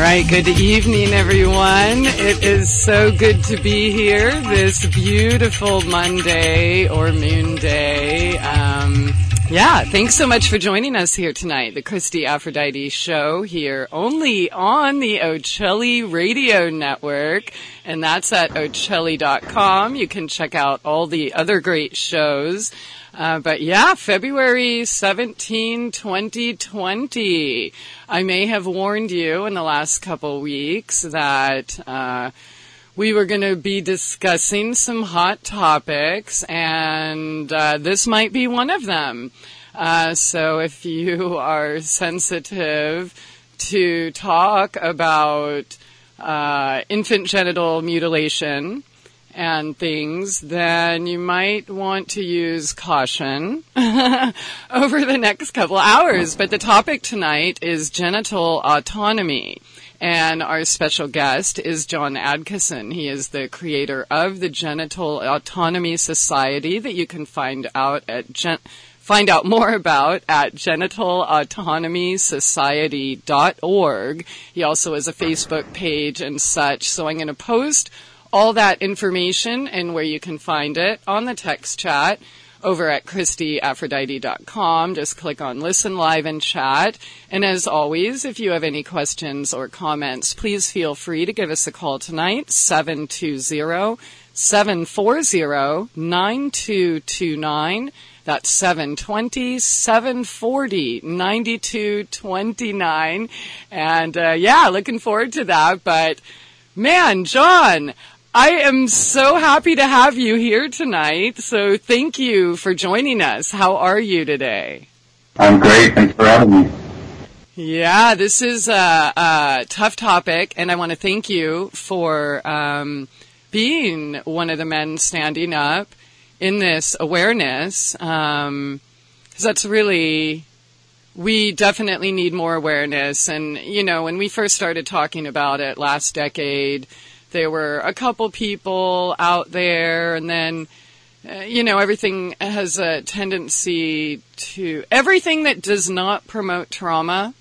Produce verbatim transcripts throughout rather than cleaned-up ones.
right, good evening, everyone. It is so good to be here this beautiful Monday or Moon Day. Um, yeah, thanks so much for joining us here tonight. The Christy Aphrodite Show here only on the Ocelli Radio Network, and that's at ocelli dot com. You can check out all the other great shows. Uh, but yeah, February seventeenth, twenty twenty. I may have warned you in the last couple weeks that uh, we were going to be discussing some hot topics, and uh, this might be one of them. Uh, so if you are sensitive to talk about uh, infant genital mutilation and things, then you might want to use caution over the next couple hours. But the topic tonight is genital autonomy. And our special guest is John Adkisson. He is the creator of the Genital Autonomy Society that you can find out at gen- find out more about at genital autonomy society dot org. He also has a Facebook page and such. So I'm going to post all that information and where you can find it on the text chat over at christy aphrodite dot com. Just click on Listen Live and Chat. And as always, if you have any questions or comments, please feel free to give us a call tonight, seven two zero, seven four zero, nine two two nine. That's seven two zero, seven four zero, nine two two nine. And uh, yeah, looking forward to that. But man, John, I am so happy to have you here tonight. So thank you for joining us. How are you today? I'm great. Thanks for having me. Yeah, this is a, a tough topic, and I want to thank you for um, being one of the men standing up in this awareness, because um, that's really, we definitely need more awareness. And, you know, when we first started talking about it last decade, there were a couple people out there, and then, uh, you know, everything has a tendency to, everything that does not promote trauma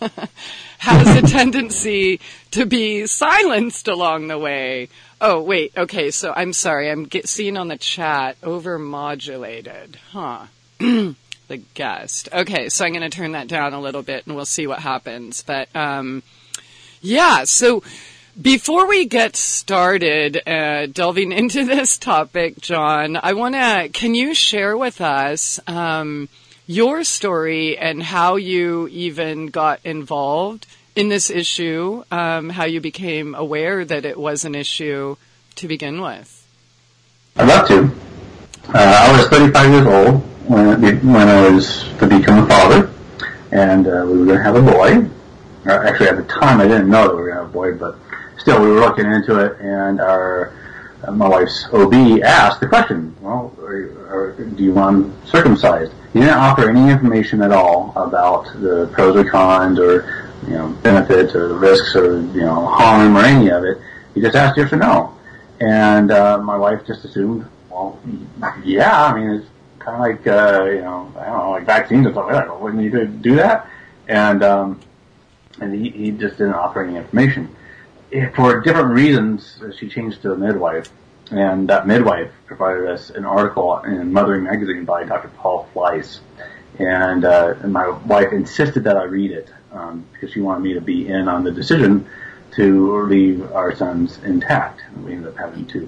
has a tendency to be silenced along the way. Oh, wait, okay, so I'm sorry, I'm get, seeing on the chat, overmodulated, huh, the guest. Okay, so I'm going to turn that down a little bit, and we'll see what happens. But, um, yeah, so before we get started uh, delving into this topic, John, I want to, can you share with us um, your story and how you even got involved in this issue, um, how you became aware that it was an issue to begin with? I'd love to. Uh, I was thirty-five years old when, it, when I was to become a father, and uh, we were going to have a boy. Or actually, at the time, I didn't know that we were going to have a boy, but still, we were looking into it, and our uh, my wife's O B asked the question, well, are, are, do you want him circumcised? He didn't offer any information at all about the pros or cons or, you know, benefits or the risks or, you know, harm or any of it. He just asked yes or no. And uh, my wife just assumed, well, yeah, I mean, it's kind of like, uh, you know, I don't know, like vaccines or something like that. Wouldn't you do that? And, um, and he, he just didn't offer any information. For different reasons, she changed to a midwife, and that midwife provided us an article in Mothering Magazine by Doctor Paul Fleiss, and, uh, and my wife insisted that I read it um, because she wanted me to be in on the decision to leave our sons intact. And we ended up having two,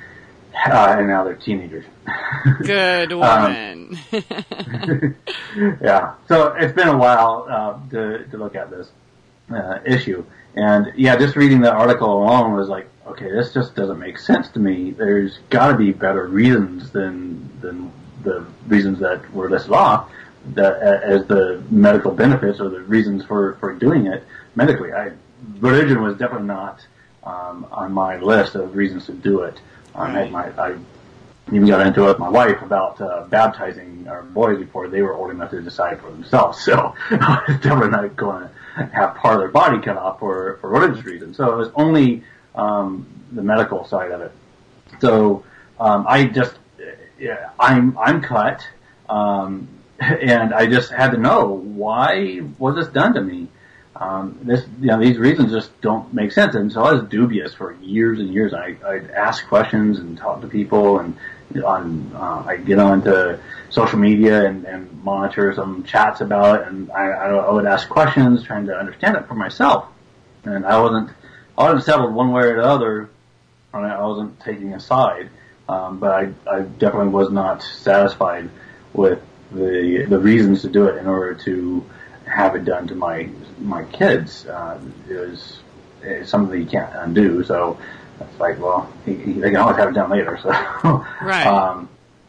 uh, and now they're teenagers. Good woman. um, yeah, so it's been a while uh, to, to look at this uh, issue. And yeah, just reading the article alone was like, okay, this just doesn't make sense to me. There's got to be better reasons than than the reasons that were listed off that as the medical benefits or the reasons for, for doing it medically. I, religion was definitely not um, on my list of reasons to do it. Um, right. my, I even got into it with my wife about uh, baptizing our boys before they were old enough to decide for themselves. So I was definitely not going to have part of their body cut off for, for religious reasons. So it was only um, the medical side of it. So um, I just, yeah, I'm I'm cut, um, and I just had to know, why was this done to me? Um, this, you know, these reasons just don't make sense. And so I was dubious for years and years. I, I'd ask questions and talk to people, and on, uh, I'd get onto social media and, and monitor some chats about it. And I, I would ask questions, trying to understand it for myself. And I wasn't, I wasn't settled one way or the other. I wasn't taking a side. Um, but I, I definitely was not satisfied with the, the reasons to do it in order to have it done to my my kids. Uh, it was it's something that you can't undo. So it's like, well, he, he, they can always have it done later. So right. Um,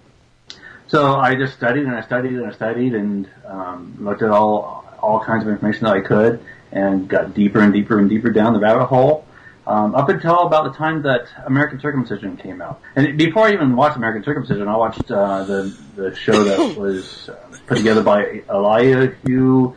so I just studied and I studied and I studied and um, looked at all all kinds of information that I could and got deeper and deeper and deeper down the rabbit hole. Um, up until about the time that American Circumcision came out. And before I even watched American Circumcision, I watched uh, the the show that was uh, put together by Eliyahu,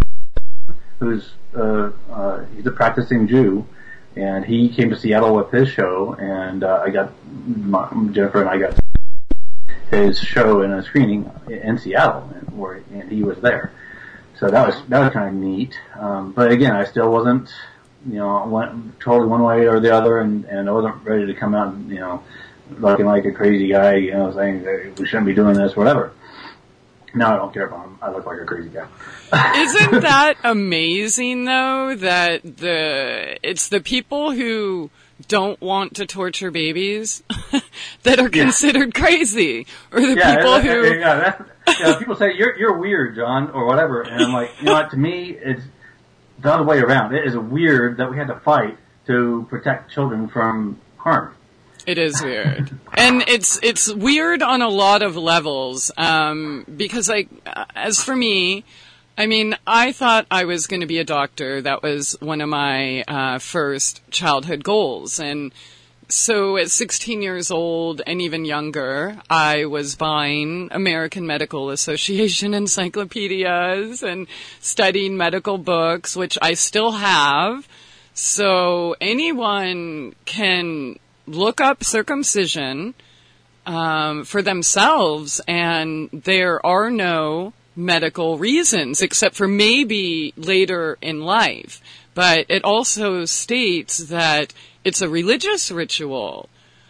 who's uh, uh, he's a practicing Jew, and he came to Seattle with his show, and uh, I got my, Jennifer and I got his show in a screening in Seattle, where and he was there. So that was that was kind of neat. Um, but again, I still wasn't. You know, went totally one way or the other, and, and I wasn't ready to come out, you know, looking like a crazy guy, you know, saying that we shouldn't be doing this, whatever. No, I don't care about him. I look like a crazy guy. Isn't that amazing, though, that the it's the people who don't want to torture babies that are considered yeah. crazy, or the yeah, people that, who... Yeah, that's, you know, people say, you're, you're weird, John, or whatever, and I'm like, you know what, to me, it's the other way around. It is weird that we had to fight to protect children from harm. It is weird. And it's it's weird on a lot of levels, um, because, like, as for me, I mean, I thought I was going to be a doctor. That was one of my uh, first childhood goals. And so at sixteen years old and even younger, I was buying American Medical Association encyclopedias and studying medical books, which I still have. So anyone can look up circumcision um, for themselves, and there are no medical reasons except for maybe later in life. But it also states that it's a religious rictual.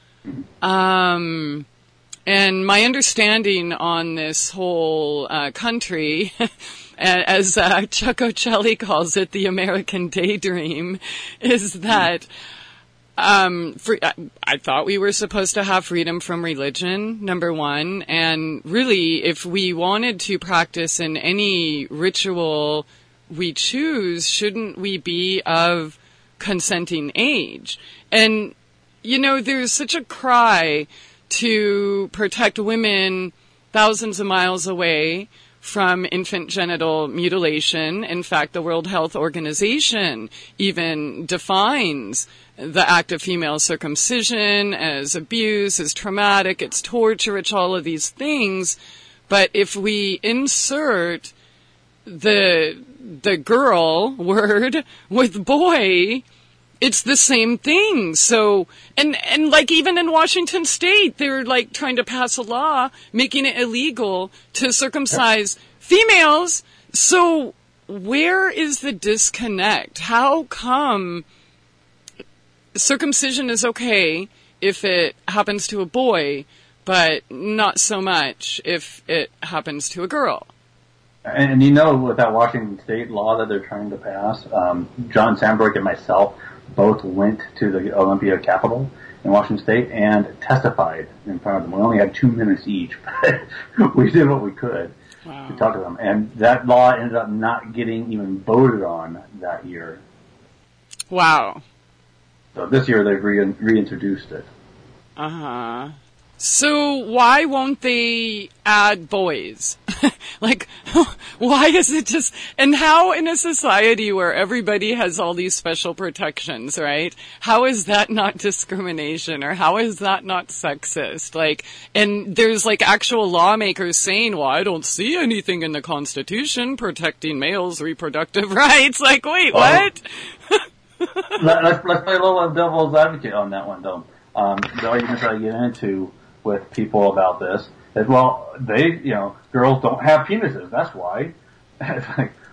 Um, and my understanding on this whole uh, country, as uh, Chuck Ocelli calls it, the American daydream, is that um, free, I, I thought we were supposed to have freedom from religion, number one. And really, if we wanted to practice in any ritual we choose, shouldn't we be of consenting age? And, you know, there's such a cry to protect women thousands of miles away from infant genital mutilation. In fact, the World Health Organization even defines the act of female circumcision as abuse, as traumatic, it's torture, it's all of these things. But if we insert the the girl word with boy, it's the same thing. So, and, and like even in Washington State, they're like trying to pass a law making it illegal to circumcise females. So where is the disconnect? How come circumcision is okay if it happens to a boy, but not so much if it happens to a girl? And you know, with that Washington State law that they're trying to pass, um, John Sandberg and myself both went to the Olympia Capitol in Washington State and testified in front of them. We only had two minutes each, but we did what we could wow. to talk to them. And that law ended up not getting even voted on that year. Wow. So this year they've re- reintroduced it. Uh-huh. So why won't they add boys? Like, why is it just, and how in a society where everybody has all these special protections, right? How is that not discrimination, or how is that not sexist? Like, and there's like actual lawmakers saying, well, I don't see anything in the Constitution protecting males' reproductive rights. Like, wait, well, what? let, let's, let's play a little devil's advocate on that one, though. Um, the arguments I get into with people about this is, well, they, you know, girls don't have penises. That's why. It's like,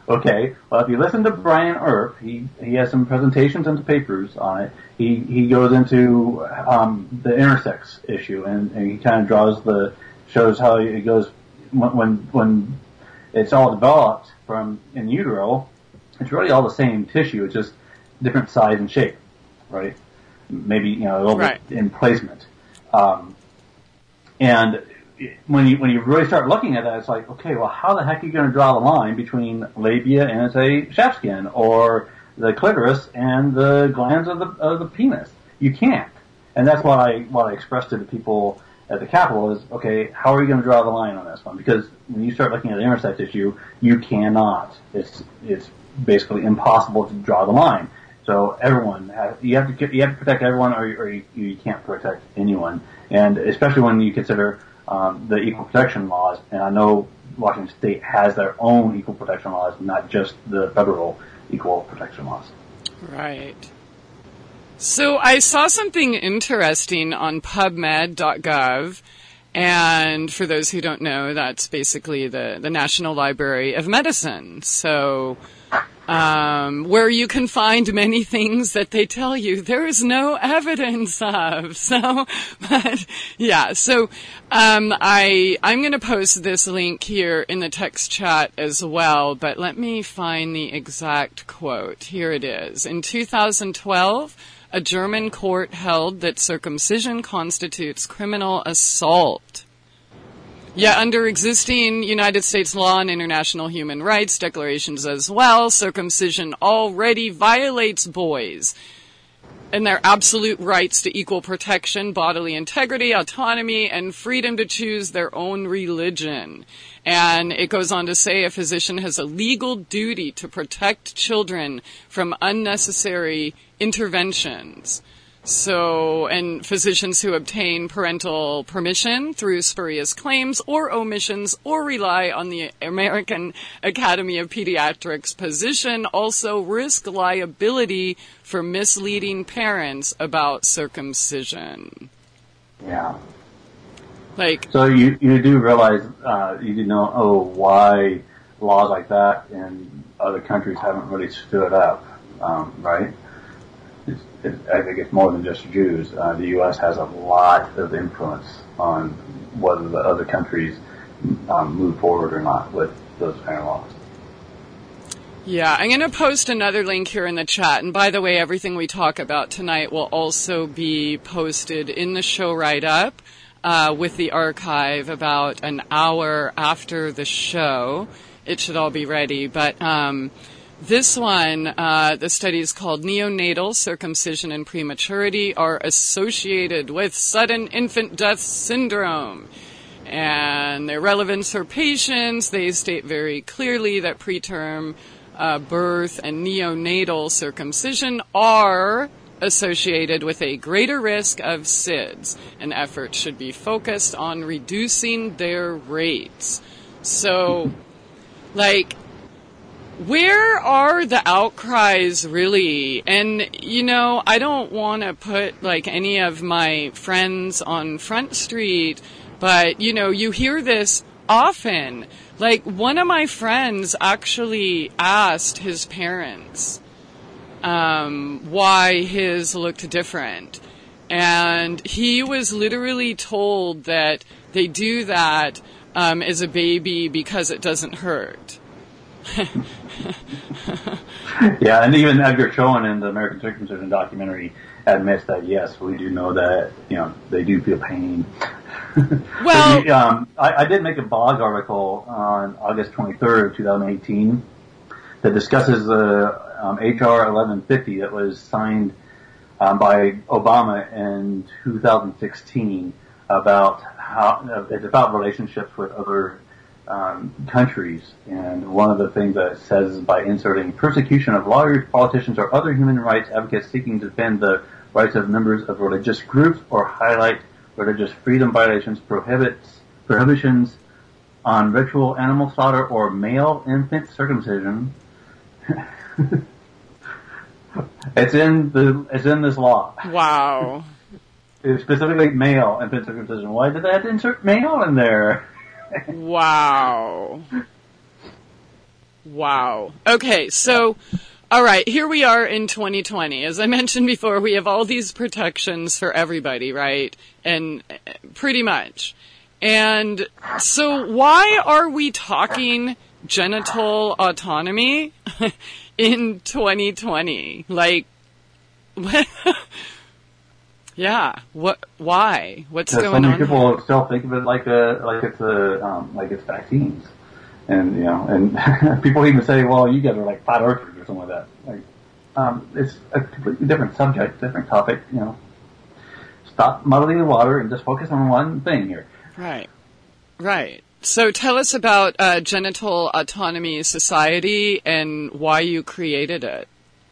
Okay, well, if you listen to Brian Earp, he, he has some presentations and some papers on it. He he goes into um, the intersex issue, and, and he kind of draws the shows how it goes when when, when it's all developed from in utero. It's really all the same tissue. It's just different size and shape, right? Maybe you know a little right. bit in placement. Um, and when you when you really start looking at that, it's like, okay, well, how the heck are you going to draw the line between labia and, say, shaft skin, or the clitoris and the glands of the of the penis? You can't, and that's what I what I expressed to the people at the Capitol is, okay, how are you going to draw the line on this one? Because when you start looking at the intersex issue, you cannot. It's it's basically impossible to draw the line. So everyone, has, you have to you have to protect everyone, or, or you, you can't protect anyone, and especially when you consider Um, the equal protection laws, and I know Washington State has their own equal protection laws, not just the federal equal protection laws. Right. So I saw something interesting on PubMed dot gov, and for those who don't know, that's basically the, the National Library of Medicine. So, um, where you can find many things that they tell you there is no evidence of. So, but yeah, so, um, I, I'm going to post this link here in the text chat as well, but let me find the exact quote. Here it is. In two thousand twelve, a German court held that circumcision constitutes criminal assault. Yet under existing United States law and international human rights declarations as well, circumcision already violates boys and their absolute rights to equal protection, bodily integrity, autonomy, and freedom to choose their own religion. And it goes on to say a physician has a legal duty to protect children from unnecessary interventions. So, and physicians who obtain parental permission through spurious claims or omissions or rely on the American Academy of Pediatrics position also risk liability for misleading parents about circumcision. Yeah. Like, so you you do realize uh, you do know oh why laws like that in other countries haven't really stood up, um, right? It's, it, I think it's more than just Jews. Uh, the U S has a lot of influence on whether the other countries um, move forward or not with those kind of laws. Yeah, I'm going to post another link here in the chat. And by the way, everything we talk about tonight will also be posted in the show write-up uh, with the archive about an hour after the show. It should all be ready. But um This one, uh, the study is called Neonatal Circumcision and Prematurity are Associated with Sudden Infant Death Syndrome. And their relevance for patients, they state very clearly that preterm uh, birth and neonatal circumcision are associated with a greater risk of S I D S, and efforts should be focused on reducing their rates. So, like, where are the outcries really? And, you know, I don't want to put, like, any of my friends on Front Street, but, you know, you hear this often. Like, one of my friends actually asked his parents um, why his looked different. And he was literally told that they do that um, as a baby because it doesn't hurt. Yeah, and even Edgar Schoen in the American Circumcision documentary admits that, yes, we do know that, you know, they do feel pain. Well, he, um, I, I did make a blog article on August twenty-third, twenty eighteen that discusses the um, H R eleven fifty that was signed um, by Obama in two thousand sixteen about how, uh, it's about relationships with other Um, countries, and one of the things that it says is by inserting persecution of lawyers, politicians, or other human rights advocates seeking to defend the rights of members of religious groups or highlight religious freedom violations, prohibits prohibitions on ritual animal slaughter or male infant circumcision. it's in the it's in this law. Wow. It's specifically male infant circumcision. Why did they have to insert male in there? Wow. Wow. Okay, so, all right, here we are in twenty twenty. As I mentioned before, we have all these protections for everybody, right? And uh, pretty much. And so why are we talking genital autonomy in twenty twenty? Like, what? Yeah. What? Why? What's Because going so many on? people Here? still think of it like a like it's a um, like it's vaccines, and you know, and people even say, "Well, you guys are like flat earthers or something like that." Like, um, it's a completely different subject, different topic. You know, stop muddling the water and just focus on one thing here. Right. Right. So tell us about uh, Genital Autonomy Society and why you created it.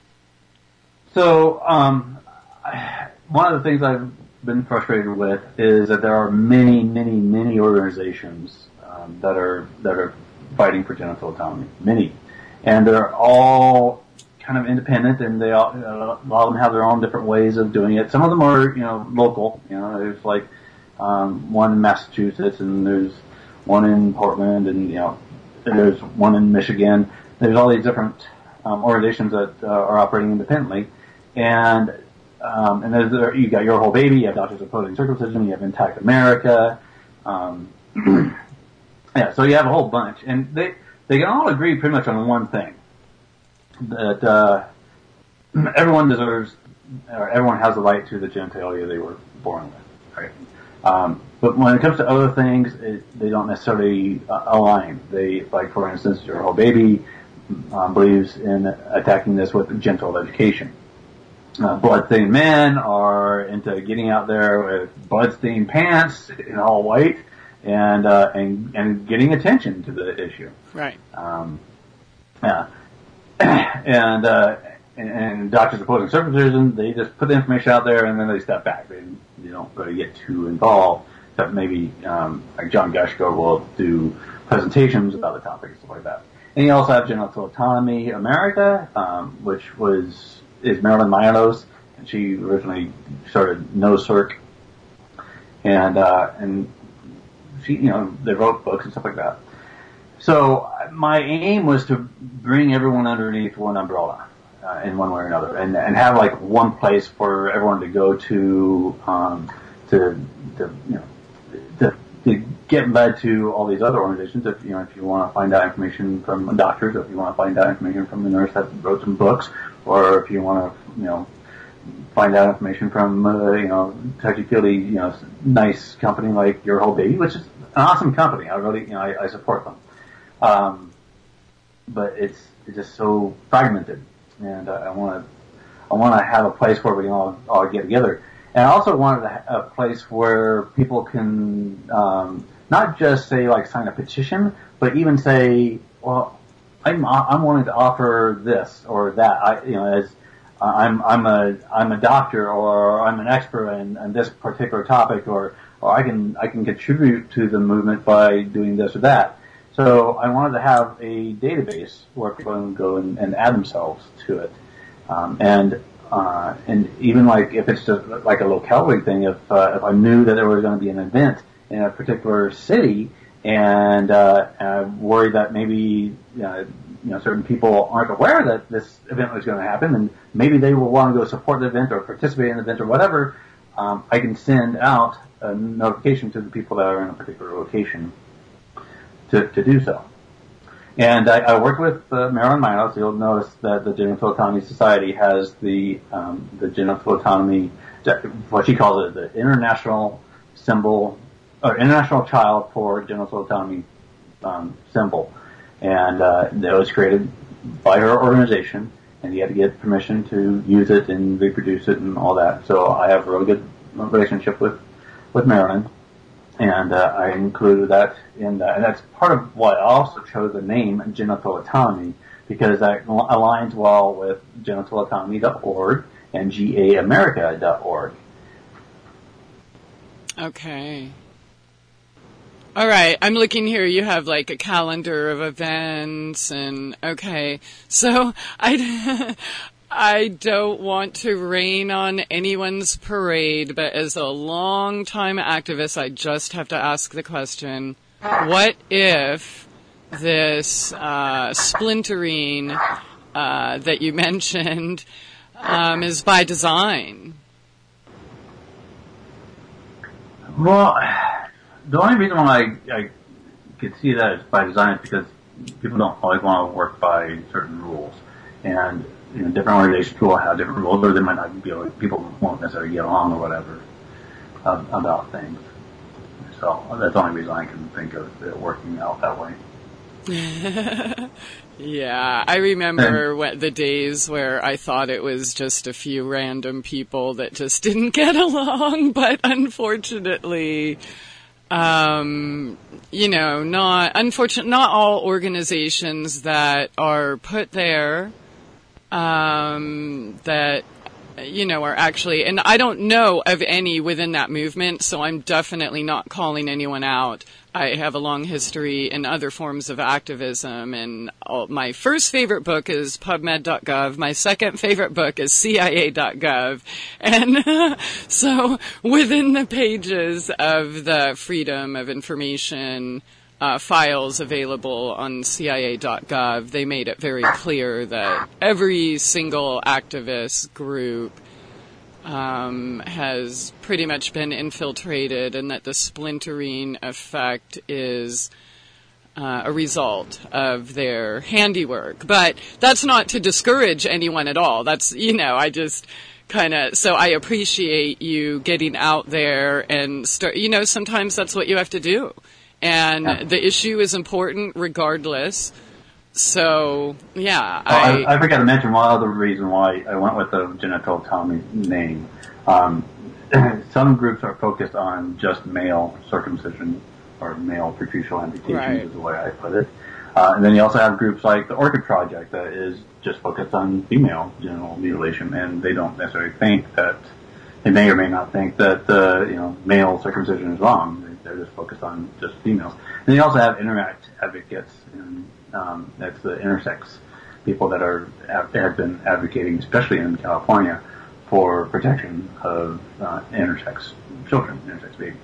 So, um, I, one of the things I've been frustrated with is that there are many, many, many organizations um, that are that are fighting for genital autonomy. Many, and they're all kind of independent, and they all uh, a lot of them have their own different ways of doing it. Some of them are, you know, local. You know, there's like um, one in Massachusetts, and there's one in Portland, and you know, there's one in Michigan. There's all these different um, organizations that uh, are operating independently, and um, and there's there, you got Your Whole Baby, you have Doctors Opposing Circumcision, you have Intact America, um, yeah. So you have a whole bunch, and they they can all agree pretty much on one thing, that uh, everyone deserves, or everyone has the right to the genitalia they were born with, right? Um, but when it comes to other things, it, they don't necessarily uh, align. They, like for instance, Your Whole Baby um, believes in attacking this with genital education. Uh, blood-stained men are into getting out there with blood-stained pants in all white and uh, and and getting attention to the issue. Right. Um, yeah. and, uh, and and Doctors Opposing Circumcision, they just put the information out there and then they step back. They, they don't really get too involved. Except maybe um, like John Gushko will do presentations about the topic and stuff like that. And you also have Genital Autonomy America, um, which was is Marilyn Mianos, and she originally started No Circ, and uh, and she, you know, they wrote books and stuff like that. So my aim was to bring everyone underneath one umbrella uh, in one way or another, and and have like one place for everyone to go to um, to to you know to, to get led to all these other organizations. If you know if you want to find out information from doctors, if you want to find out information from the nurse that wrote some books, or if you want to you know find out information from uh, you know touchy-feely you know nice company like Your Whole Baby, which is an awesome company. I really you know I, I support them. Um, but it's it's just so fragmented, and uh, I want to I want to have a place where we can all all get together, and I also wanted a, a place where people can um, not just say like sign a petition, but even say, well, I'm I'm wanting to offer this or that. I you know as uh, I'm I'm a I'm a doctor or I'm an expert in, in this particular topic, or or I can I can contribute to the movement by doing this or that. So I wanted to have a database where people can go and, and add themselves to it, um, and uh, and even like if it's just like a locality thing, if uh, if I knew that there was going to be an event in a particular city, and, uh, and I worried that maybe uh, you know certain people aren't aware that this event was going to happen, and maybe they will want to go support the event or participate in the event or whatever, um, I can send out a notification to the people that are in a particular location. To, to do so. And I, I worked with uh, Marilyn Mianos. You'll notice that the Genital Autonomy Society has the um, the genital autonomy, what she calls it, the international symbol, or international child for genital autonomy um, symbol. And uh, that was created by her organization, and you had to get permission to use it and reproduce it and all that. So I have a really good relationship with, with Marilyn. And uh, I included that in that, and that's part of why I also chose the name Genital Autonomy, because that aligns well with genital autonomy dot org and G A America dot org. Okay. All right, I'm looking here. You have like a calendar of events, and okay, so I. I don't want to rain on anyone's parade, but as a long-time activist, I just have to ask the question, what if this uh, splintering uh, that you mentioned um, is by design. Well, the only reason why I, I could see that is by design is because people don't always want to work by certain rules. And, you know, different organizations will have different rules, or they might not be able, people won't necessarily get along or whatever uh, about things. So that's the only reason I can think of it working out that way. Yeah, I remember when, the days where I thought it was just a few random people that just didn't get along, but unfortunately, um, you know, not unfortunate. Not all organizations that are put there um, that. you know, are actually, and I don't know of any within that movement, so I'm definitely not calling anyone out. I have a long history in other forms of activism, and all, my first favorite book is PubMed dot gov. My second favorite book is C I A dot gov. And uh, so within the pages of the Freedom of Information Uh, files available on C I A dot gov, they made it very clear that every single activist group um, has pretty much been infiltrated, and that the splintering effect is uh, a result of their handiwork. But that's not to discourage anyone at all. That's, you know, I just kind of, so I appreciate you getting out there and start, you know, sometimes that's what you have to do. And yeah. The issue is important regardless. So, yeah. Oh, I, I, I forgot to mention one other reason why I went with the genital autonomy name. Um, some groups are focused on just male circumcision or male prefusal amputation right. is the way I put it. Uh, and then you also have groups like the Orchid Project that is just focused on female genital mutilation, and they don't necessarily think that, they may or may not think that, uh, you know, male circumcision is wrong. They're just focused on just females. And you also have interact advocates, and um, that's the intersex people that are have been advocating, especially in California, for protection of uh, intersex children, intersex babies.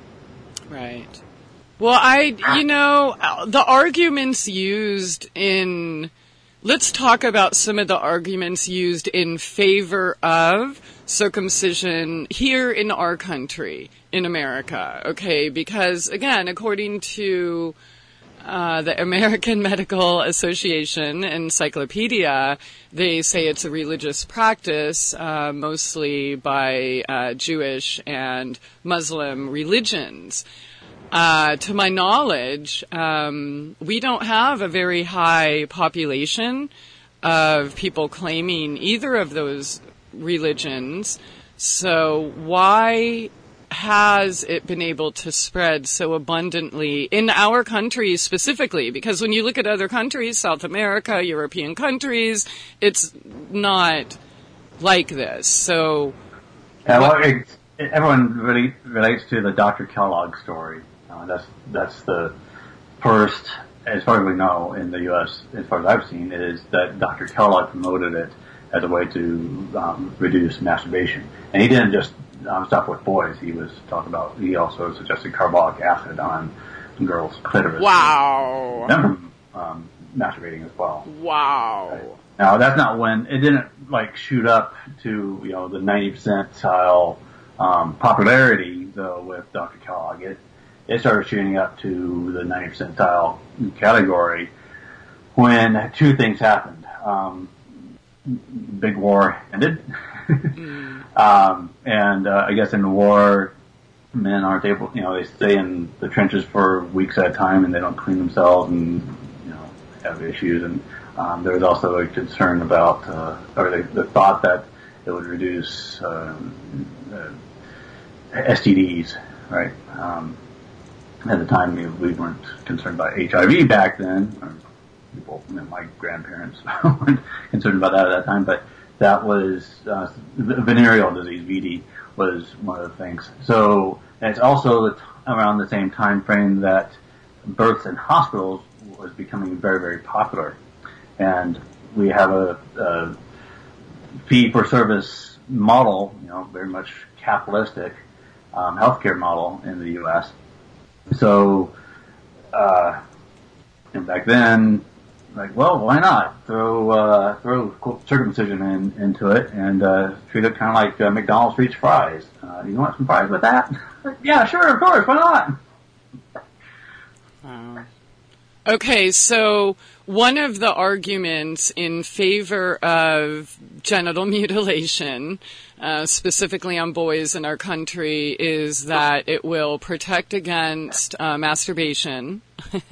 Right. Well, I, you know, the arguments used in, let's talk about some of the arguments used in favor of circumcision here in our country, in America, okay? Because, again, according to uh, the American Medical Association Encyclopedia, they say it's a religious practice, uh, mostly by uh, Jewish and Muslim religions. Uh, to my knowledge, um, we don't have a very high population of people claiming either of those religions. So why has it been able to spread so abundantly in our country specifically? Because when you look at other countries, South America, European countries, it's not like this. So, yeah, well, it, everyone really relates to the Doctor Kellogg story. Uh, that's that's the first, as far as we know, in the U S, as far as I've seen, is that Doctor Kellogg promoted it as a way to um, reduce masturbation. And he didn't just um, stop with boys. He was talking about, he also suggested carbolic acid on girls' clitoris. Wow. Them um, masturbating as well. Wow. Right. Now, that's not when, it didn't like shoot up to, you know, the ninety percentile um, popularity, though, with Doctor Kellogg. It, It started shooting up to the ninety percentile category when two things happened. Um, big war ended. mm. um, and uh, I guess in the war, men aren't able, you know, they stay in the trenches for weeks at a time and they don't clean themselves and, you know, have issues. And um, there was also a concern about, uh, or the, the thought that it would reduce um, uh, S T Ds, right? Um, At the time, we, we weren't concerned about H I V back then. Or people, you know, my grandparents weren't concerned about that at that time, but that was uh, venereal disease, V D, was one of the things. So it's also the t- around the same time frame that births in hospitals was becoming very, very popular. And we have a, a fee-for-service model, you know, very much capitalistic um, healthcare model in the U S So, uh, And back then, like, well, why not throw uh, throw circumcision in, into it and uh, treat it kind of like uh, McDonald's treats fries. Uh, you want some fries with that? Yeah, sure, of course, why not? Wow. Okay, so one of the arguments in favor of genital mutilation, uh, specifically on boys in our country, is that it will protect against uh, masturbation.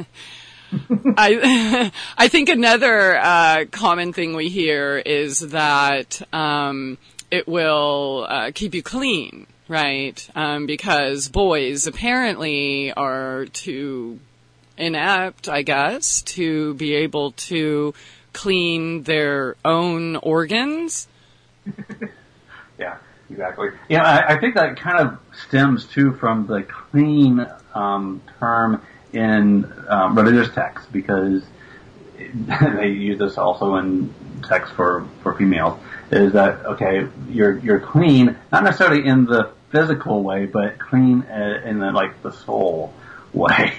I I think another uh, common thing we hear is that um, it will uh, keep you clean, right? Um, because boys apparently are too inept, I guess, to be able to clean their own organs. Yeah, exactly. Yeah, I, I think that kind of stems too from the clean um, term in um, religious texts, because they use this also in texts for, for females, is that, okay, you're you're clean, not necessarily in the physical way, but clean in the, like, the soul way.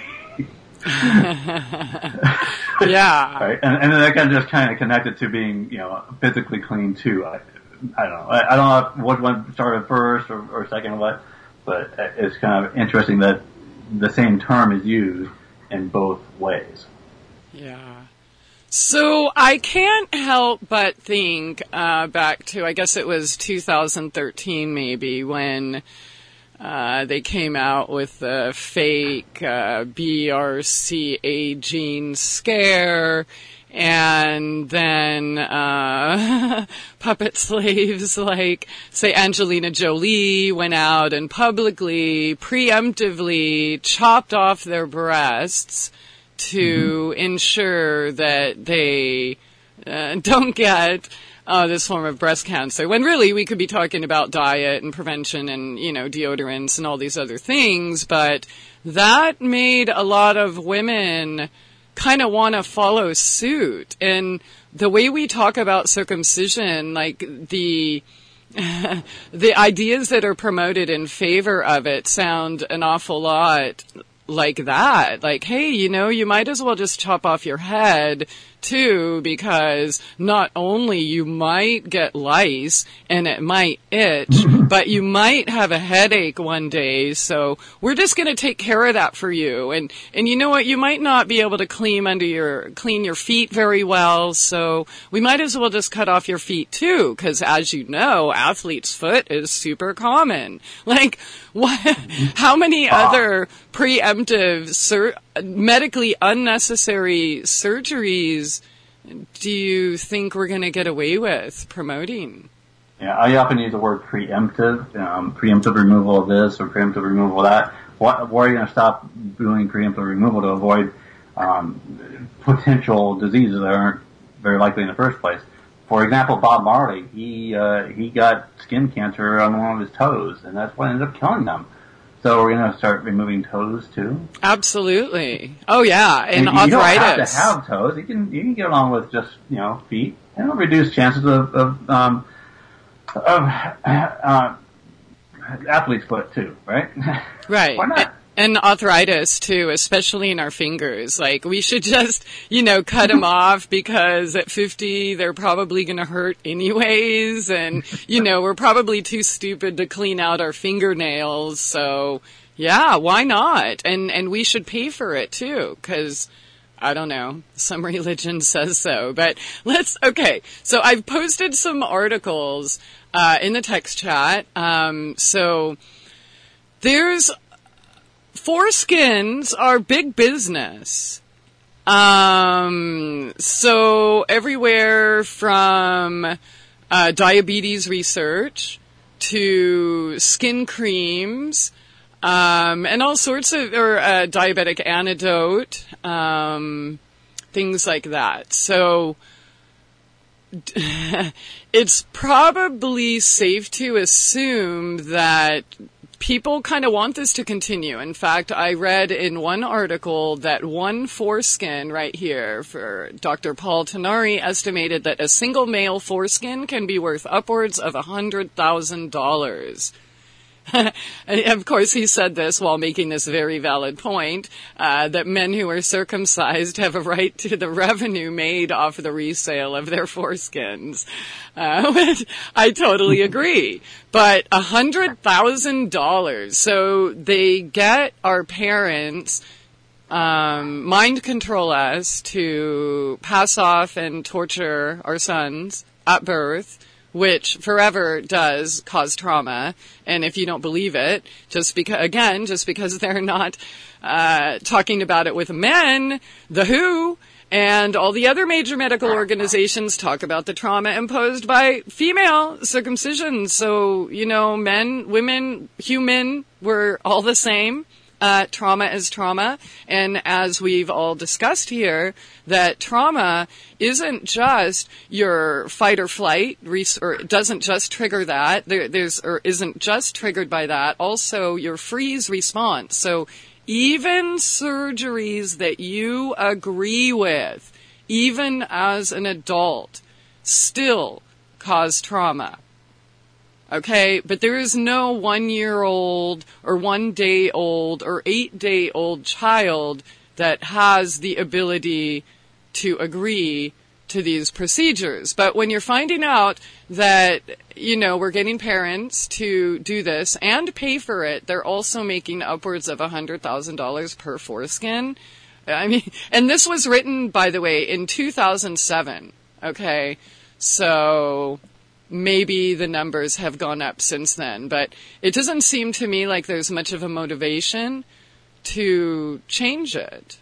Yeah. Right? And, and then that can just kind of connect it to being, you know, physically clean too. I, I don't know. I, I don't know what one started first or, or second or what, but it's kind of interesting that the same term is used in both ways. Yeah. So I can't help but think uh, back to, I guess it was two thousand thirteen maybe, when uh, they came out with the fake uh, B R C A gene scare. And then uh puppet slaves like, say, Angelina Jolie went out and publicly, preemptively chopped off their breasts to mm-hmm. ensure that they uh, don't get uh, this form of breast cancer. When really we could be talking about diet and prevention and, you know, deodorants and all these other things. But that made a lot of women kind of want to follow suit. And the way we talk about circumcision, like the the ideas that are promoted in favor of it sound an awful lot like that. Like, hey, you know, you might as well just chop off your head too, because not only you might get lice and it might itch, but you might have a headache one day. So we're just going to take care of that for you. And, and you know what? You might not be able to clean under your, clean your feet very well. So we might as well just cut off your feet too. Cause as you know, athlete's foot is super common. Like, what, how many other preemptive, sur- medically unnecessary surgeries do you think we're going to get away with promoting? Yeah, I often use the word preemptive, um, preemptive removal of this or preemptive removal of that. Why, why are you going to stop doing preemptive removal to avoid um, potential diseases that aren't very likely in the first place? For example, Bob Marley, he uh, he got skin cancer on one of his toes, and that's what ended up killing him. So we're going to start removing toes too? Absolutely. Oh yeah, and, and you arthritis. You don't have to have toes. You can you can get along with just, you know, feet. And it'll reduce chances of of, um, of uh, athlete's foot too, right? Right. Why not? And arthritis too, especially in our fingers. Like, we should just, you know, cut them off, because at fifty they're probably going to hurt anyways, and you know, we're probably too stupid to clean out our fingernails. So yeah, why not? And and we should pay for it too, because I don't know, some religion says so. But let's okay. So I've posted some articles uh in the text chat. Um so there's foreskins are big business. Um, so everywhere from uh, diabetes research to skin creams, um, and all sorts of, or uh, diabetic antidote, um, things like that. So it's probably safe to assume that people kind of want this to continue. In fact, I read in one article that one foreskin right here for Doctor Paul Tanari estimated that a single male foreskin can be worth upwards of one hundred thousand dollars. Of course, he said this while making this very valid point, uh, that men who are circumcised have a right to the revenue made off the resale of their foreskins. Uh, which I totally agree. But a hundred thousand dollars. So they get our parents, um, mind control us to pass off and torture our sons at birth, which forever does cause trauma. And if you don't believe it, just because, again, just because they're not uh, talking about it with men, the W H O and all the other major medical organizations talk about the trauma imposed by female circumcision. So, you know, men, women, human, we're all the same. Uh, trauma is trauma. And as we've all discussed here, that trauma isn't just your fight or flight, or it doesn't just trigger that. There, there's, or isn't just triggered by that. Also, your freeze response. So even surgeries that you agree with, even as an adult, still cause trauma. Okay, but there is no one-year-old or one-day-old or eight-day-old child that has the ability to agree to these procedures. But when you're finding out that, you know, we're getting parents to do this and pay for it, they're also making upwards of one hundred thousand dollars per foreskin. I mean, and this was written, by the way, in two thousand seven. Okay, so maybe the numbers have gone up since then, but it doesn't seem to me like there's much of a motivation to change it.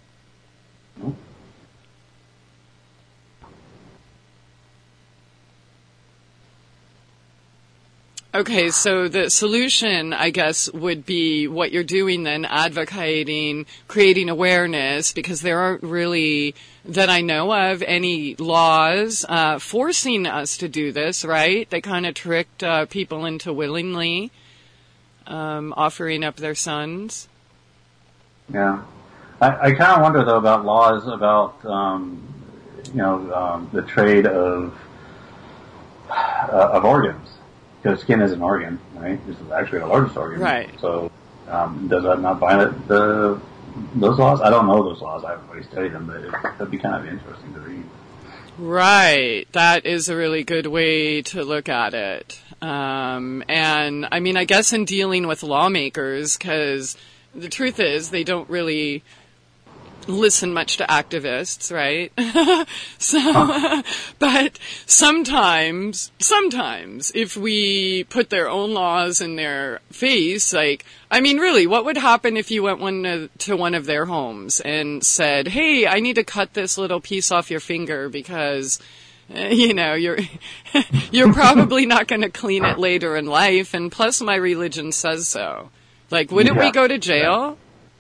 Okay, so the solution, I guess, would be what you're doing then, advocating, creating awareness, because there aren't really, that I know of, any laws uh, forcing us to do this, right? They kind of tricked uh, people into willingly um, offering up their sons. Yeah. I, I kind of wonder, though, about laws about, um, you know, um, the trade of uh, of organs. Because skin is an organ, right? This is actually the largest organ. Right. So, um, does that not violate the those laws? I don't know those laws. I haven't really studied them, but it would be kind of interesting to read. Right. That is a really good way to look at it. Um, and, I mean, I guess in dealing with lawmakers, because the truth is they don't really listen much to activists, right? so, huh. But sometimes, sometimes, if we put their own laws in their face, like, I mean, really, what would happen if you went one to one of their homes and said, hey, I need to cut this little piece off your finger because, you know, you're, you're probably not going to clean it later in life, and plus my religion says so. Like, wouldn't yeah. we go to jail?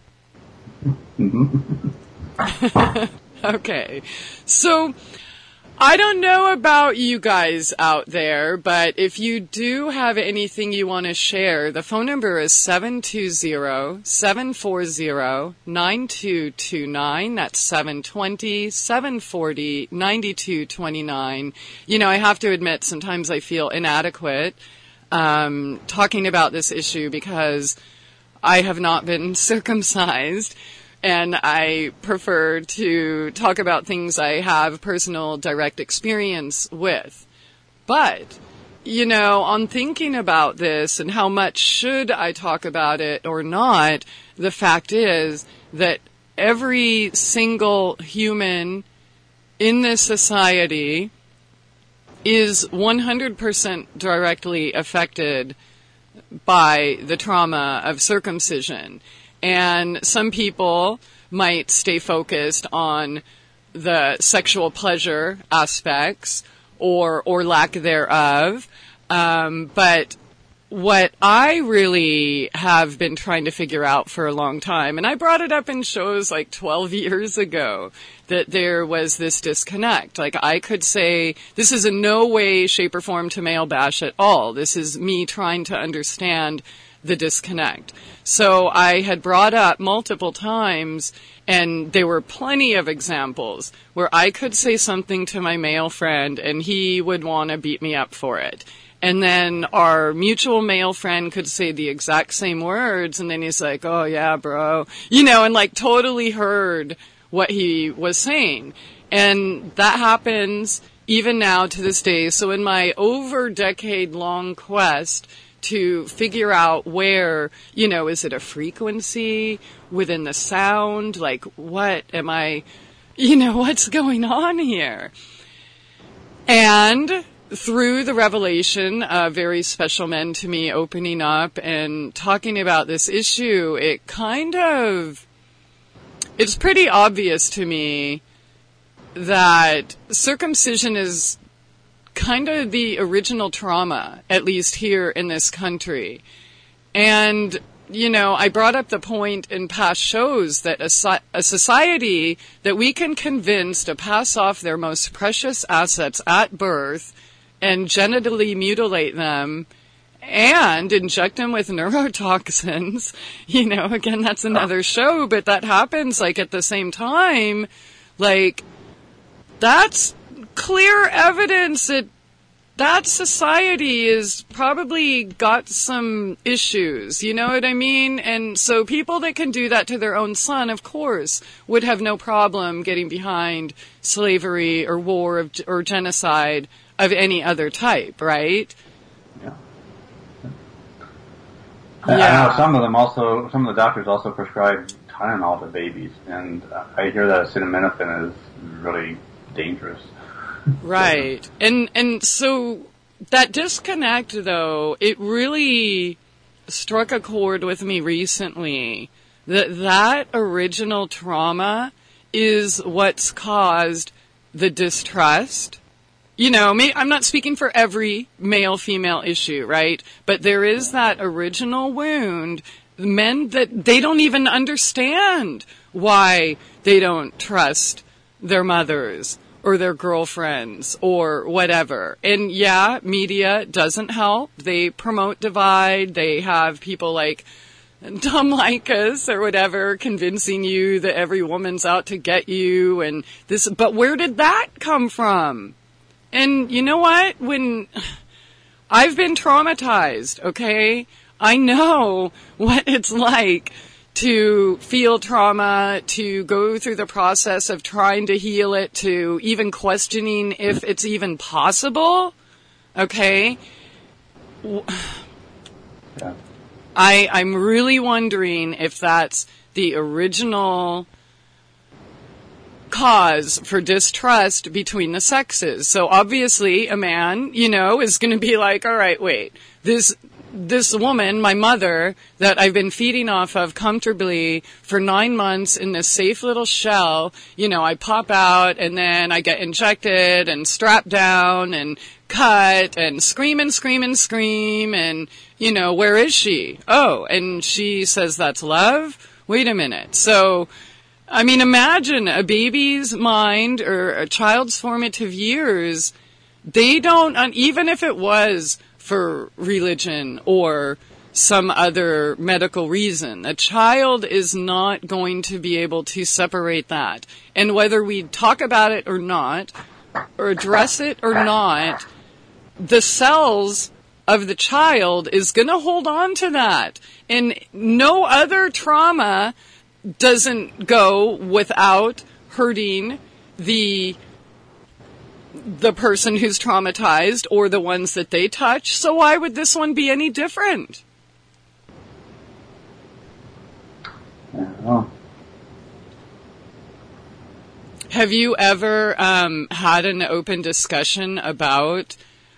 Okay. So, I don't know about you guys out there, but if you do have anything you want to share, the phone number is seven two zero, seven four zero, nine two two nine. That's seven two zero, seven four zero, nine two two nine. You know, I have to admit, sometimes I feel inadequate um, talking about this issue because I have not been circumcised. And I prefer to talk about things I have personal direct experience with. But, you know, on thinking about this and how much should I talk about it or not, the fact is that every single human in this society is one hundred percent directly affected by the trauma of circumcision. And some people might stay focused on the sexual pleasure aspects or or lack thereof. Um, but what I really have been trying to figure out for a long time, and I brought it up in shows like twelve years ago, that there was this disconnect. Like, I could say, this is in no way, shape, or form to male bash at all. This is me trying to understand the disconnect. So I had brought up multiple times, and there were plenty of examples where I could say something to my male friend and he would want to beat me up for it. And then our mutual male friend could say the exact same words, and then he's like, oh yeah, bro, you know, and like totally heard what he was saying. And that happens even now to this day. So in my over decade long quest to figure out where, you know, is it a frequency within the sound? Like, what am I, you know, what's going on here? And through the revelation of very special men to me opening up and talking about this issue, it kind of, it's pretty obvious to me that circumcision is kind of the original trauma, at least here in this country. And, you know, I brought up the point in past shows that a, a society that we can convince to pass off their most precious assets at birth and genitally mutilate them and inject them with neurotoxins, you know, again, that's another show, but that happens, like, at the same time, like, that's clear evidence that that society is probably got some issues, you know what I mean? And so people that can do that to their own son, of course, would have no problem getting behind slavery or war of, or genocide of any other type, right? Yeah. Yeah. I know some of them also, some of the doctors also prescribe Tylenol to babies, and I hear that acetaminophen is really dangerous. Right. And and so that disconnect, though, it really struck a chord with me recently. That that original trauma is what's caused the distrust. You know, I'm not speaking for every male-female issue, right? But there is that original wound, men that they don't even understand why they don't trust their mothers or their girlfriends or whatever. And yeah, media doesn't help. They promote divide. They have people like Tom Likas or whatever convincing you that every woman's out to get you and this, but where did that come from? And you know what? When I've been traumatized, okay? I know what it's like to feel trauma, to go through the process of trying to heal it, to even questioning if it's even possible, okay? Yeah. I, I'm really wondering if that's the original cause for distrust between the sexes. So obviously a man, you know, is going to be like, all right, wait, this this woman, my mother, that I've been feeding off of comfortably for nine months in this safe little shell, you know, I pop out and then I get injected and strapped down and cut and scream and scream and scream and, you know, where is she? Oh, and she says that's love? Wait a minute. So, I mean, imagine a baby's mind or a child's formative years, they don't, even if it was for religion or some other medical reason, a child is not going to be able to separate that. And whether we talk about it or not, or address it or not, the cells of the child is going to hold on to that. And no other trauma doesn't go without hurting the the person who's traumatized or the ones that they touch. So why would this one be any different? Yeah, well. Have you ever um, had an open discussion about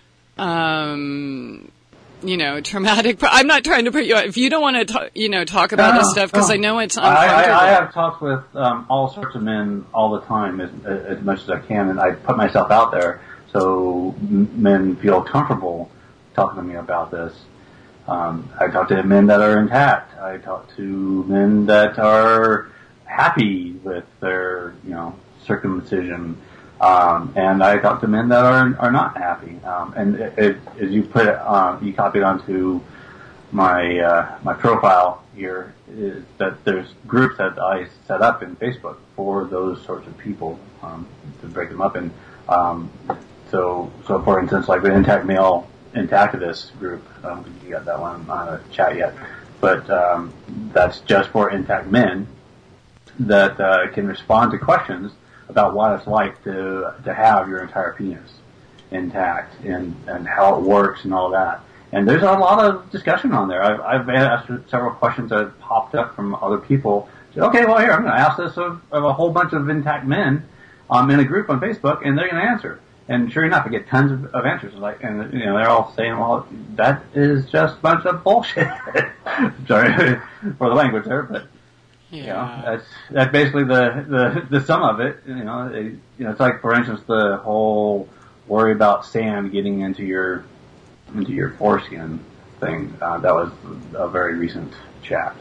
um, you know, traumatic. Pro- I'm not trying to put you. If you don't want to, ta- you know, talk about no, this stuff, because no. I know it's uncomfortable. I, I, I have talked with um, all sorts of men all the time, as, as much as I can, and I put myself out there so men feel comfortable talking to me about this. Um, I talk to men that are intact. I talk to men that are happy with their, you know, circumcision. Um, and I talk to men that are are not happy. Um, and it, it, as you put it, uh, you copied onto my uh, my profile here, is that there's groups that I set up in Facebook for those sorts of people, um, to break them up. And um, so, so for instance, like the intact male Intactivist group. I don't think you got that one on the chat yet, but um, that's just for intact men that uh, can respond to questions about what it's like to to have your entire penis intact and and how it works and all that. And there's a lot of discussion on there. I've, I've asked several questions that have popped up from other people. So, okay, well, here, I'm going to ask this of, of a whole bunch of intact men um, in a group on Facebook, and they're going to answer. And sure enough, I get tons of, of answers. Like, and you know, they're all saying, well, that is just a bunch of bullshit. Sorry for the language there, but, yeah. you know, that's, that's basically the, the, the sum of it. You know, it, you know, it's like, for instance, the whole worry about sand getting into your into your foreskin thing. Uh, that was a very recent chat.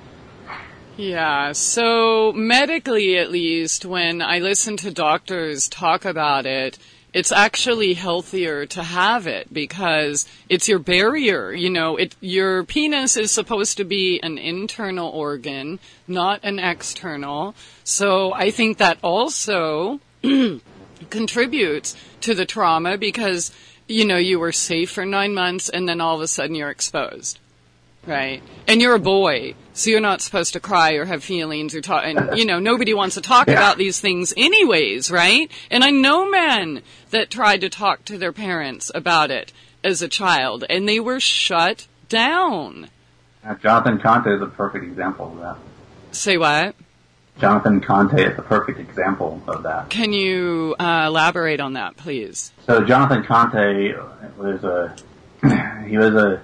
Yeah, so medically at least, when I listen to doctors talk about it, it's actually healthier to have it because it's your barrier. You know, it, your penis is supposed to be an internal organ, not an external. So I think that also contributes to the trauma because you know, you were safe for nine months and then all of a sudden you're exposed, right? And you're a boy, so you're not supposed to cry or have feelings or talk, and, you know, nobody wants to talk yeah. about these things anyways, right? And I know men that tried to talk to their parents about it as a child, and they were shut down. Uh, Jonathan Conte is a perfect example of that. Say what? Jonathan Conte is the perfect example of that. Can you uh, elaborate on that, please? So Jonathan Conte was a he was a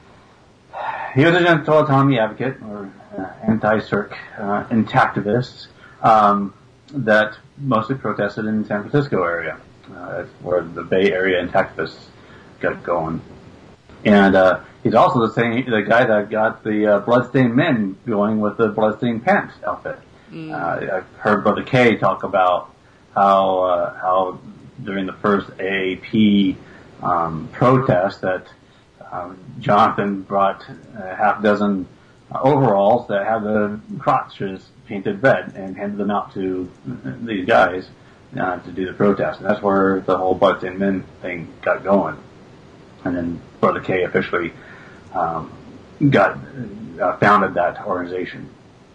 he was a genital autonomy advocate or uh, anti-circ uh, intactivist um, that mostly protested in the San Francisco area. Uh, that's where the Bay Area intactivists got going. And uh, he's also the same the guy that got the uh, Bloodstained Men going with the Bloodstained Pants outfit. Mm. Uh, I've heard Brother K talk about how uh, how during the first A A P um, protest that um, Jonathan brought a half dozen uh, overalls that had the crotches painted red and handed them out to these guys uh, to do the protest. And that's where the whole Bloodstained Men thing got going. And then Brother K officially um, got uh, founded that organization.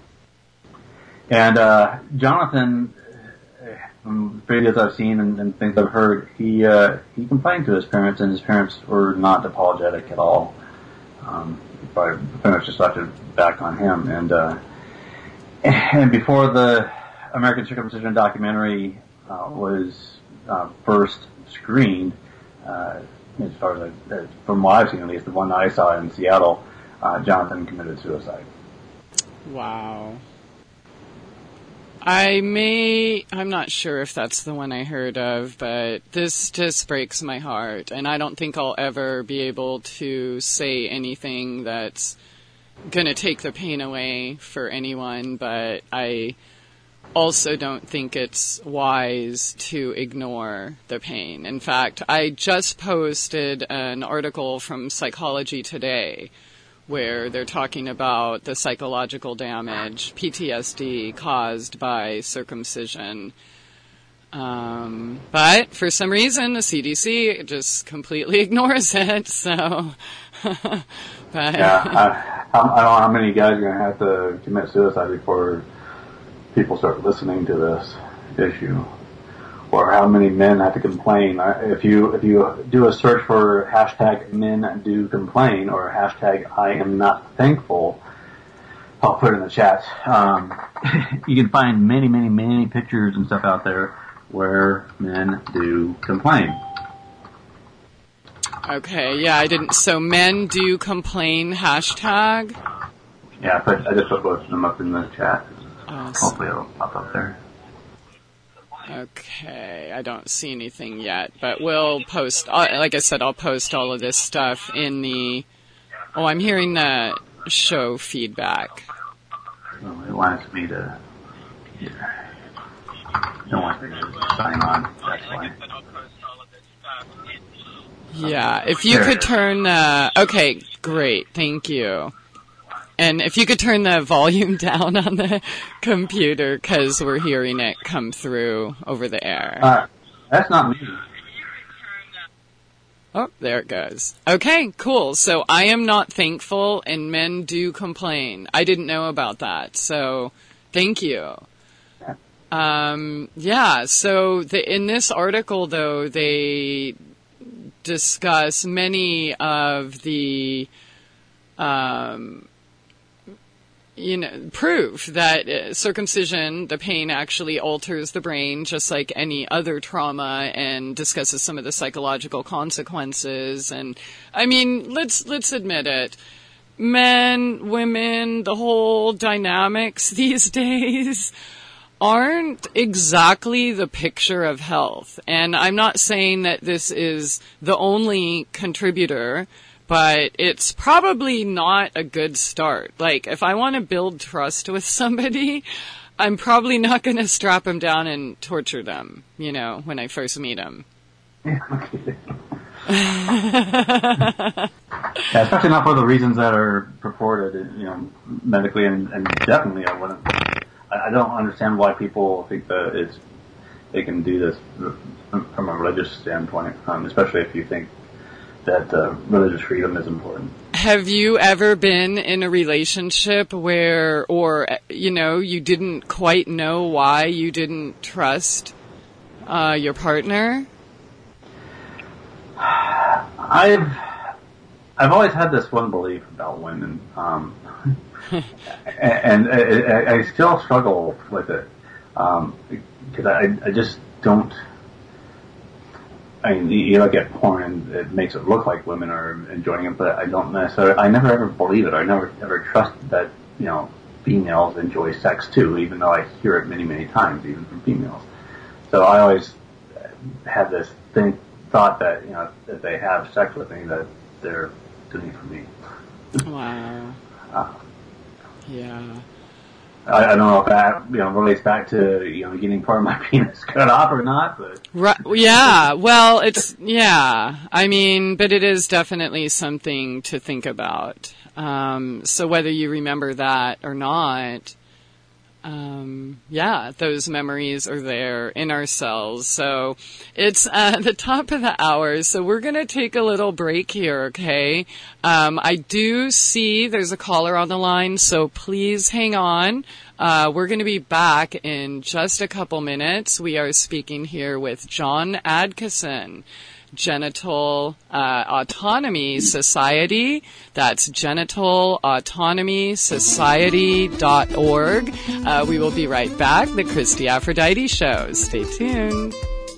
And uh, Jonathan, from videos I've seen and, and things I've heard, he uh, he complained to his parents, and his parents were not apologetic at all. Um, probably pretty much just left it back on him. And uh, and before the American Circumcision documentary uh, was uh, first screened, uh, as far as I, from what I've seen at least, the one that I saw in Seattle, uh, Jonathan committed suicide. Wow. I may, I'm not sure if that's the one I heard of, but this just breaks my heart. And I don't think I'll ever be able to say anything that's going to take the pain away for anyone, but I also don't think it's wise to ignore the pain. In fact, I just posted an article from Psychology Today where they're talking about the psychological damage, P T S D, caused by circumcision. Um, but for some reason, the C D C just completely ignores it, so... but yeah, I, I don't know how many guys are going to have to commit suicide before people start listening to this issue. Or how many men have to complain. If you if you do a search for hashtag men do complain or hashtag I am not thankful, I'll put it in the chat. Um, you can find many, many, many pictures and stuff out there where men do complain. Okay, yeah, I didn't. So men do complain hashtag? Yeah, I, put, I just put both of them up in the chat. Uh, Hopefully it'll pop up there. Okay, I don't see anything yet, but we'll post, like I said, I'll post all of this stuff in the, oh, I'm hearing the show feedback. Well, it wants me to, yeah. It wants me to sign on, that's why. Yeah, if you could turn, uh, okay, great, thank you. And if you could turn the volume down on the computer, because we're hearing it come through over the air. Uh, that's not me. Oh, there it goes. Okay, cool. So I am not thankful, and men do complain. I didn't know about that, so thank you. Um, yeah, so the, in this article, though, they discuss many of the, um, you know, proof that uh, circumcision, the pain actually alters the brain just like any other trauma, and discusses some of the psychological consequences. And I mean, let's, let's admit it. Men, women, the whole dynamics these days aren't exactly the picture of health. And I'm not saying that this is the only contributor, but it's probably not a good start. Like, if I want to build trust with somebody, I'm probably not going to strap them down and torture them, you know, when I first meet them. Yeah, especially not for the reasons that are purported, you know, medically, and, and definitely I wouldn't. I, I don't understand why people think that it's they can do this from a religious standpoint, um, especially if you think that uh, religious freedom is important. Have you ever been in a relationship where, or, you know, you didn't quite know why you didn't trust uh, your partner? I've I've always had this one belief about women, um, and, and I, I still struggle with it um, because I, I just don't. I mean, you look at porn and it makes it look like women are enjoying it, but I don't necessarily, I never ever believe it. I never ever trusted that, you know, females enjoy sex too, even though I hear it many, many times, even from females. So I always had this thing, thought that, you know, if they have sex with me, that they're doing it for me. Wow. Uh, yeah. I, I don't know if that, you know, relates back to, you know, getting part of my penis cut off or not, but. Right, yeah, well, it's, yeah, I mean, but it is definitely something to think about. Um, so whether you remember that or not, um, yeah, those memories are there in our cells. So it's uh, the top of the hour, so we're going to take a little break here, okay? Um, I do see there's a caller on the line, so please hang on. Uh, we're going to be back in just a couple minutes. We are speaking here with John Adkisson, Genital uh, Autonomy Society. That's genital autonomy society dot org. Uh, we will be right back. The Christy Aphrodite Show. Stay tuned.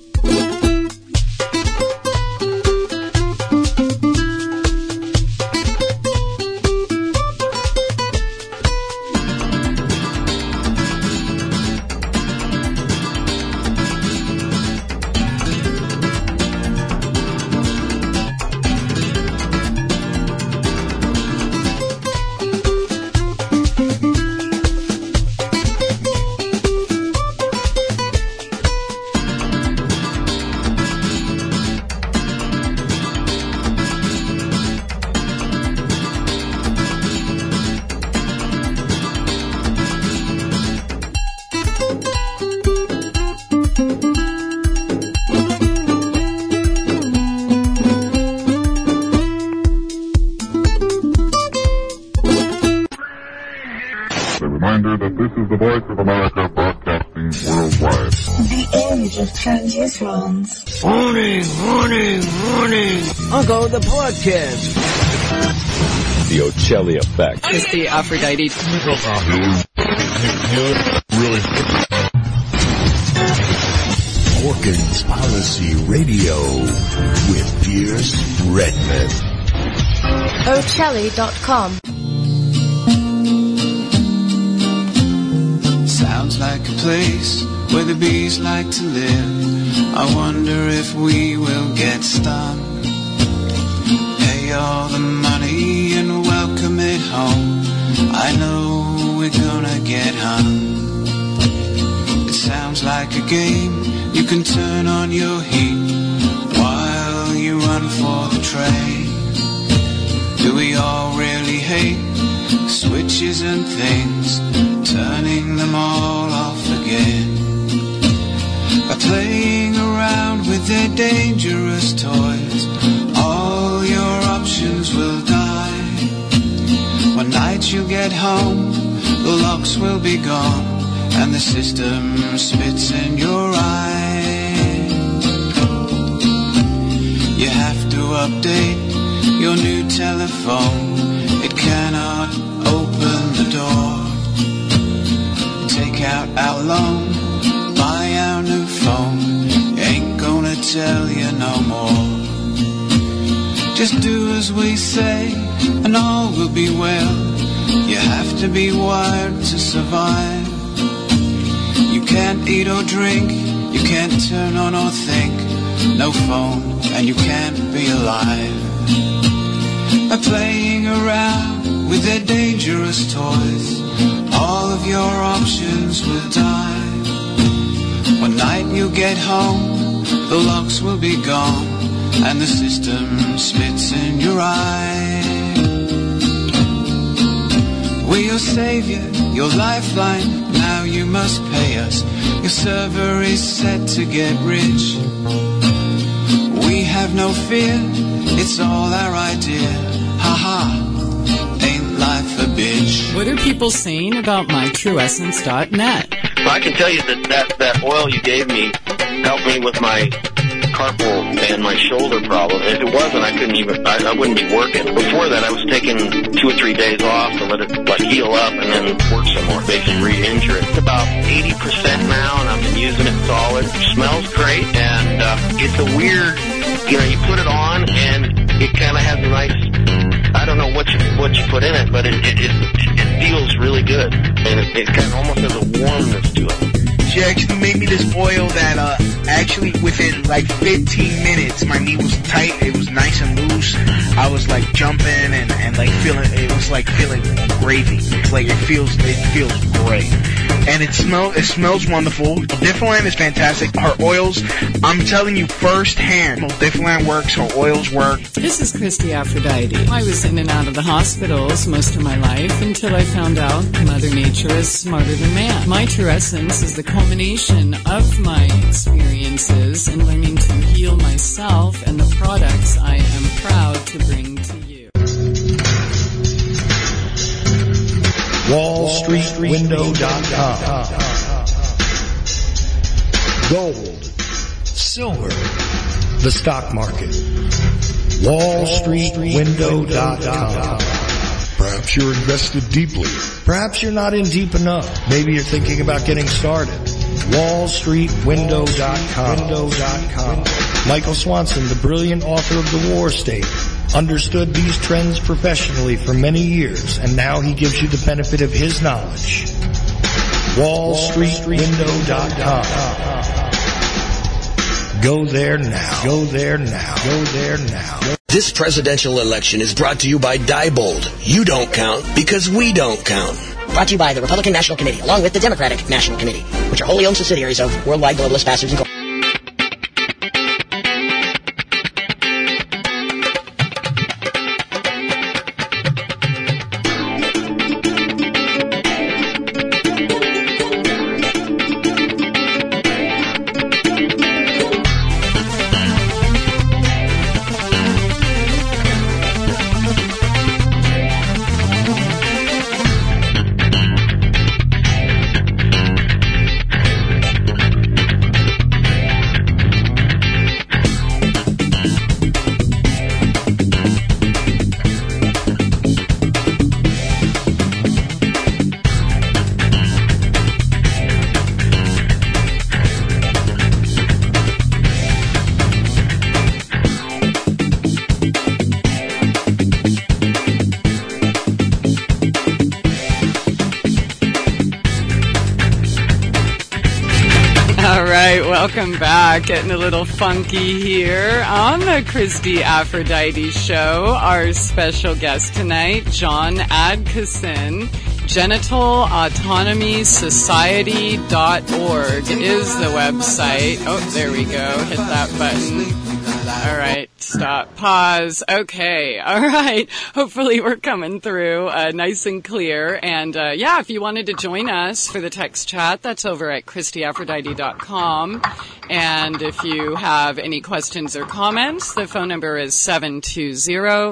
Morning, morning, morning. Uncle, the podcast. The Ocelli Effect. It's the Aphrodite. Really? Hawkins Policy Radio with Pierce Redmond. Ocelli dot com. Sounds like a place where the bees like to live. I wonder if we will get stung. Pay all the money and welcome it home. I know we're gonna get hung. It sounds like a game. You can turn on your heat while you run for the train. Do we all really hate switches and things, turning them all off again? By playing around with their dangerous toys, all home, the locks will be gone, and the system spits in your eye. You have to update your new telephone. It cannot open the door. Take out our loan, buy our new phone. Ain't gonna tell you no more. Just do as we say, and all will be well. You have to be wired to survive. You can't eat or drink, you can't turn on or think. No phone, and you can't be alive. By playing around with their dangerous toys, all of your options will die. One night you'll get home, the locks will be gone, and the system spits in your eye. We're your savior, your lifeline, now you must pay us. Your server is set to get rich. We have no fear, it's all our idea. Ha ha, ain't life a bitch. What are people saying about my true essence dot net? Well, I can tell you that, that that oil you gave me helped me with my carpal and my shoulder problem. If it wasn't, I couldn't even, I, I wouldn't be working. Before that, I was taking two or three days off to let it like heal up and then work some more, basically re-injure it. It's about eighty percent now, and I've been using it solid. It smells great, and uh, it's a weird, you know, you put it on, and it kind of has a nice, I don't know what you what you put in it, but it it, it, it feels really good, and it, it kind of almost has a warmness to it. She actually made me this oil that uh actually within like fifteen minutes my knee was tight, it was nice and loose. I was like jumping and, and like feeling, it was like feeling gravy. It's like it feels it feels great. And it smells it smells wonderful. Differland is fantastic. Her oils, I'm telling you firsthand, Differland works, her oils work. This is Christy Aphrodite. I was in and out of the hospitals most of my life until I found out Mother Nature is smarter than man. My true essence is the culmination of my experiences in learning to heal myself and the products I am proud to bring to you. Wall Street Window dot com. Gold, silver, the stock market. Wall Street Window dot com. Perhaps you're invested deeply. Perhaps you're not in deep enough. Maybe you're thinking about getting started. Wall Street Window dot com. Michael Swanson, the brilliant author of The War State, understood these trends professionally for many years, and now he gives you the benefit of his knowledge. Wall Street Window dot com. Go there now. Go there now. Go there now. This presidential election is brought to you by Diebold. You don't count because we don't count. Brought to you by the Republican National Committee, along with the Democratic National Committee, which are wholly owned subsidiaries of Worldwide Globalist Bastards Incorporated. Welcome back. Getting a little funky here on the Christy Aphrodite Show. Our special guest tonight, John Adkisson. Genital Autonomy Society dot org is the website. Oh, there we go. Hit that button. All right, stop, pause. Okay, all right. Hopefully we're coming through uh, nice and clear. And uh, yeah, if you wanted to join us for the text chat, that's over at Christy Aphrodite dot com. And if you have any questions or comments, the phone number is seven two zero,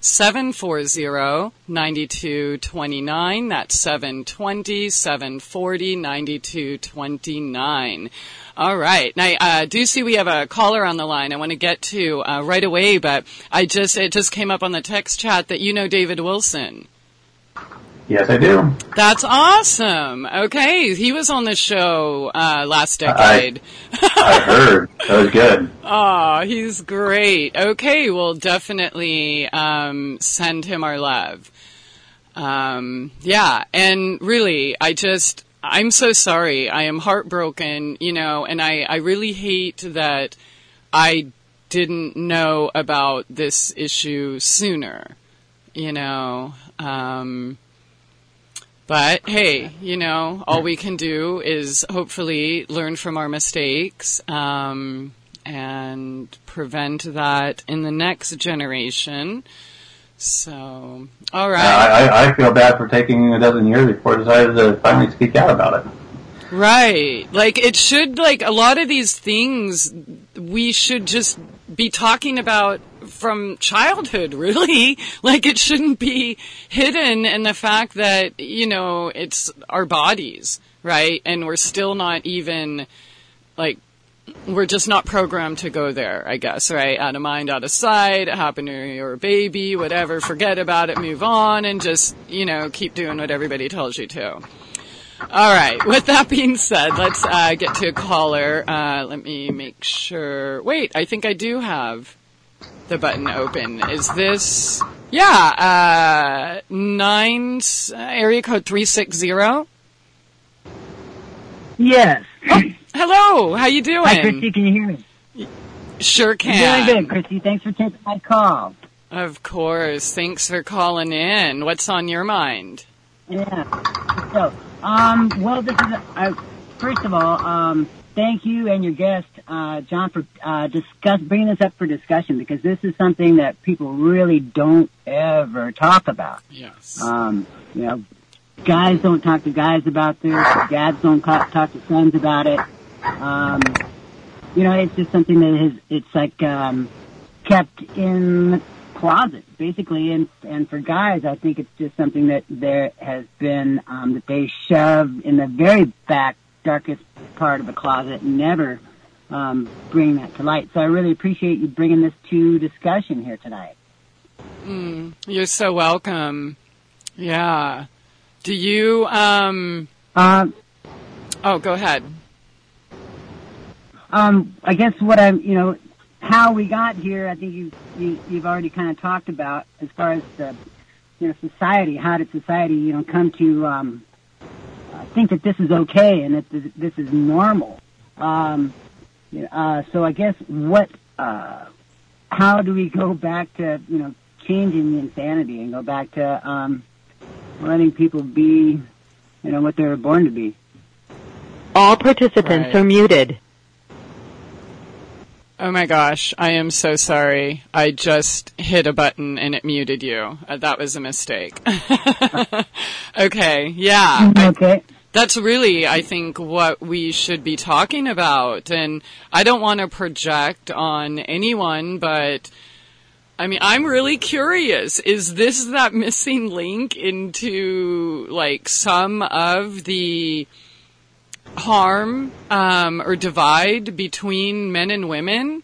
seven four zero, nine two two nine. That's seven two zero, seven four zero, nine two two nine. All right. Now, I uh, do see we have a caller on the line I want to get to uh, right away, but I just it just came up on the text chat that you know David Wilson. Yes, I do. That's awesome. Okay. He was on the show uh, last decade. I, I heard. That was good. Oh, he's great. Okay. We'll definitely um, send him our love. Um, yeah. And really, I just... I'm so sorry. I am heartbroken, you know, and I, I really hate that I didn't know about this issue sooner, you know. Um, but, hey, you know, all we can do is hopefully learn from our mistakes um, and prevent that in the next generation. So, all right. Uh, I, I feel bad for taking a dozen years before I decided to finally speak out about it. Right. Like, it should, like, a lot of these things we should just be talking about from childhood, really. Like, it shouldn't be hidden in the fact that, you know, it's our bodies, right? And we're still not even, like, we're just not programmed to go there, I guess, right? Out of mind, out of sight, it happened to your baby, whatever, forget about it, move on, and just, you know, keep doing what everybody tells you to. All right, with that being said, let's uh, get to a caller. Uh, let me make sure. Wait, I think I do have the button open. Is this, yeah, uh, nine, uh, area code three six zero? Yes. Oh, hello, how you doing? Hi, Christy, can you hear me? Sure can. Doing good, Christy. Thanks for taking my call. Of course. Thanks for calling in. What's on your mind? Yeah. So, um, well, this is, a, uh, first of all, um, thank you and your guest, uh, John, for, uh, discuss, bringing this up for discussion, because this is something that people really don't ever talk about. Yes. Um, you know, guys don't talk to guys about this. Dads don't talk to sons about it. Um, you know, it's just something that is, it's like, um, kept in the closet, basically. And, and for guys, I think it's just something that there has been, um, that they shove in the very back, darkest part of the closet and never, um, bring that to light. So I really appreciate you bringing this to discussion here tonight. Mm, you're so welcome. Yeah. Do you, um... Uh, oh, go ahead. Um, I guess what I'm, you know, how we got here, I think you, you, you've already kind of talked about as far as the, you know, society. How did society, you know, come to, um, uh, think that this is okay and that this, this is normal? Um, uh, so I guess what, uh, how do we go back to, you know, changing the insanity and go back to, um, letting people be, you know, what they were born to be? All participants right. are muted. Oh my gosh, I am so sorry. I just hit a button and it muted you. Uh, that was a mistake. Okay, yeah. Okay. I, that's really, I think, what we should be talking about. And I don't want to project on anyone, but I mean, I'm really curious. Is this that missing link into, like, some of the harm um, or divide between men and women?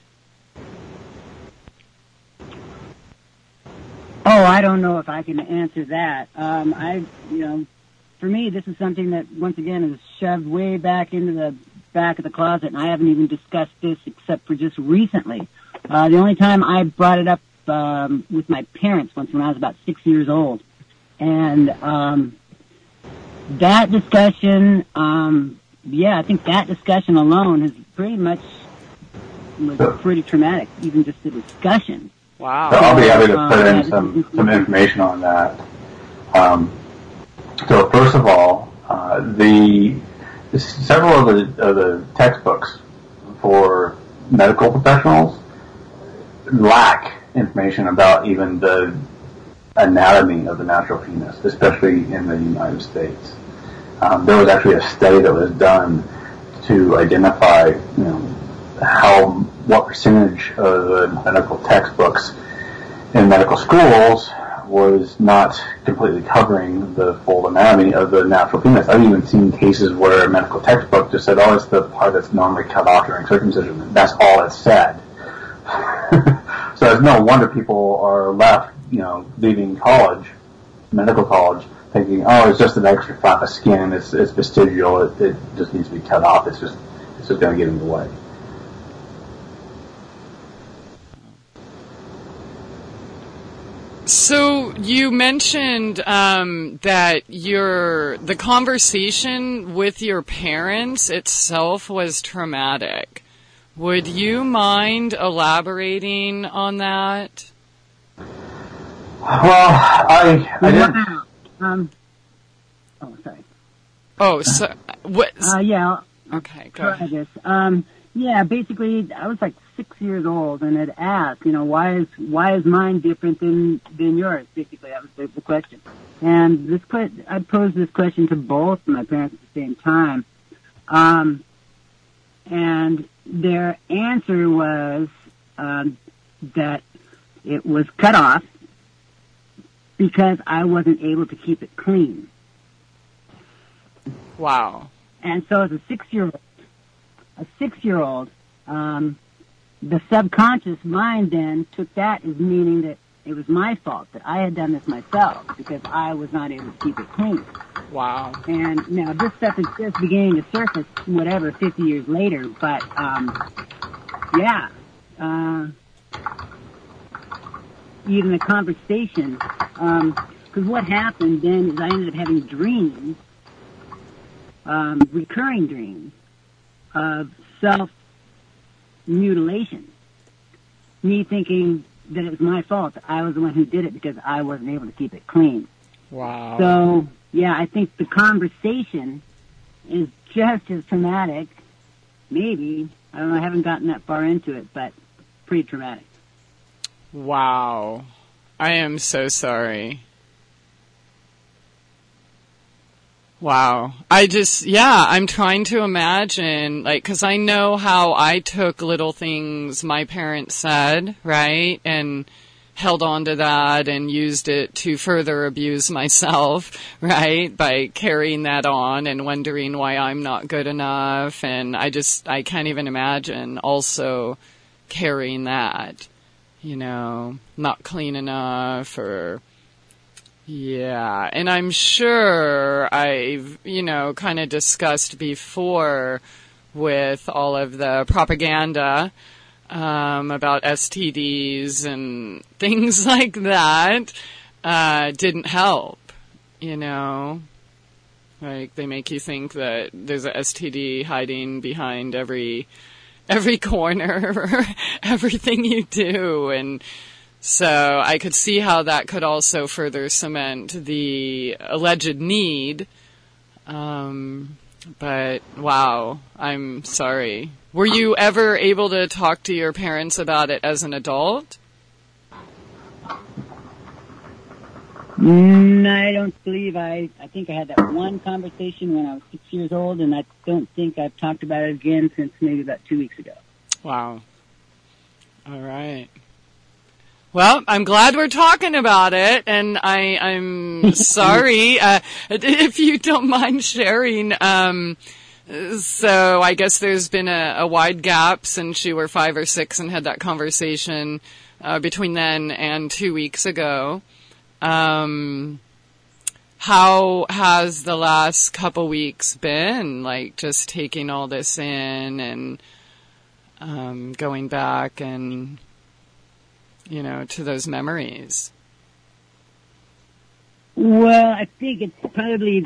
Oh, I don't know if I can answer that. Um, I, you know, for me, this is something that, once again, is shoved way back into the back of the closet, and I haven't even discussed this except for just recently. Uh, the only time I brought it up um, with my parents once when I was about six years old. And um, that discussion, um, yeah, I think that discussion alone has pretty much was pretty traumatic, even just the discussion. Wow. So I'll be happy to put in some, some information on that. Um, so first of all, uh, the several of the, of the textbooks for medical professionals lack information about even the anatomy of the natural penis, especially in the United States. Um, there was actually a study that was done to identify, you know, how what percentage of the medical textbooks in medical schools was not completely covering the full anatomy of the natural penis. I've even seen cases where a medical textbook just said, oh, it's the part that's normally cut off during circumcision. That's all it said. So it's no wonder people are left, you know, leaving college, medical college, thinking, oh, it's just an extra flap of skin, it's, it's vestigial, it, it just needs to be cut off, it's just, it's just going to get in the way. So you mentioned um, that your the conversation with your parents itself was traumatic. Would you mind elaborating on that? Well, I I didn't. Um. Oh, sorry. Oh, so what? Uh, yeah. Okay, go try ahead. this. Um. Yeah, basically, I was like six years old and had asked, you know, why is why is mine different than than yours? Basically, that was the, the question. And this que- I posed this question to both my parents at the same time, um, and their answer was um, that it was cut off because I wasn't able to keep it clean. Wow. And so, as a six-year-old. A six-year-old, um, the subconscious mind then took that as meaning that it was my fault, that I had done this myself because I was not able to keep it clean. Wow. And now this stuff is just beginning to surface, whatever, fifty years later, but, um, yeah, uh, even the conversation, um, because what happened then is I ended up having dreams, um, recurring dreams, of self-mutilation. Me thinking that it was my fault, that I was the one who did it because I wasn't able to keep it clean. Wow. So, yeah, I think the conversation is just as traumatic, maybe, I don't know, I haven't gotten that far into it, but pretty traumatic. Wow. I am so sorry. Wow. I just, yeah, I'm trying to imagine, like, because I know how I took little things my parents said, right, and held on to that and used it to further abuse myself, right, by carrying that on and wondering why I'm not good enough. And I just, I can't even imagine also carrying that, you know, not clean enough or... Yeah, and I'm sure I've, you know, kind of discussed before with all of the propaganda um, about S T Ds and things like that uh, didn't help, you know. Like, they make you think that there's a S T D hiding behind every every corner or everything you do, and... So I could see how that could also further cement the alleged need. Um, but, wow, I'm sorry. Were you ever able to talk to your parents about it as an adult? Mm, I don't believe I... I think I had that one conversation when I was six years old, and I don't think I've talked about it again since maybe about two weeks ago. Wow. All right. Well, I'm glad we're talking about it, and I, I'm sorry uh, if you don't mind sharing. Um, so I guess there's been a, a wide gap since you were five or six and had that conversation uh, between then and two weeks ago. Um, how has the last couple weeks been? Like, just taking all this in and um, going back and... you know, to those memories? Well, I think it's probably,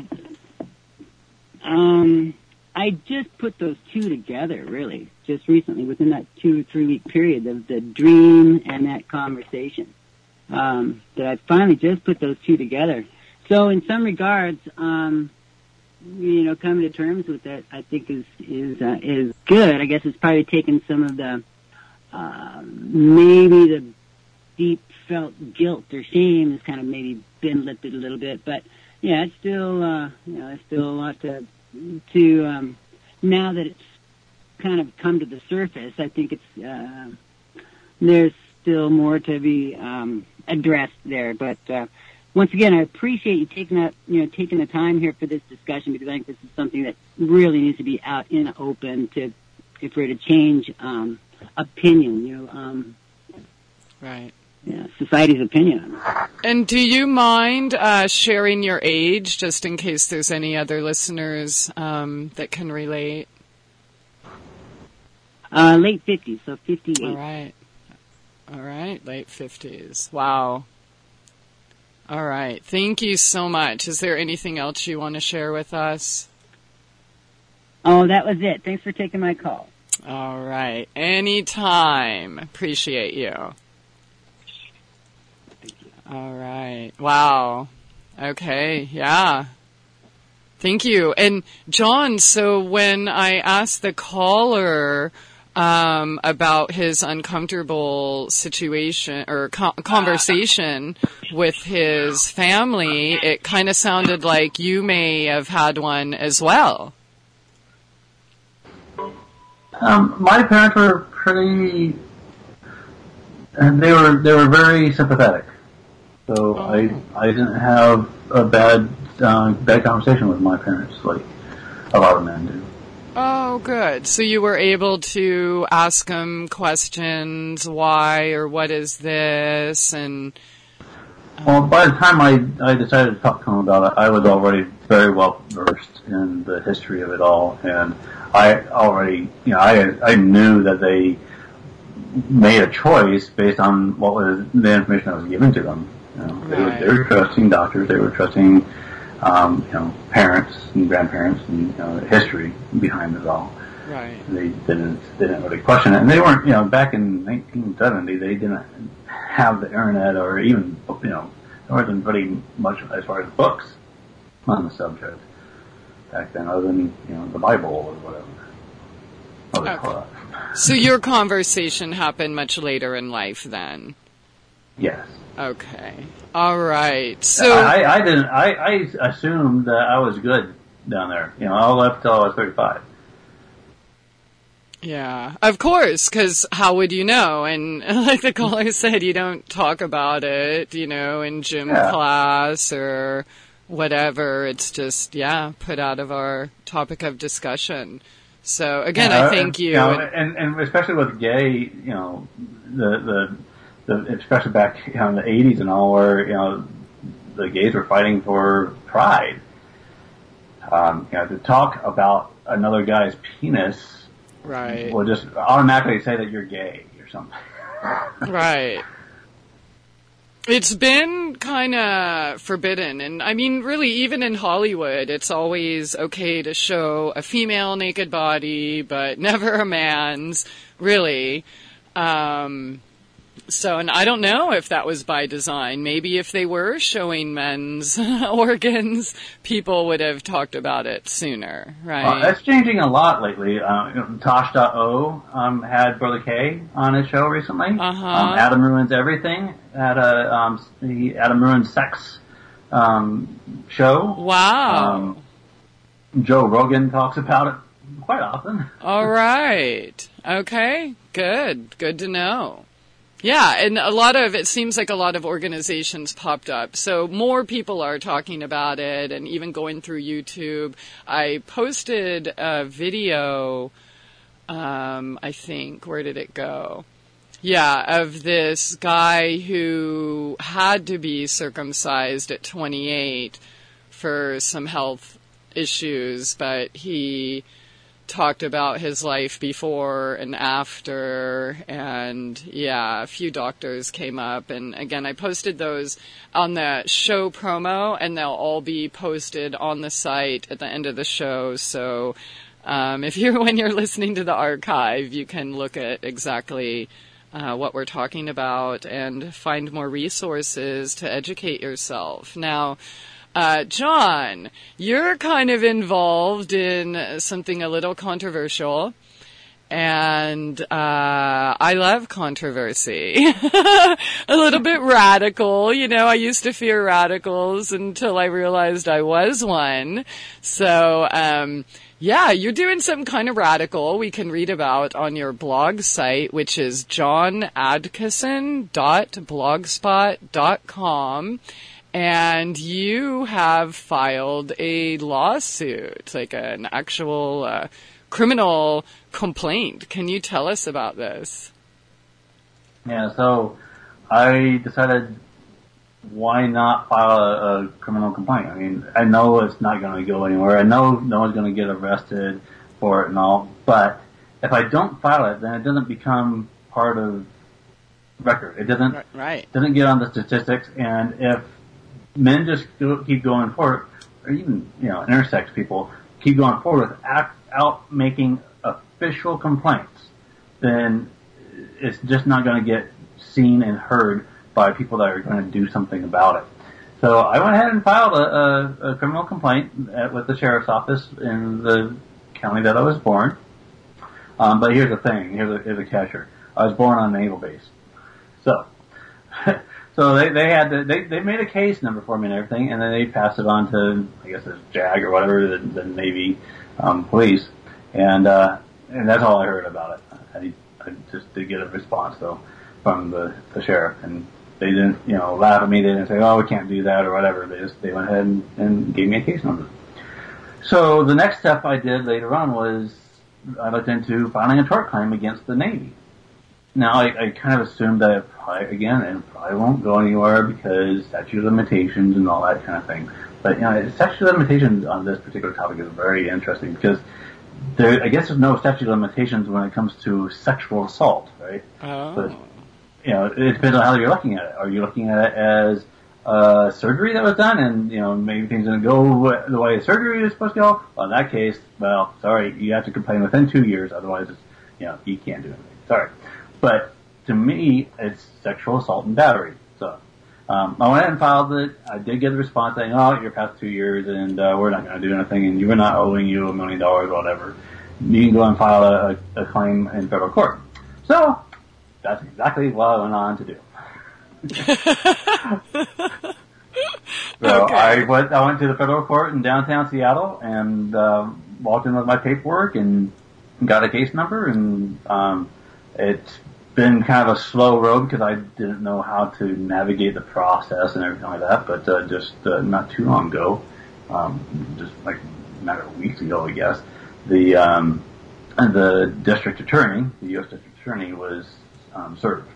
um, I just put those two together, really, just recently, within that two or three week period, the, the dream and that conversation, um, that I finally just put those two together. So in some regards, um, you know, coming to terms with that, I think is, is, uh, is good. I guess it's probably taken some of the, uh, maybe the deep felt guilt or shame has kind of maybe been lifted a little bit, but yeah, it's still, uh, you know, it's still a lot to, to, um, now that it's kind of come to the surface, I think it's, uh, there's still more to be um, addressed there. But uh, once again, I appreciate you taking that, you know, taking the time here for this discussion, because I think this is something that really needs to be out in the open to, if we're to change um, opinion, you know. Um, right. Yeah, society's opinion on it. And do you mind uh, sharing your age, just in case there's any other listeners um, that can relate? Uh, late fifties, so fifty-eight. All right. All right, late fifties. Wow. All right. Thank you so much. Is there anything else you want to share with us? Oh, that was it. Thanks for taking my call. All right. Anytime. Appreciate you. All right. Wow. Okay. Yeah. Thank you. And John, so when I asked the caller um, about his uncomfortable situation or co- conversation with his family, it kind of sounded like you may have had one as well. Um, my parents were pretty, and they were they were very sympathetic. So oh. I I didn't have a bad uh, bad conversation with my parents like a lot of men do. Oh, good. So you were able to ask them questions, why or what is this, and. Um, well, by the time I I decided to talk to them about it, I was already very well versed in the history of it all, and I already you know I I knew that they made a choice based on what was the information that was given to them. You know, they, right. were, they were trusting doctors. They were trusting, um, you know, parents and grandparents, and you know, the history behind it all. Right. They didn't they didn't really question it, and they weren't. You know, back in nineteen seventy, they didn't have the internet or even you know there wasn't really much as far as books on the subject back then, other than you know the Bible or whatever. Okay. So your conversation happened much later in life, then. Yes. Okay. All right. So I, I didn't. I, I assumed that I was good down there. You know, I left till I was thirty-five. Yeah, of course. Because how would you know? And like the caller said, you don't talk about it. You know, in gym yeah. class or whatever. It's just yeah, put out of our topic of discussion. So again, yeah, I thank you. you know, and, and especially with gay, you know, the the. The, especially back you know, in the eighties and all, where you know the gays were fighting for pride. Um, you know, to talk about another guy's penis, right, will just automatically say that you're gay or something. Right. It's been kind of forbidden, and I mean, really, even in Hollywood, it's always okay to show a female naked body, but never a man's. Really. Um, So, and I don't know if that was by design. Maybe if they were showing men's organs, people would have talked about it sooner, right? Well, that's changing a lot lately. Uh, you know, Tosh dot O um, had Brother K on his show recently. Uh-huh. Um, Adam Ruins Everything had a um, the Adam Ruins Sex um, show. Wow. Um, Joe Rogan talks about it quite often. All right. Okay. Good. Good to know. Yeah, and a lot of, it seems like a lot of organizations popped up. So more people are talking about it and even going through YouTube. I posted a video, um, I think, where did it go? Yeah, of this guy who had to be circumcised at twenty-eight for some health issues, but he talked about his life before and after, and yeah, a few doctors came up, and again, I posted those on the show promo, and they'll all be posted on the site at the end of the show, so um, if you're, when you're listening to the archive, you can look at exactly uh, what we're talking about and find more resources to educate yourself. Now, Uh, John, you're kind of involved in something a little controversial, And uh I love controversy. A little bit radical, you know. I used to fear radicals until I realized I was one. So, um yeah, you're doing some kind of radical we can read about on your blog site, which is john adkisson dot blogspot dot com. And you have filed a lawsuit, like an actual uh, criminal complaint. Can you tell us about this? Yeah, so I decided, why not file a, a criminal complaint? I mean, I know it's not going to go anywhere. I know no one's going to get arrested for it and all. But if I don't file it, then it doesn't become part of record. It doesn't right. doesn't get on the statistics. And if men just go, keep going forward, or even, you know, intersex people keep going forward with act out making official complaints, then it's just not going to get seen and heard by people that are going to do something about it. So I went ahead and filed a, a, a criminal complaint at, with the sheriff's office in the county that I was born. Um, but here's the thing, here's a, here's a catcher. I was born on a naval base. So, so they, they had to, they, they made a case number for me and everything, and then they passed it on to, I guess it's JAG or whatever, the, the Navy, um, police. And, uh, and that's all I heard about it. I, I just did get a response though from the, the sheriff, and they didn't, you know, laugh at me. They didn't say, oh, we can't do that or whatever. They just, they went ahead and, and gave me a case number. So the next step I did later on was I looked into filing a tort claim against the Navy. Now, I, I kind of assumed that it probably, again, it probably won't go anywhere because statute of limitations and all that kind of thing. But, you know, statute of limitations on this particular topic is very interesting because there, I guess there's no statute of limitations when it comes to sexual assault, right? Oh. But, you know, it depends on how you're looking at it. Are you looking at it as uh, surgery that was done and, you know, maybe things didn't go the way surgery was supposed to go? Well, in that case, well, sorry, you have to complain within two years, otherwise, it's, you know, you can't do anything. Sorry. But to me, it's sexual assault and battery. So, um, I went ahead and filed it. I did get a response saying, oh, you're past two years and, uh, we're not going to do anything and we're not owing you a million dollars or whatever. You can go and file a, a claim in federal court. So, that's exactly what I went on to do. So okay. I went, I went to the federal court in downtown Seattle and, uh, walked in with my paperwork and got a case number, and, um, it's been kind of a slow road because I didn't know how to navigate the process and everything like that, but, uh, just, uh, not too long ago, um, just like a matter of weeks ago, I guess, the, um, the district attorney, the U S district attorney was, um, served.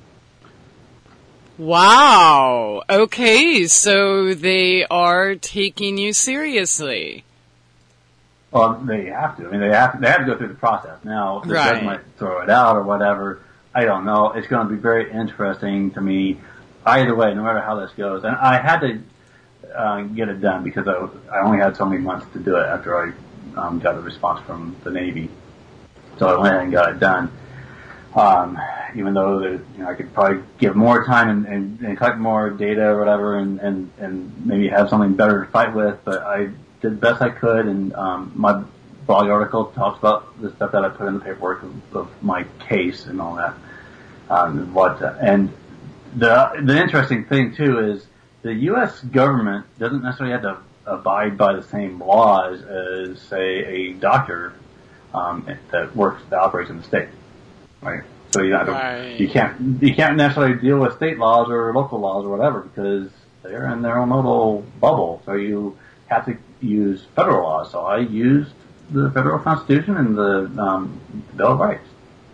Wow. Okay, so they are taking you seriously. Well, they have to. I mean, they have to, they have to go through the process. Now, the right. judge might throw it out or whatever. I don't know. It's going to be very interesting to me either way, no matter how this goes. And I had to uh, get it done because I, I only had so many months to do it after I um, got a response from the Navy. So I went ahead and got it done. Um, even though the, you know, I could probably give more time and, and, and collect more data or whatever and, and, and maybe have something better to fight with, but I did the best I could, and um, my blog article talks about the stuff that I put in the paperwork of, of my case and all that. Um, what, and the, the interesting thing too is the U S government doesn't necessarily have to abide by the same laws as, say, a doctor, um, that works, that operates in the state. Right. So you, right. you can't you can't necessarily deal with state laws or local laws or whatever because they're in their own little bubble. So you have to use federal laws. So I used the federal Constitution and the um, Bill of Rights.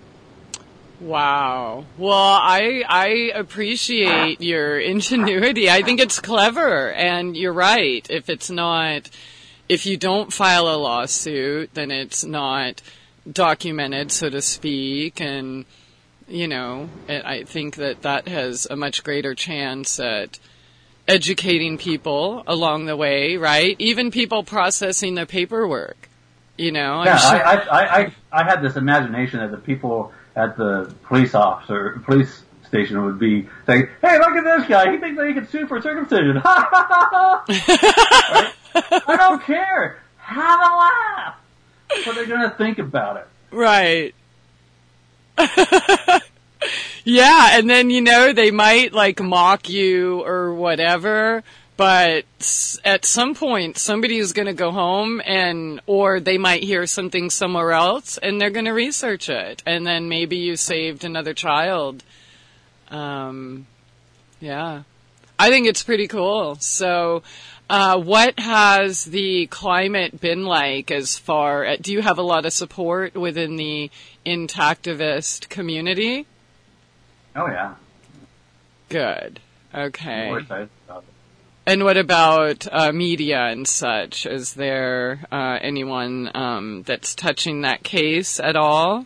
Wow. Well, I I appreciate your ingenuity. I think it's clever, and you're right. If it's not, if you don't file a lawsuit, then it's not documented, so to speak, and, you know, I think that that has a much greater chance at educating people along the way, right? Even people processing the paperwork, you know. Yeah, sure. I, I, I, I had this imagination that the people at the police officer, police station would be saying, hey, look at this guy, he thinks that he can sue for circumcision. Right? I don't care. Have a laugh. What they're going to think about it. Right. Yeah, and then, you know, they might, like, mock you or whatever, but at some point, somebody is going to go home and, or they might hear something somewhere else, and they're going to research it, and then maybe you saved another child. Um, yeah. I think it's pretty cool. So, uh, what has the climate been like as far as, do you have a lot of support within the intactivist community? Oh, yeah. Good. Okay. We're excited about it. And what about uh, media and such? Is there uh, anyone um, that's touching that case at all?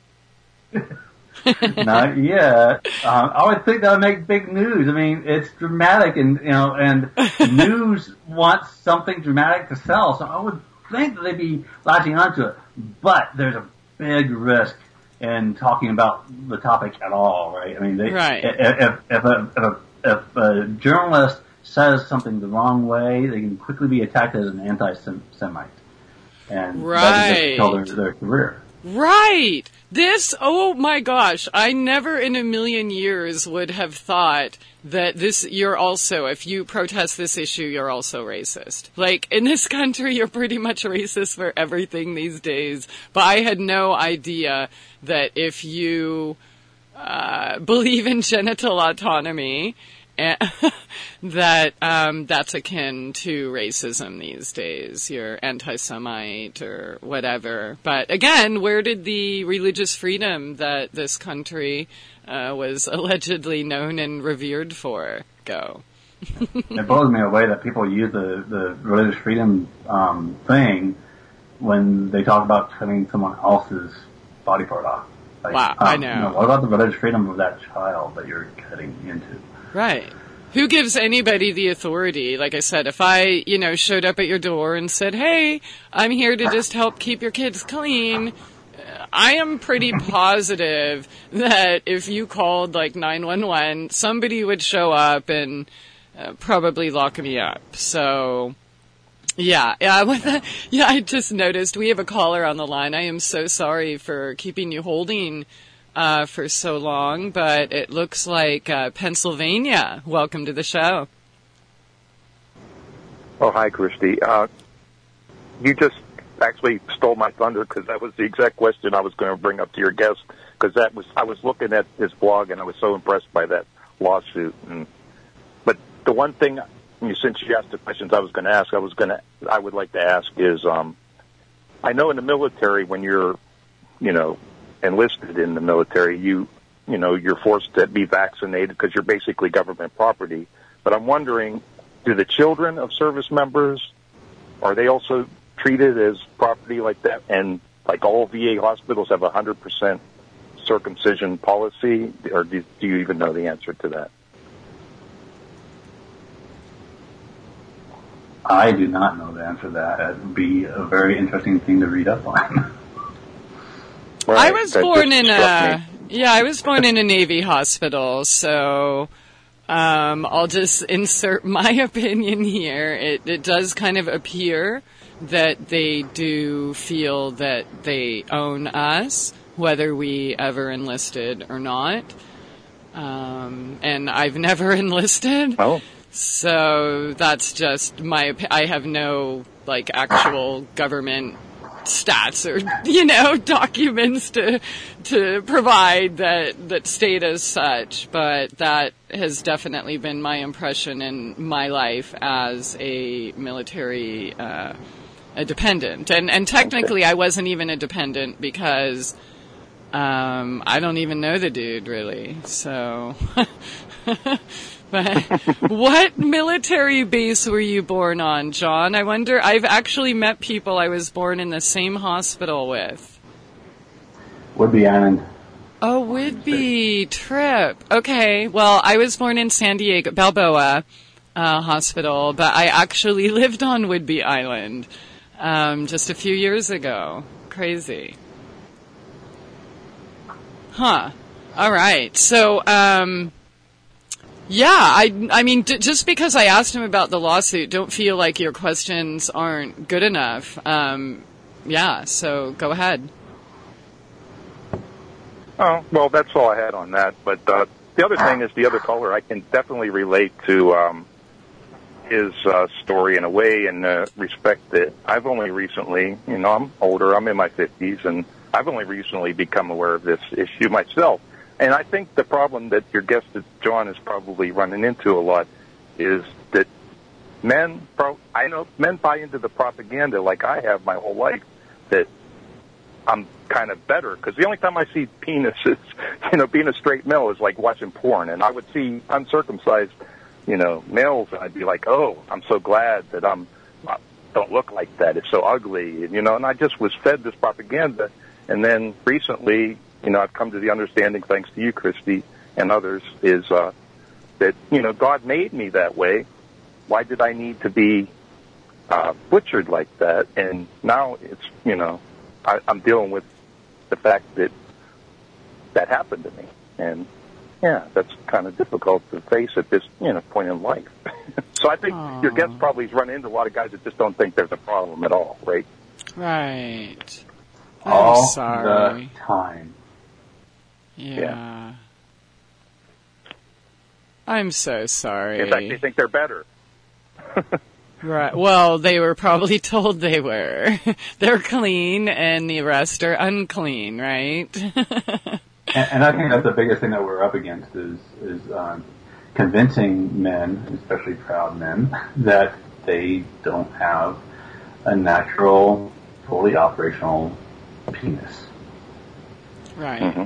Not yet. Um, I would think that would make big news. I mean, it's dramatic, and you know, and news wants something dramatic to sell. So I would think that they'd be latching onto it. But there's a big risk in talking about the topic at all, right? I mean, they, right. if, if, a, if, a, if a journalist says something the wrong way, they can quickly be attacked as an anti-Semite. And right. that can just kill their, their career. Right. This, oh my gosh, I never in a million years would have thought that this, you're also, if you protest this issue, you're also racist. Like, in this country, you're pretty much racist for everything these days. But I had no idea that if you uh, believe in genital autonomy, that um, that's akin to racism these days. You're anti-Semite or whatever. But again, where did the religious freedom that this country uh, was allegedly known and revered for go? It blows me away that people use the, the religious freedom um, thing when they talk about cutting someone else's body part off. Like, wow, um, I know. You know. What about the religious freedom of that child that you're cutting into? Right. Who gives anybody the authority? Like I said, if I, you know, showed up at your door and said, hey, I'm here to just help keep your kids clean, I am pretty positive that if you called like nine one one, somebody would show up and uh, probably lock me up. So, yeah. Yeah, with that, yeah, I just noticed we have a caller on the line. I am so sorry for keeping you holding Uh, for so long, but it looks like uh, Pennsylvania. Welcome to the show. Oh, hi, Christy. Uh, you just actually stole my thunder because that was the exact question I was going to bring up to your guest. Because that was I was looking at his blog and I was so impressed by that lawsuit. And, but the one thing, since you asked the questions I was going to ask, I was going to I would like to ask is, um, I know in the military when you're, you know, enlisted in the military, you, you know, you're forced to be vaccinated because you're basically government property. But I'm wondering, do the children of service members, are they also treated as property like that? And like all V A hospitals have a one hundred percent circumcision policy, or do, do you even know the answer to that? I do not know the answer to that. It would be a very interesting thing to read up on. Right, I was born in a yeah, I was born in a Navy hospital, so um, I'll just insert my opinion here. It, it does kind of appear that they do feel that they own us, whether we ever enlisted or not. Um, and I've never enlisted, oh. So that's just my. I have no like actual government stats or, you know, documents to to provide that that state as such, but that has definitely been my impression in my life as a military uh, a dependent. And and technically I wasn't even a dependent because um, I don't even know the dude really. So But what military base were you born on, John? I wonder, I've actually met people I was born in the same hospital with. Whidbey Island. Oh, Whidbey, trip. Okay, well, I was born in San Diego, Balboa uh, Hospital, but I actually lived on Whidbey Island um, just a few years ago. Crazy. Huh. All right, so... um Yeah, I, I mean, d- just because I asked him about the lawsuit, don't feel like your questions aren't good enough. Um, yeah, so go ahead. Oh, well, that's all I had on that. But uh, the other thing is the other caller. I can definitely relate to um, his uh, story in a way, in uh, respect that I've only recently, you know, I'm older, I'm in my fifties, and I've only recently become aware of this issue myself. And I think the problem that your guest, John, is probably running into a lot is that men, pro- I know men buy into the propaganda like I have my whole life, that I'm kind of better, because the only time I see penises, you know, being a straight male is like watching porn, and I would see uncircumcised, you know, males, and I'd be like, oh, I'm so glad that I'm I don't look like that. It's so ugly, and, you know, and I just was fed this propaganda, and then recently, you know, I've come to the understanding, thanks to you, Christy, and others, is uh, that, you know, God made me that way. Why did I need to be uh, butchered like that? And now it's, you know, I, I'm dealing with the fact that that happened to me. And, yeah, that's kind of difficult to face at this, you know, point in life. So I think Aww. your guest probably has run into a lot of guys that just don't think there's a problem at all, right? Right. I'm all sorry. the time. Yeah. yeah. I'm so sorry. In fact, they think they're better. Right. Well, they were probably told they were. They're clean, and the rest are unclean, right? and, and I think that's the biggest thing that we're up against is is um, convincing men, especially proud men, that they don't have a natural, fully operational penis. Right. Mm-hmm.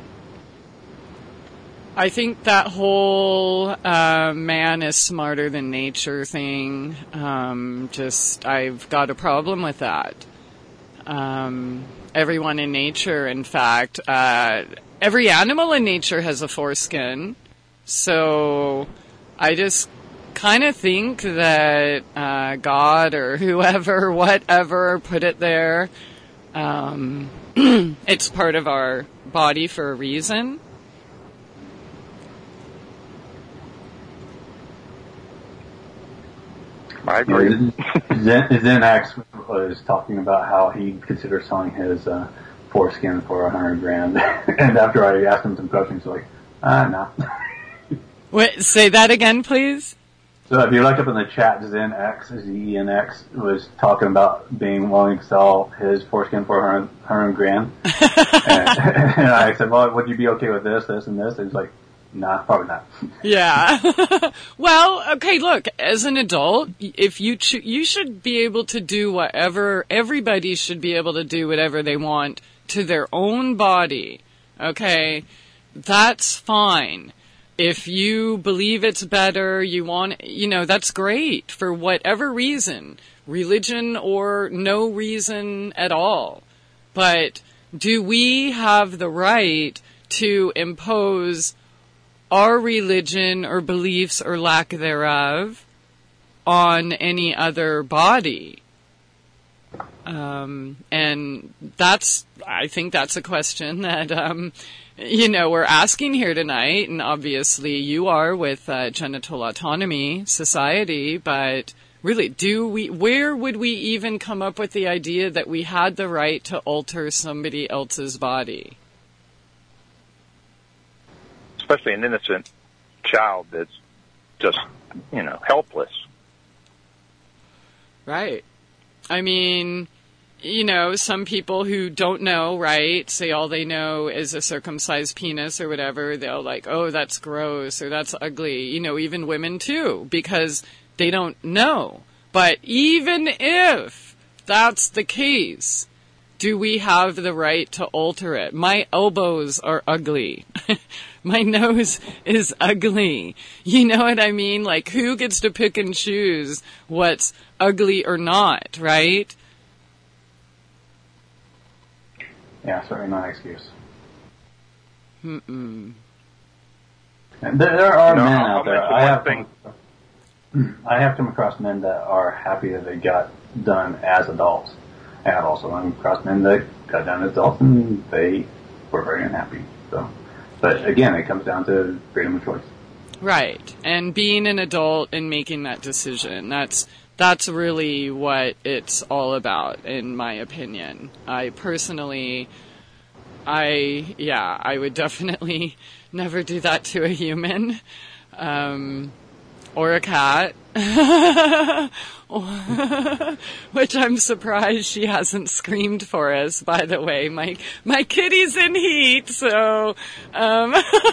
I think that whole uh, man is smarter than nature thing, um, just, I've got a problem with that. Um, everyone in nature, in fact, uh, every animal in nature has a foreskin, so I just kind of think that uh, God or whoever, whatever, put it there. Um, it's part of our body for a reason. I agree. Zen, Zenax was talking about how he considers selling his uh, foreskin for a hundred grand, and after I asked him some questions, he's like, ah, no. Wait, say that again, please. So if you look up in the chat, Zenax, Z E N X, was talking about being willing to sell his foreskin for a hundred, hundred grand, and, and I said, well, would you be okay with this, this, and this? And he's like, nah, probably not. Yeah. Well, okay, look, as an adult, if you cho- you should be able to do whatever, everybody should be able to do whatever they want to their own body. Okay? That's fine. If you believe it's better, you want, you know, that's great for whatever reason, religion or no reason at all. But do we have the right to impose our religion or beliefs or lack thereof on any other body? Um, and that's, I think that's a question that, um, you know, we're asking here tonight, and obviously you are with uh, Genital Autonomy Society, but really, do we, where would we even come up with the idea that we had the right to alter somebody else's body? Especially an innocent child that's just, you know, helpless. Right. I mean, you know, some people who don't know, right, say all they know is a circumcised penis or whatever, they'll like, oh, that's gross or that's ugly. You know, even women too, because they don't know. But even if that's the case, do we have the right to alter it? My elbows are ugly. My nose is ugly. You know what I mean? Like, who gets to pick and choose what's ugly or not, right? Yeah, certainly not an excuse. Mm-mm. And there, there are no, men I'll out there. I have, come, I have come across men that are happy that they got done as adults. And I've also come across men that got done as adults and they were very unhappy. So, but again, it comes down to freedom of choice. Right. And being an adult and making that decision. That's that's really what it's all about, in my opinion. I personally I, yeah, I would definitely never do that to a human, um, or a cat, which I'm surprised she hasn't screamed for us, by the way. My, my kitty's in heat, so, um,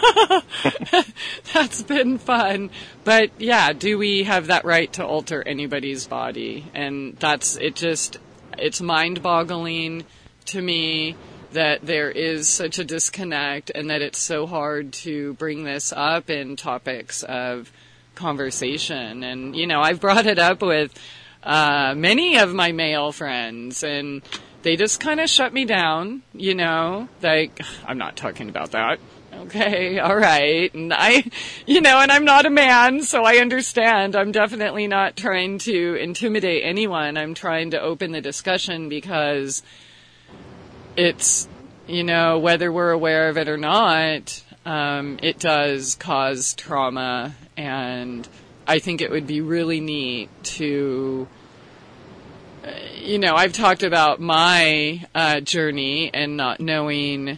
that's been fun. But yeah, do we have that right to alter anybody's body? And that's, it just, it's mind-boggling to me that there is such a disconnect and that it's so hard to bring this up in topics of conversation. And, you know, I've brought it up with uh, many of my male friends, and they just kind of shut me down, you know, like, I'm not talking about that. Okay, all right. And I, you know, and I'm not a man, so I understand. I'm definitely not trying to intimidate anyone. I'm trying to open the discussion because it's, you know, whether we're aware of it or not, um, it does cause trauma, and I think it would be really neat to, uh, you know, I've talked about my uh, journey and not knowing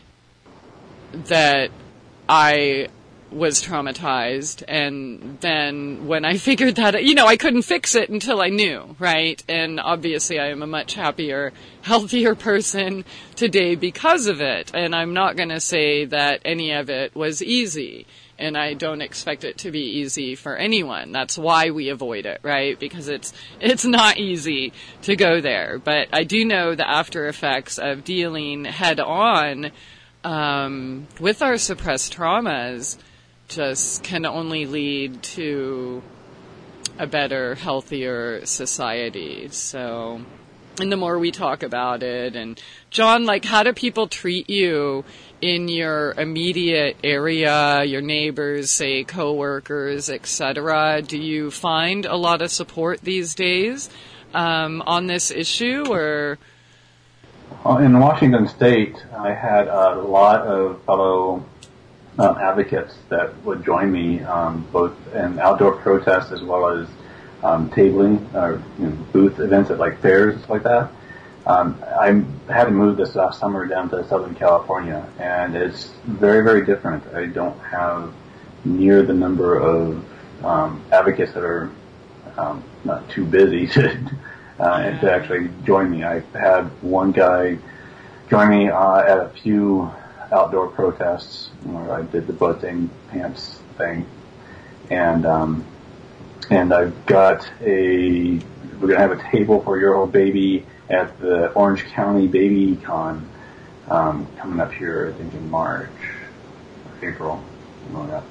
that I was traumatized, and then when I figured that, you know, I couldn't fix it until I knew, right? And obviously I am a much happier, healthier person today because of it, and I'm not going to say that any of it was easy, and I don't expect it to be easy for anyone. That's why we avoid it, right? Because it's it's not easy to go there. But I do know the after effects of dealing head on um, with our suppressed traumas just can only lead to a better, healthier society. So, and the more we talk about it, and John, like, how do people treat you in your immediate area, your neighbors, say, coworkers, et cetera? Do you find a lot of support these days um, on this issue, or? Well, in Washington State, I had a lot of fellow Um, advocates that would join me, um, both in outdoor protests as well as um, tabling or you know, booth events at like fairs like that. Um, I had to move this last summer down to Southern California, and it's very, very different. I don't have near the number of um, advocates that are um, not too busy to uh, to actually join me. I had one guy join me uh, at a few outdoor protests where I did the boating pants thing, and um, and I've got a we're gonna have a table for your old baby at the Orange County Baby Con um, coming up here, I think in March, or April, something like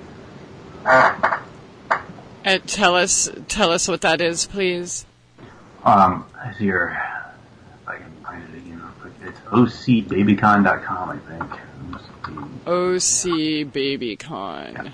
that. Uh, tell us, tell us what that is, please. Um, is your if I can find it again real quick. It's O C baby con dot com, I think. O C Baby Con.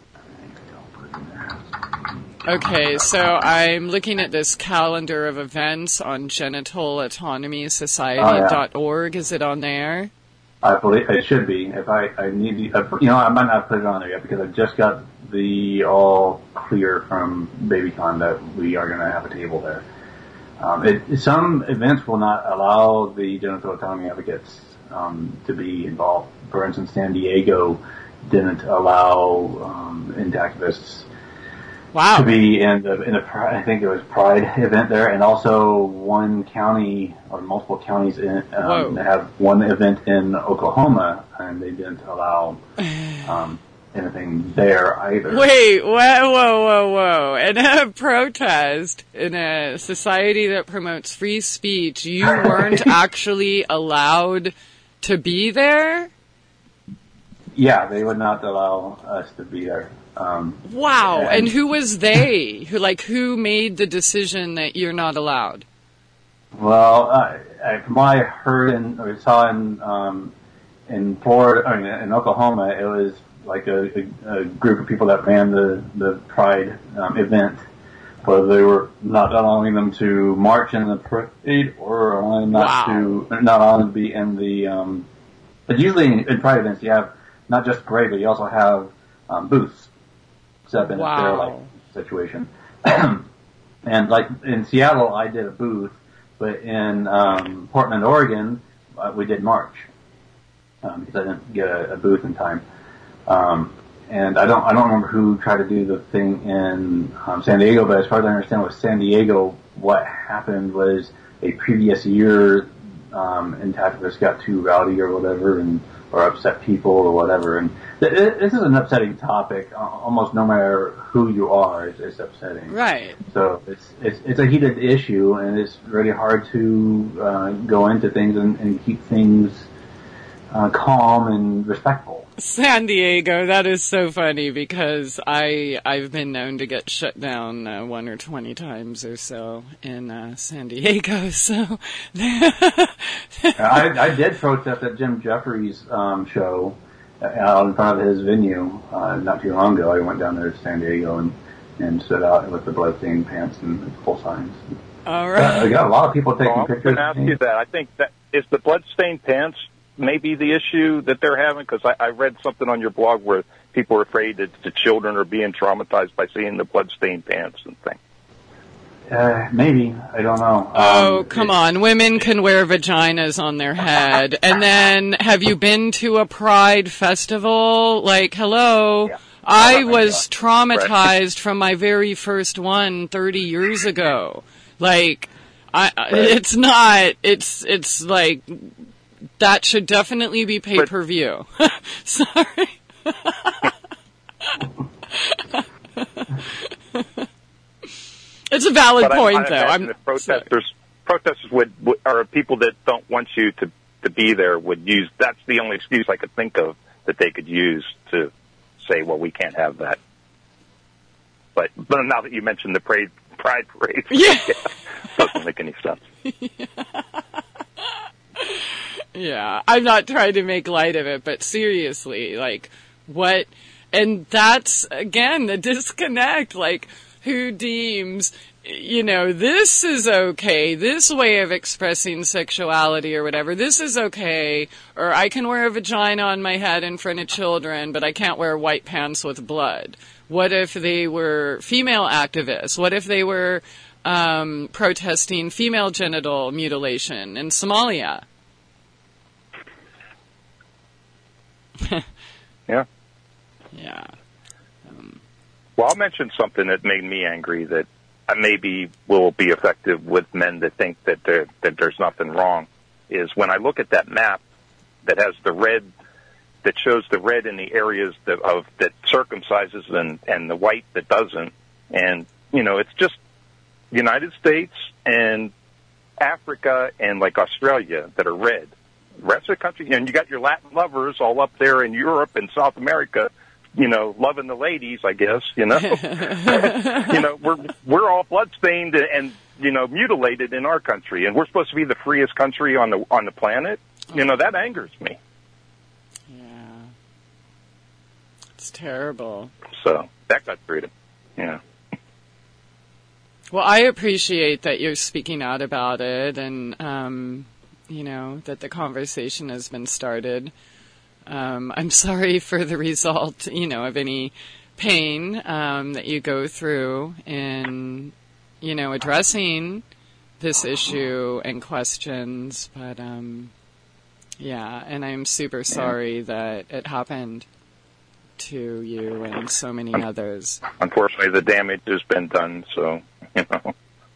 Okay, so I'm looking at this calendar of events on genital autonomy society dot org. Oh, yeah. Is it on there? I believe it should be. If I, I need, to, you know, I might not put it on there yet because I just got the all clear from BabyCon that we are going to have a table there. Um, it, some events will not allow the genital autonomy advocates um, to be involved. For instance, San Diego didn't allow um, activists wow. to be in the in a I think it was Pride event there, and also one county or multiple counties in, um, have one event in Oklahoma, and they didn't allow um, anything there either. Wait, whoa, whoa, whoa, whoa! In a protest in a society that promotes free speech, you weren't actually allowed to be there? Yeah, they would not allow us to be there. Um, wow. And, and who was they? Who, like, who made the decision that you're not allowed? Well, uh, I, from what I heard and or saw in, um, in Florida, I mean, in Oklahoma, it was like a, a, a group of people that ran the, the Pride, um, event, where they were not allowing them to march in the parade or allowing not wow. to, not allowing them to be in the, um, but usually in, in Pride events you have not just parade, but you also have, um, booths set up in wow. a fair-like situation. And like in Seattle, I did a booth, but in, um, Portland, Oregon, uh, we did march. um, because I didn't get a, a booth in time. Um, and I don't I don't remember who tried to do the thing in um, San Diego, but as far as I understand, with San Diego, what happened was a previous year um, Intactivist got too rowdy or whatever, and or upset people or whatever. And th- this is an upsetting topic. Uh, almost no matter who you are, it's, it's upsetting. Right. So it's it's it's a heated issue, and it's really hard to uh, go into things and, and keep things uh, calm and respectful. San Diego, that is so funny because I I've been known to get shut down uh, one or twenty times or so in uh, San Diego. So I, I did protest at Jim Jeffries' um, show out in front of his venue uh, not too long ago. I went down there to San Diego and and stood out with the bloodstained pants and full signs. All right, I got a lot of people taking oh, I'm pictures. I'm going to ask you that. I think that is the bloodstained pants. Maybe the issue that they're having, because I, I read something on your blog where people are afraid that the children are being traumatized by seeing the bloodstained pants and things. Uh, maybe. I don't know. Oh, um, come on. Women can wear vaginas on their head. And then, have you been to a Pride festival? Like, hello. Yeah. I Oh, was God. traumatized Right. from my very first one thirty years ago. Like, I, right. it's not, it's, it's like, that should definitely be pay-per-view. Sorry. It's a valid but point, I, though. I I'm protesters. Protesters would, would, or people that don't want you to to be there would use. That's the only excuse I could think of that they could use to say, "Well, we can't have that." But but now that you mentioned the parade, Pride parade, yeah, doesn't make any sense. Yeah. Yeah, I'm not trying to make light of it, but seriously, like, what, and that's, again, the disconnect, like, who deems, you know, this is okay, this way of expressing sexuality or whatever, this is okay, or I can wear a vagina on my head in front of children, but I can't wear white pants with blood. What if they were female activists? What if they were um, protesting female genital mutilation in Somalia? Yeah. Yeah. Um, well, I'll mention something that made me angry that maybe will be effective with men that think that there, that there's nothing wrong, is when I look at that map that has the red, that shows the red in the areas that, of, that circumcises and, and the white that doesn't. And, you know, it's just United States and Africa and like Australia that are red. The rest of the country, and you got your Latin lovers all up there in Europe and South America, you know, loving the ladies, I guess, you know. you know, we're we're all bloodstained and, and, you know, mutilated in our country, and we're supposed to be the freest country on the on the planet. You know, that angers me. Yeah. It's terrible. So, that got treated. Yeah. Well, I appreciate that you're speaking out about it, and, um, you know, that the conversation has been started. Um, I'm sorry for the result, you know, of any pain um, that you go through in, you know, addressing this issue and questions. But, um, yeah, and I'm super sorry that it happened to you and so many others. Unfortunately, the damage has been done, so, you know.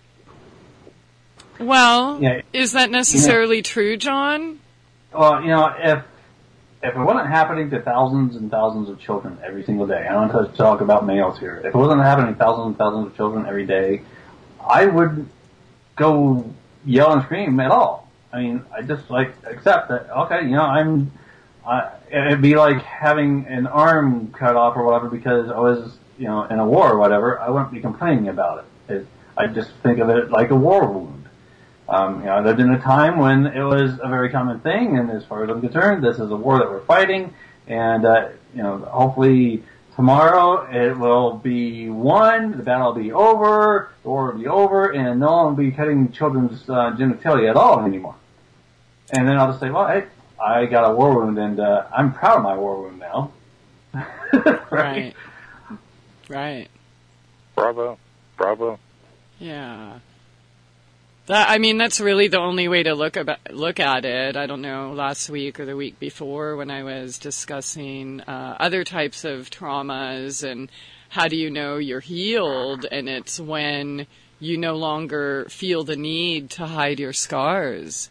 Well, yeah. Is that necessarily yeah. true, John? Well, you know, if if it wasn't happening to thousands and thousands of children every single day, I don't want to talk about males here. If it wasn't happening to thousands and thousands of children every day, I would go yell and scream at all. I mean, I just like accept that. Okay, you know, I'm. I, it'd be like having an arm cut off or whatever because I was, you know, in a war or whatever. I wouldn't be complaining about it. it I just think of it like a war wound. Um, you know, I lived in a time when it was a very common thing, and as far as I'm concerned, this is a war that we're fighting, and, uh, you know, hopefully tomorrow it will be won, the battle will be over, the war will be over, and no one will be cutting children's uh, genitalia at all anymore. And then I'll just say, well, hey, I got a war wound, and uh, I'm proud of my war wound now. right? Right. Right. Bravo. Bravo. Yeah. That, I mean, that's really the only way to look about, look at it. I don't know, last week or the week before when I was discussing uh, other types of traumas and how do you know you're healed, and it's when you no longer feel the need to hide your scars.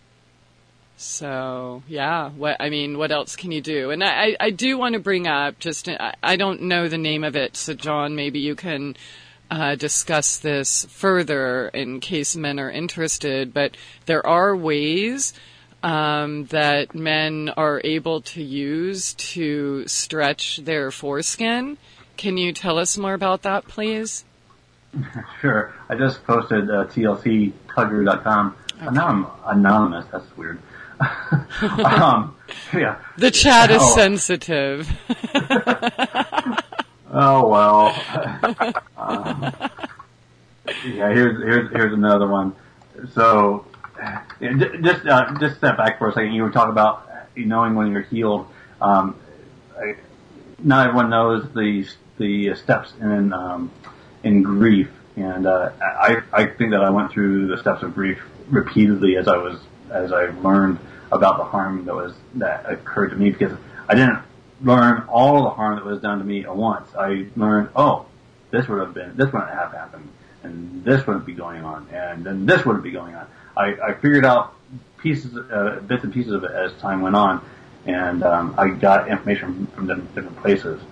So, yeah, what, I mean, what else can you do? And I, I do want to bring up, just, I, I don't know the name of it, so John, maybe you can uh, discuss this further in case men are interested, but there are ways um, that men are able to use to stretch their foreskin. Can you tell us more about that, please? Sure. I just posted uh, T L C tugger dot com. Okay. Now I'm anonymous. That's weird. um, yeah. The chat is oh. sensitive. Oh well. um, yeah. Here's here's here's another one. So, yeah, just uh, just step back for a second. You were talking about knowing when you're healed. Um, I, not everyone knows the the steps in um, in grief, and uh, I I think that I went through the steps of grief repeatedly as I was as I learned about the harm that was that occurred to me, because I didn't learn all the harm that was done to me at once. I learned, oh, this would have been, this wouldn't have happened, and this wouldn't be going on, and then this wouldn't be going on. I, I figured out pieces, uh, bits and pieces of it as time went on, and um, I got information from different places.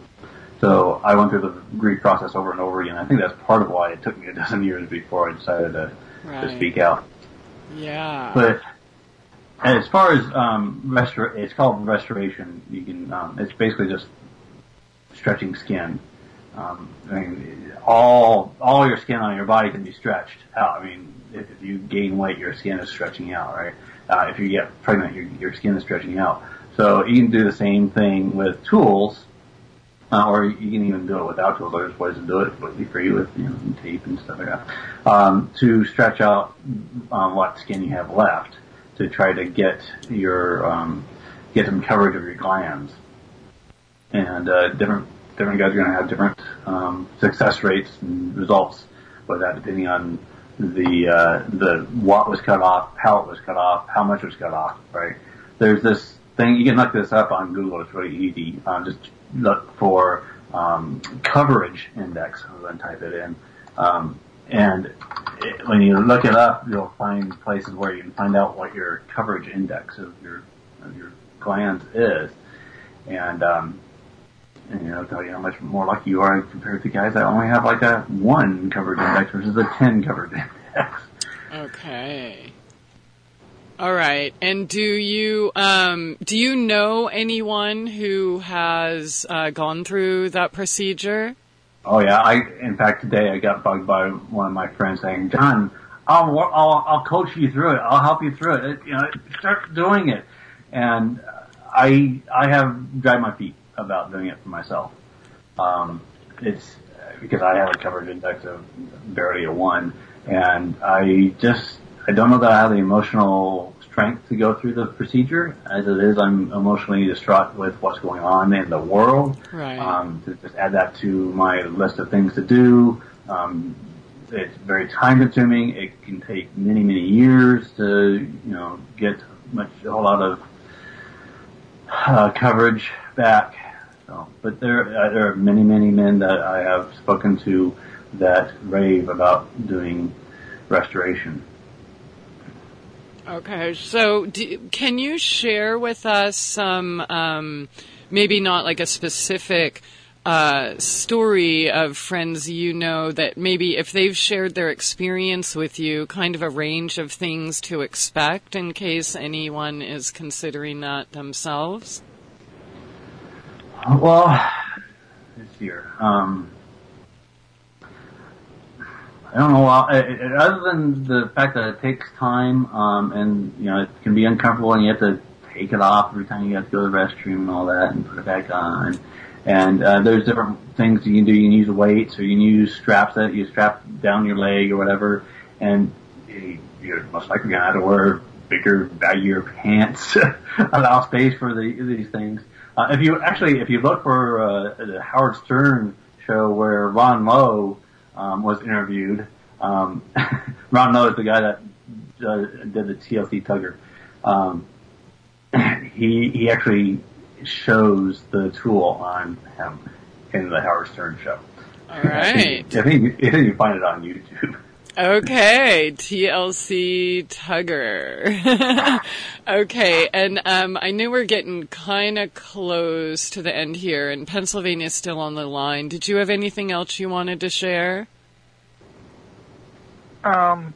So I went through the grief process over and over again. I think that's part of why it took me a dozen years before I decided to, right. to speak out. Yeah. But as far as um, restor- it's called restoration. You can. Um, it's basically just stretching skin. Um, I mean, all all your skin on your body can be stretched out. I mean, if, if you gain weight, your skin is stretching out, right? Uh, if you get pregnant, your, your skin is stretching out. So you can do the same thing with tools, uh, or you can even do it without tools. There's ways to do it completely free with, you know, tape and stuff like that, um, to stretch out um, what skin you have left, to try to get your um, get some coverage of your glands. And uh, different different guys are going to have different um, success rates and results with that, depending on the uh, the what was cut off, how it was cut off, how much was cut off. Right? There's this thing, you can look this up on Google. It's really easy. Um, just look for um, coverage index and then type it in. Um, and it, when you look it up, you'll find places where you can find out what your coverage index of your of your glands is, and um, and you know, tell you how much more lucky you are compared to guys that only have like a one coverage index versus a ten coverage index. Okay. All right. And do you um, do you know anyone who has uh, gone through that procedure? Oh yeah. I in fact today I got bugged by one of my friends saying, "John, I'll I'll, I'll coach you through it. I'll help you through it. it you know, start doing it." And I I have dragged my feet about doing it for myself. Um, it's because I have a coverage index of barely a one, and I just I don't know that I have the emotional strength to go through the procedure. As it is, I'm emotionally distraught with what's going on in the world. Right. Um, to just add that to my list of things to do. Um, it's very time consuming. It can take many, many years to, you know, get much, a whole lot of uh, coverage back. So, but there, uh, there are many, many men that I have spoken to that rave about doing restoration. Okay, so do, can you share with us some, um, maybe not like a specific uh, story of friends you know that maybe if they've shared their experience with you, kind of a range of things to expect in case anyone is considering that themselves? Well, this year, um, I don't know. Uh, it, it, other than the fact that it takes time, um, and you know it can be uncomfortable, and you have to take it off every time you have to go to the restroom and all that, and put it back on. And uh, there's different things you can do. You can use weights, or you can use straps that you strap down your leg or whatever. And you're most likely gonna have to wear bigger, baggier pants, allow space for the, these things. Uh, if you actually, if you look for uh, the Howard Stern show where Ron Lowe um, was interviewed, Um, Ron Knows, the guy that uh, did the T L C Tugger, um, he he actually shows the tool on him in the Howard Stern show. All right. I think, I think you can find it on YouTube. Okay, T L C Tugger. Okay, and um, I know we're getting kind of close to the end here, and Pennsylvania's still on the line. Did you have anything else you wanted to share? Um,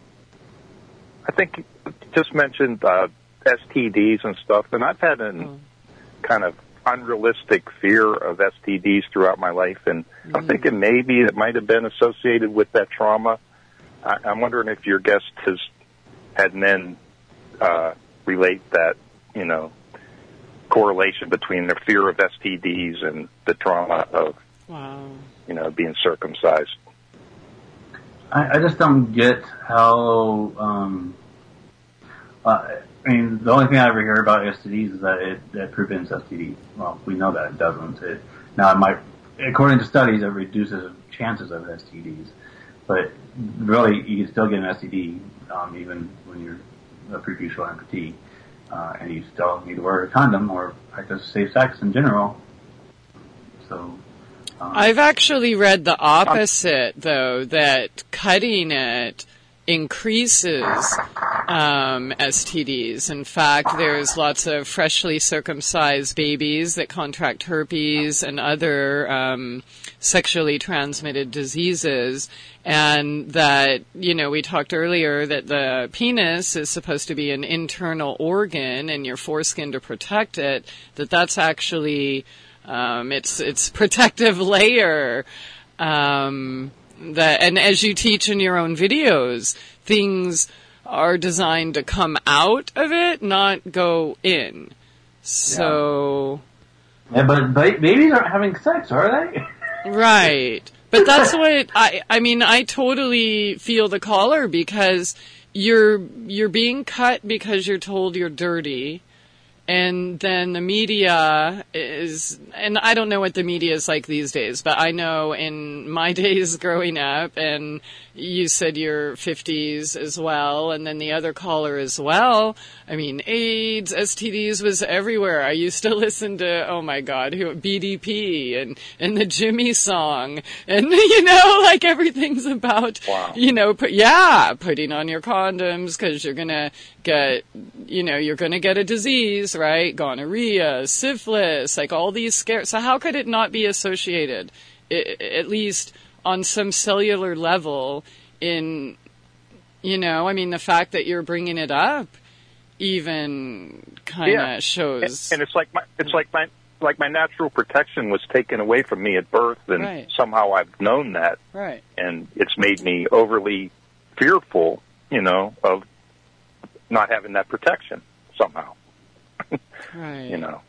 I think you just mentioned uh, S T Ds and stuff, and I've had an oh. kind of unrealistic fear of S T Ds throughout my life, and mm. I'm thinking maybe it might have been associated with that trauma. I, I'm wondering if your guest has had men uh, relate that, you know, correlation between the fear of S T Ds and the trauma of, wow. you know, being circumcised. I, I just don't get how. Um, uh, I mean, the only thing I ever hear about S T Ds is that it that prevents S T Ds. Well, we know that it doesn't. It, now, it might, according to studies, it reduces chances of S T Ds, but really, you can still get an S T D um, even when you're a preputial amputee, uh, and you still need to wear a condom or practice safe sex in general. So. Um, I've actually read the opposite, though, that cutting it increases um, S T Ds. In fact, there's lots of freshly circumcised babies that contract herpes and other um, sexually transmitted diseases, and that, you know, we talked earlier that the penis is supposed to be an internal organ and your foreskin to protect it, that that's actually um, it's it's protective layer. Um, that, and as you teach in your own videos, things are designed to come out of it, not go in. So, yeah, yeah but ba- babies aren't having sex, are they? Right. But that's what I I mean, I totally feel the caller, because you're you're being cut because you're told you're dirty. And then the media is, and I don't know what the media is like these days, but I know in my days growing up, and you said your fifties as well, and then the other caller as well. I mean, AIDS, S T Ds was everywhere. I used to listen to, oh my God, who, B D P and, and the Jimmy song. And, you know, like everything's about, wow. you know, put, yeah, putting on your condoms because you're going to get, you know, you're going to get a disease, right? Gonorrhea, syphilis, like all these scares. So how could it not be associated, I- at least on some cellular level in, you know, I mean, the fact that you're bringing it up even kind of yeah. shows. And, and it's like my, it's like my, like my natural protection was taken away from me at birth, and right. somehow I've known that. Right. And it's made me overly fearful, you know, of not having that protection somehow. Right. You know.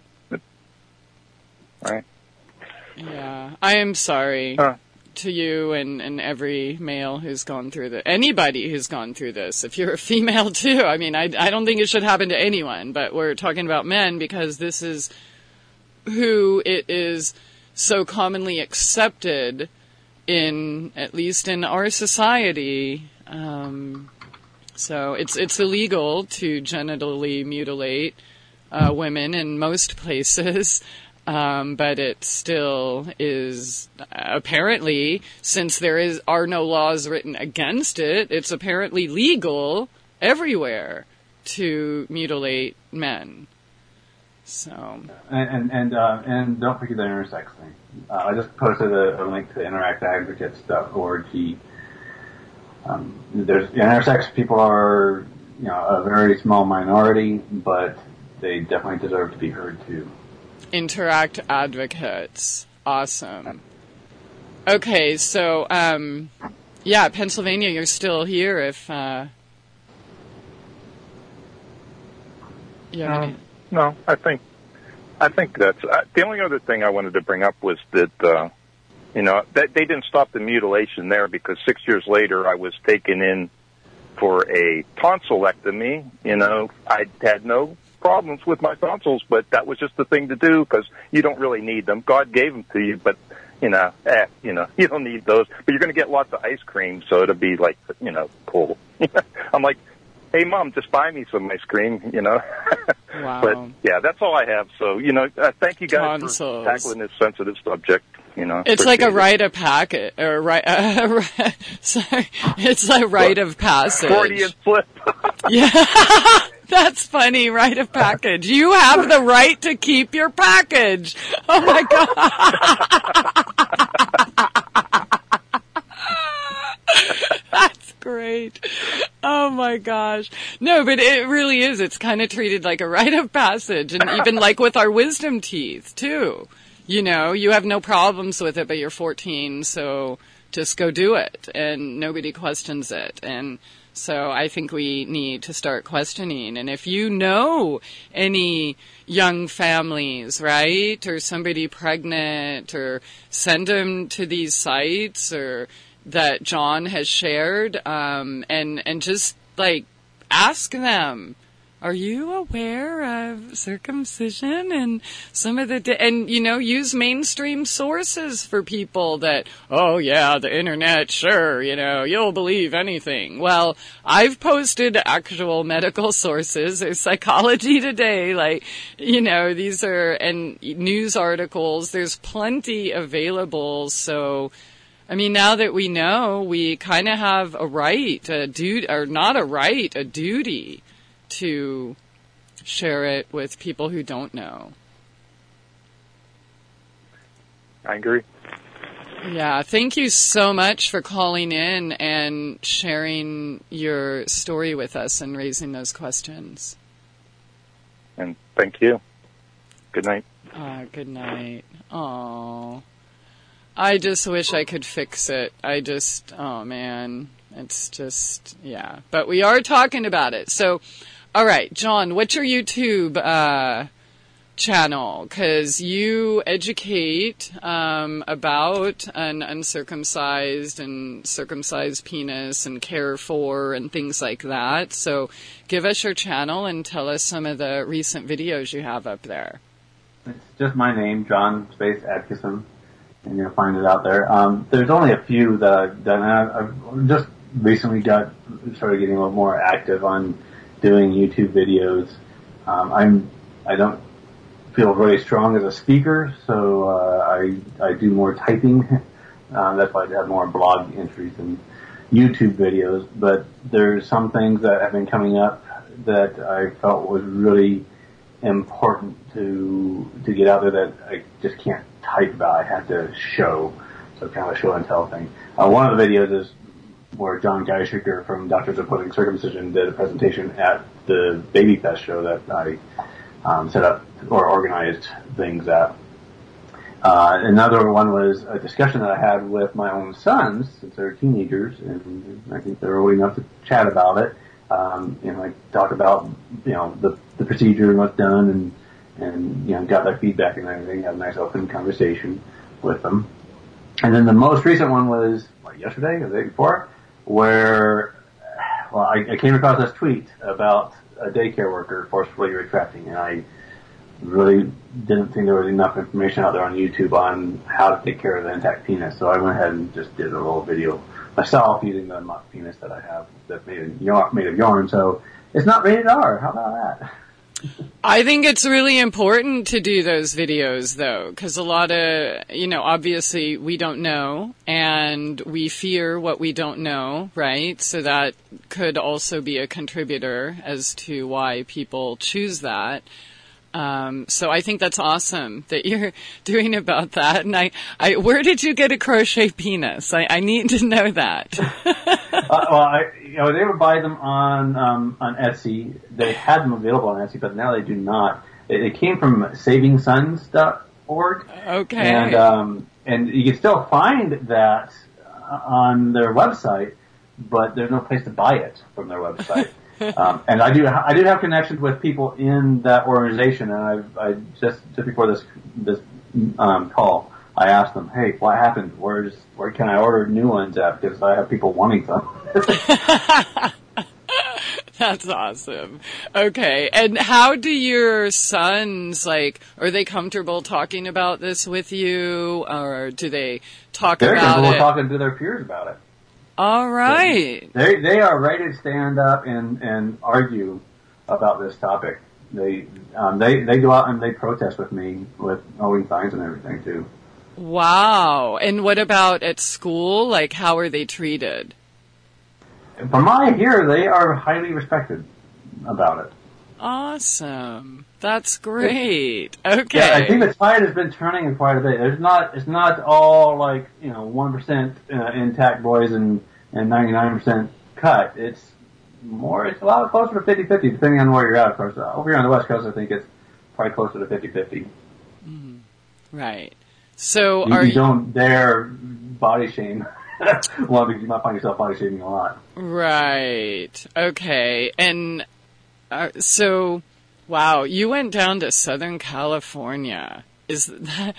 Right. Yeah. I am sorry. Uh, to you and, and every male who's gone through this, anybody who's gone through this. If you're a female too, I mean, I, I don't think it should happen to anyone, but we're talking about men because this is who it is so commonly accepted in, at least in our society. Um, so it's, it's illegal to genitally mutilate uh, women in most places. Um, but it still is, uh, apparently, since there is are no laws written against it, it's apparently legal everywhere to mutilate men. So and and and, uh, and don't forget the intersex thing. Uh, I just posted a, a link to interact advocates dot org. Um, there's intersex people are, you know, a very small minority, but they definitely deserve to be heard too. Interact Advocates. Awesome. Okay, so, um, yeah, Pennsylvania, you're still here if, uh, you have no, any... no, I think, I think that's, uh, the only other thing I wanted to bring up was that, uh, you know, that they didn't stop the mutilation there, because six years later I was taken in for a tonsillectomy. You know, I had no problems with my tonsils, but that was just the thing to do because you don't really need them. God gave them to you, but you know, eh, you know, you don't need those, but you're going to get lots of ice cream, so it'll be like, you know, cool. I'm like, hey, Mom, just buy me some ice cream, you know. Wow. But, yeah, that's all I have. So, you know, uh, thank you guys Tonsils. for tackling this sensitive subject, you know. It's like a Appreciate it. rite of packet, or right, uh, sorry, it's a rite of passage. Freudian slip. Yeah, that's funny, rite of package. You have the right to keep your package. Oh my God. That's great. Oh my gosh. No, but it really is. It's kind of treated like a rite of passage, and even like with our wisdom teeth too. You know, you have no problems with it, but you're fourteen, so just go do it, and nobody questions it. And so I think we need to start questioning. And if you know any young families, right, or somebody pregnant, or send them to these sites or that John has shared, um, and and just like ask them, are you aware of circumcision and some of the, di- and, you know, use mainstream sources for people that, oh yeah, the internet, sure, you know, you'll believe anything. Well, I've posted actual medical sources. There's Psychology Today, like, you know, these are, and news articles. There's plenty available. So, I mean, now that we know, we kind of have a right, a duty, or not a right, a duty to share it with people who don't know. I agree. Yeah, thank you so much for calling in and sharing your story with us and raising those questions. And thank you. Good night. Uh, good night. Aww. I just wish I could fix it. I just, oh man, it's just, yeah. But we are talking about it. So, all right, John, what's your YouTube uh, channel? Because you educate um, about an uncircumcised and circumcised penis and care for and things like that. So give us your channel and tell us some of the recent videos you have up there. It's just my name, John Space Atkinson, and you'll find it out there. Um, there's only a few that I've done. I've just recently got started getting a little more active on doing YouTube videos. Um, I'm I don't feel very strong as a speaker, so uh, I I do more typing. Um, that's why I have more blog entries and YouTube videos. But there's some things that have been coming up that I felt was really important to to get out there that I just can't type about. I had to show, so kind of a show and tell thing. Uh, one of the videos is where John Geishiker from Doctors Opposing Circumcision did a presentation at the Baby Fest show that I um, set up or organized things at. Uh, another one was a discussion that I had with my own sons, since they're teenagers, and I think they're old enough to chat about it. Um, you know, I talked about, you know, the, the procedure and what's done, and, and, you know, got their feedback and everything, had a nice open conversation with them. And then the most recent one was, like, yesterday or the day before, where, well, I, I came across this tweet about a daycare worker forcefully retracting, and I really didn't think there was enough information out there on YouTube on how to take care of the intact penis, so I went ahead and just did a little video myself using the mock penis that I have that's made of yarn, made of yarn. So it's not rated R. How about that? I think it's really important to do those videos, though, because a lot of, you know, obviously we don't know, and we fear what we don't know, right? So that could also be a contributor as to why people choose that. Um, so I think that's awesome that you're doing about that. And I, I, where did you get a crochet penis? I, I need to know that. uh, well, I, you know, they would buy them on, um, on Etsy. They had them available on Etsy, but now they do not. It, it came from saving sons dot org. Okay. And, um, and you can still find that on their website, but there's no place to buy it from their website. um, and I do, I do have connections with people in that organization, and I, I just, just before this, this, um, call, I asked them, hey, what happened? Where's, where can I order new ones at? Because I have people wanting them. That's awesome. Okay. And how do your sons, like, are they comfortable talking about this with you, or do they talk They're about comfortable it? talking to their peers about it. All right. They they are ready to stand up and, and argue about this topic. They um, they they go out and they protest with me with owing fines and everything too. Wow. And what about at school? Like, how are they treated? From what I hear, they are highly respected about it. Awesome. That's great. Okay. Yeah, I think the tide has been turning in quite a bit. There's not, it's not all like, you know, one percent uh, intact boys and, and ninety-nine percent cut. It's more, it's a lot closer to fifty-fifty, depending on where you're at, of course. Over here on the West Coast, I think it's probably closer to fifty-fifty. Mm, right. So you, are you you... don't dare body shame. Well, because you might find yourself body shaming a lot. Right. Okay. And uh, so, wow, you went down to Southern California. Is that,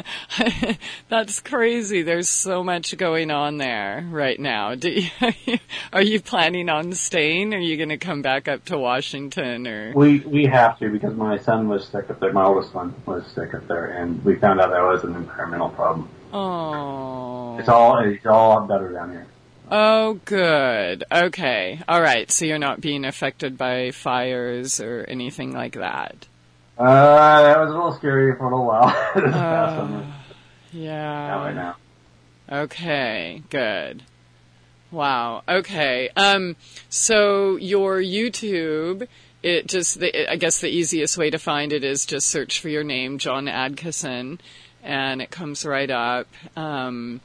that's crazy. There's so much going on there right now. Do you, are you planning on staying? Or are you going to come back up to Washington? Or we we have to, because my son was sick up there. My oldest one was sick up there, and we found out there was an environmental problem. Oh. It's all it's all better down here. Oh, good. Okay. All right. So you're not being affected by fires or anything like that. Uh, that was a little scary for a little while. This uh, past summer. Yeah. Not right now. Okay. Good. Wow. Okay. Um. So your YouTube, it just, the, I guess the easiest way to find it is just search for your name, John Adkisson, and it comes right up. Um.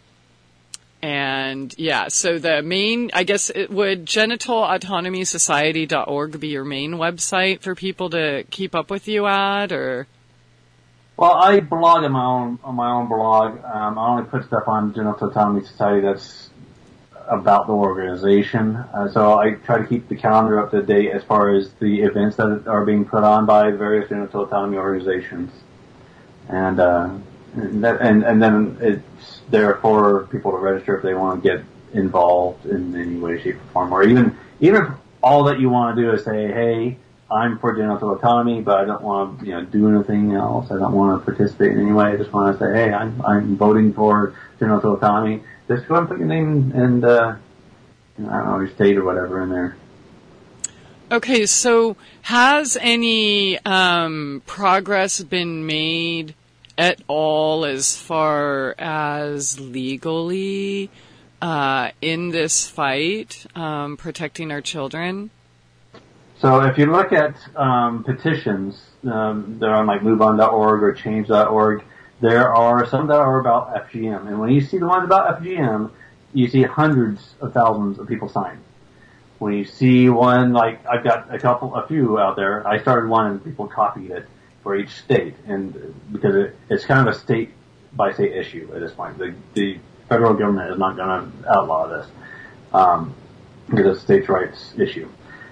And yeah, so the main, I guess it would genital autonomy society dot org be your main website for people to keep up with you at, or? Well, I blog on my own, on my own blog. Um, I only put stuff on Genital Autonomy Society that's about the organization. Uh, so I try to keep the calendar up to date as far as the events that are being put on by various genital autonomy organizations. And, uh, and, that, and, and then it's there for people to register if they want to get involved in any way, shape, or form. Or even, even if all that you want to do is say, hey, I'm for genital autonomy, but I don't want to, you know, do anything else. I don't want to participate in any way. I just want to say, hey, I'm, I'm voting for genital autonomy. Just go and put your name and, uh, I don't know, your state or whatever in there. Okay, so has any um, progress been made at all as far as legally uh, in this fight, um, protecting our children? So if you look at um, petitions, um, they're on like move on dot org or change dot org. There are some that are about F G M, and when you see the ones about F G M, you see hundreds of thousands of people sign. When you see one, like I've got a couple, a few out there, I started one and people copied it for each state, and because it, it's kind of a state by state issue at this point. The, the federal government is not going to outlaw this um, because it's a states' rights issue.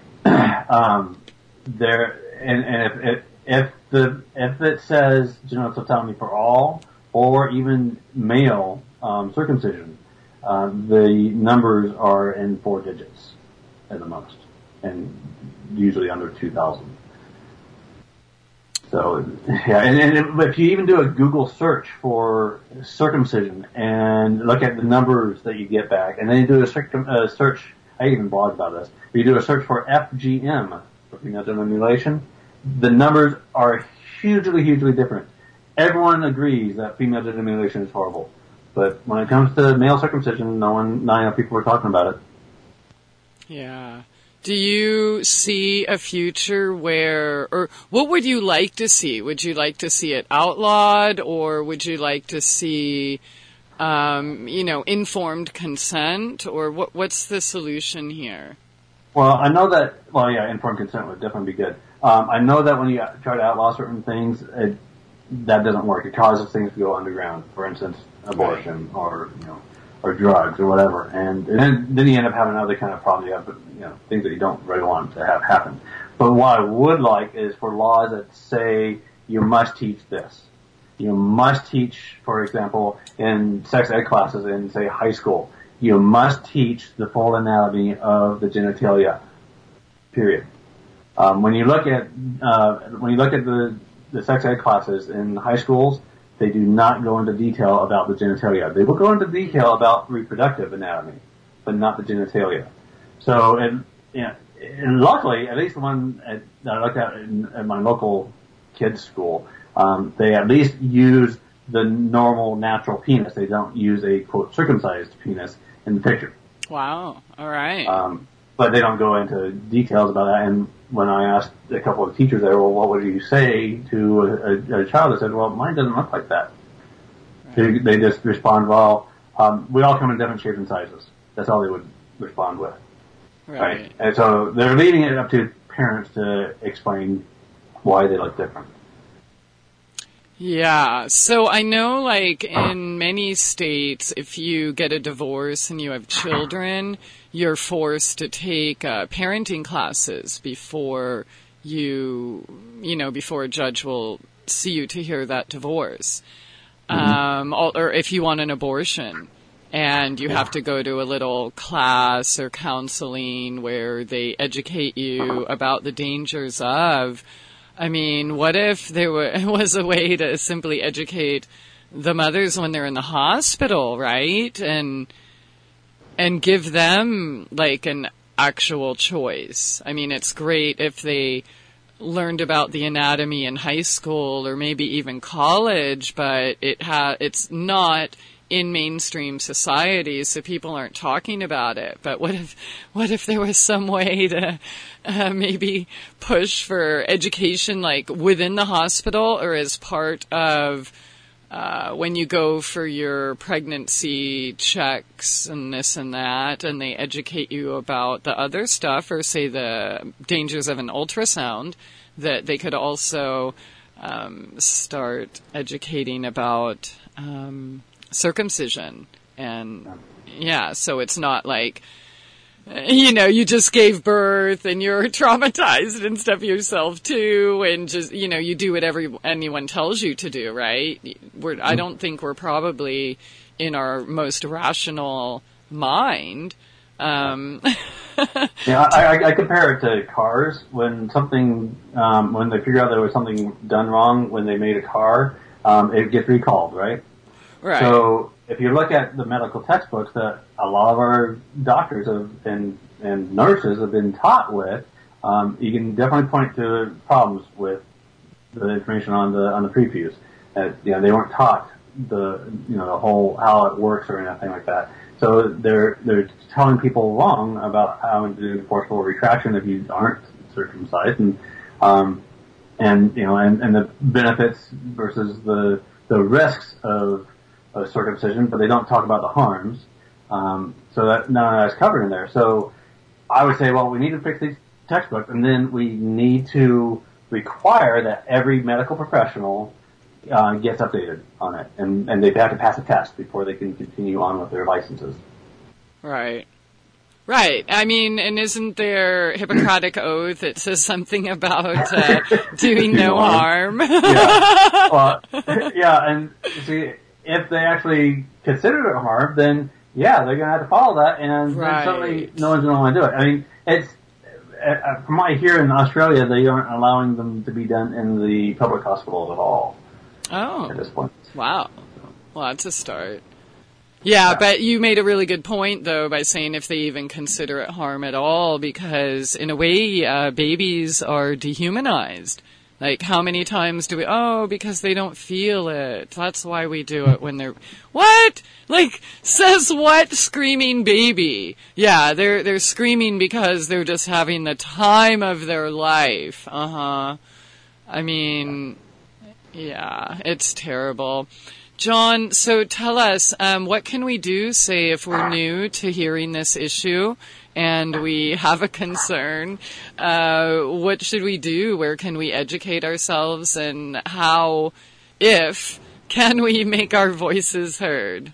um, there and, and if, if if the if it says genital autonomy for all or even male um, circumcision, uh, the numbers are in four digits at the most, and usually under two thousand. So, yeah, and, and if you even do a Google search for circumcision and look at the numbers that you get back, and then you do a circum, uh, search, I even blogged about this, you do a search for F G M, for female genital mutilation, the numbers are hugely, hugely different. Everyone agrees that female genital mutilation is horrible. But when it comes to male circumcision, no one, not enough people are talking about it. Yeah. Do you see a future where, or what would you like to see? Would you like to see it outlawed, or would you like to see, um, you know, informed consent, or what? What's the solution here? Well, I know that, well, yeah, informed consent would definitely be good. Um, I know that when you try to outlaw certain things, it, that doesn't work. It causes things to go underground. For instance, abortion, right, or, you know, or drugs or whatever, and, and then, then you end up having other kind of problems. You have, you know, things that you don't really want to have happen. But what I would like is for laws that say you must teach this. You must teach, for example, in sex ed classes in, say, high school, you must teach the full anatomy of the genitalia. period. Um, when you look at uh, when you look at the, the sex ed classes in high schools, they do not go into detail about the genitalia. They will go into detail about reproductive anatomy, but not the genitalia. So, and, you know, and luckily, at least the one at, that I looked at in, at my local kids' school, um, they at least use the normal natural penis. They don't use a, quote, circumcised penis in the picture. Wow. All right. Um, but they don't go into details about that. And when I asked a couple of teachers there, well, what would you say to a, a, a child? They said, well, mine doesn't look like that. Right. They, they just respond, well, um, we all come in different shapes and sizes. That's all they would respond with. Right. Right. And so they're leaving it up to parents to explain why they look different. Yeah. So I know, like, in many states, if you get a divorce and you have children, you're forced to take uh, parenting classes before you, you know, before a judge will see you to hear that divorce. Mm-hmm. Um, or if you want an abortion. And you have to go to a little class or counseling where they educate you about the dangers of. I mean, what if there were, was a way to simply educate the mothers when they're in the hospital, right? And and give them, like, an actual choice. I mean, it's great if they learned about the anatomy in high school or maybe even college, but it ha- it's not in mainstream society, so people aren't talking about it. But what if, what if there was some way to uh, maybe push for education, like within the hospital or as part of uh, when you go for your pregnancy checks and this and that, and they educate you about the other stuff, or say the dangers of an ultrasound, that they could also um, start educating about um, circumcision. And yeah, so it's not like, you know, you just gave birth and you're traumatized and stuff yourself too, and just, you know, you do whatever anyone tells you to do, right? We're, I don't think we're probably in our most rational mind. Um, yeah, I, I, I compare it to cars. When something, um, when they figure out there was something done wrong when they made a car, um, it gets recalled, right? Right. So if you look at the medical textbooks that a lot of our doctors have, and, and nurses have been taught with, um, you can definitely point to problems with the information on the on the prepuce. That, you know, they weren't taught the you know the whole how it works or anything like that. So they're they're telling people wrong about how to do forcible retraction if you aren't circumcised, and um, and you know and, and the benefits versus the the risks of of circumcision, but they don't talk about the harms. Um, so that none of that's covered in there. So I would say, well, we need to fix these textbooks, and then we need to require that every medical professional uh, gets updated on it, and, and they have to pass a test before they can continue on with their licenses. Right. Right. I mean, and isn't there Hippocratic oath that says something about uh, doing no harm? yeah. Well, yeah, and see, if they actually consider it a harm, then yeah, they're going to have to follow that, and right. certainly no one's going to want to do it. I mean, it's uh, from what I hear in Australia, they aren't allowing them to be done in the public hospitals at all. Oh, at this point. Wow. Well, that's a start. Yeah, yeah, but you made a really good point, though, by saying if they even consider it harm at all, because in a way, uh, babies are dehumanized. Like, how many times do we, oh, because they don't feel it. That's why we do it when they're, what? Like, says what? Screaming baby. Yeah, they're, they're screaming because they're just having the time of their life. Uh-huh. I mean, yeah, it's terrible. John, so tell us, um, what can we do, say, if we're new to hearing this issue and we have a concern? Uh, what should we do? Where can we educate ourselves? And how, if, can we make our voices heard?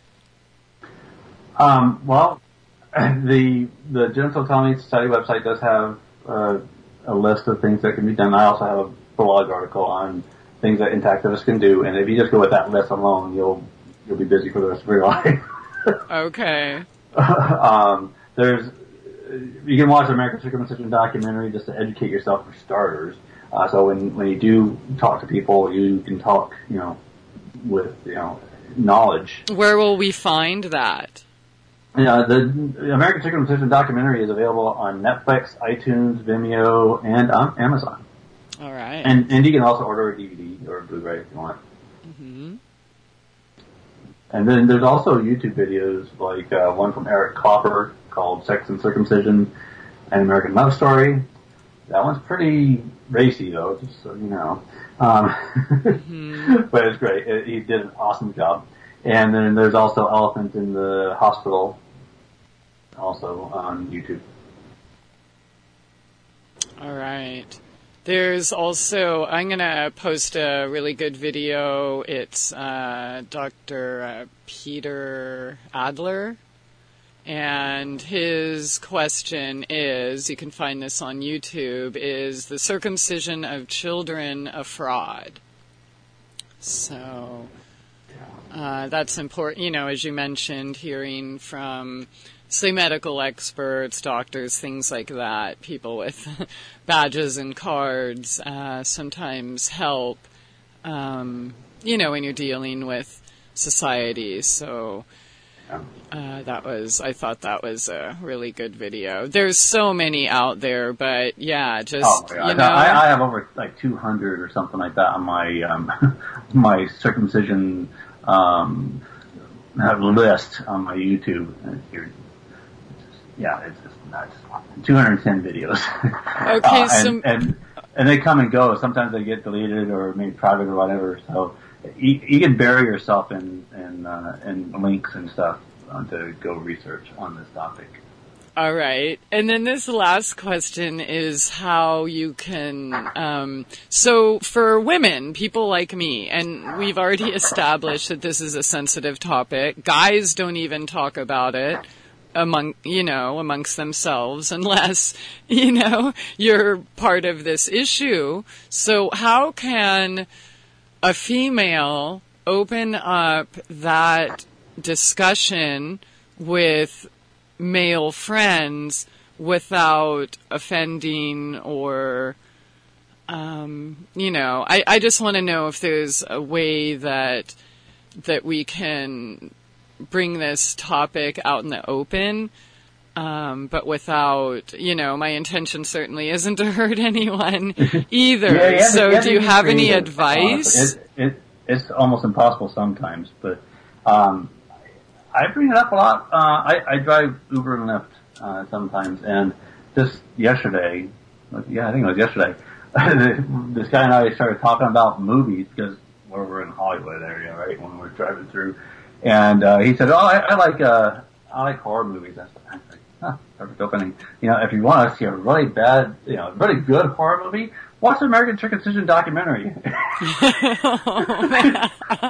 Um, well, the the Genital Autonomy Society website does have uh, a list of things that can be done. I also have a blog article on things that intactivists can do, and if you just go with that list alone, you'll you'll be busy for the rest of your life. Okay. um, there's you can watch the American Circumcision documentary just to educate yourself for starters. Uh, so when, when you do talk to people, you can talk, you know, with, you know, knowledge. Where will we find that? Yeah, the American Circumcision documentary is available on Netflix, iTunes, Vimeo, and on Amazon. All right. And and you can also order a D V D or a Blu-ray if you want. Mm-hmm. And then there's also YouTube videos, like uh, one from Eric Klopper called Sex and Circumcision, An American Love Story. That one's pretty racy, though, just so you know. Um, mm-hmm. But it's great. It, he did an awesome job. And then there's also Elephant in the Hospital, also on YouTube. All right. There's also, I'm going to post a really good video. It's uh, Doctor Uh, Peter Adler. And his question is, you can find this on YouTube, is the circumcision of children a fraud? So uh, that's important, you know, as you mentioned, hearing from, say, medical experts, doctors, things like that, people with badges and cards uh, sometimes help, um, you know, when you're dealing with society. So uh, that was, I thought that was a really good video. There's so many out there, but yeah, just, oh, yeah. you know. I, I have over like two hundred or something like that on my, um, my circumcision, um, list on my YouTube. You're, Yeah, it's just nuts. two hundred ten videos. Okay, uh, and, so... And, and they come and go. Sometimes they get deleted or made private or whatever. So you, you can bury yourself in, in, uh, in links and stuff uh, to go research on this topic. All right. And then this last question is how you can, um, so for women, people like me, and we've already established that this is a sensitive topic. Guys don't even talk about it among, you know, amongst themselves unless, you know, you're part of this issue. So how can a female open up that discussion with male friends without offending or, um, you know, I, I just want to know if there's a way that, that we can bring this topic out in the open, um, but without, you know, my intention certainly isn't to hurt anyone either. Yeah, you so to, do you have any advice? It, it, it's almost impossible sometimes, but um, I bring it up a lot. Uh, I, I drive Uber and Lyft uh, sometimes, and just yesterday, yeah, I think it was yesterday, this guy and I started talking about movies because well, we're in the Hollywood area, right, when we're driving through. And, uh, he said, oh, I, I like, uh, I like horror movies. I was like, huh, perfect opening. You know, if you want to see a really bad, you know, really good horror movie, watch the American Circumcision documentary. Oh, man.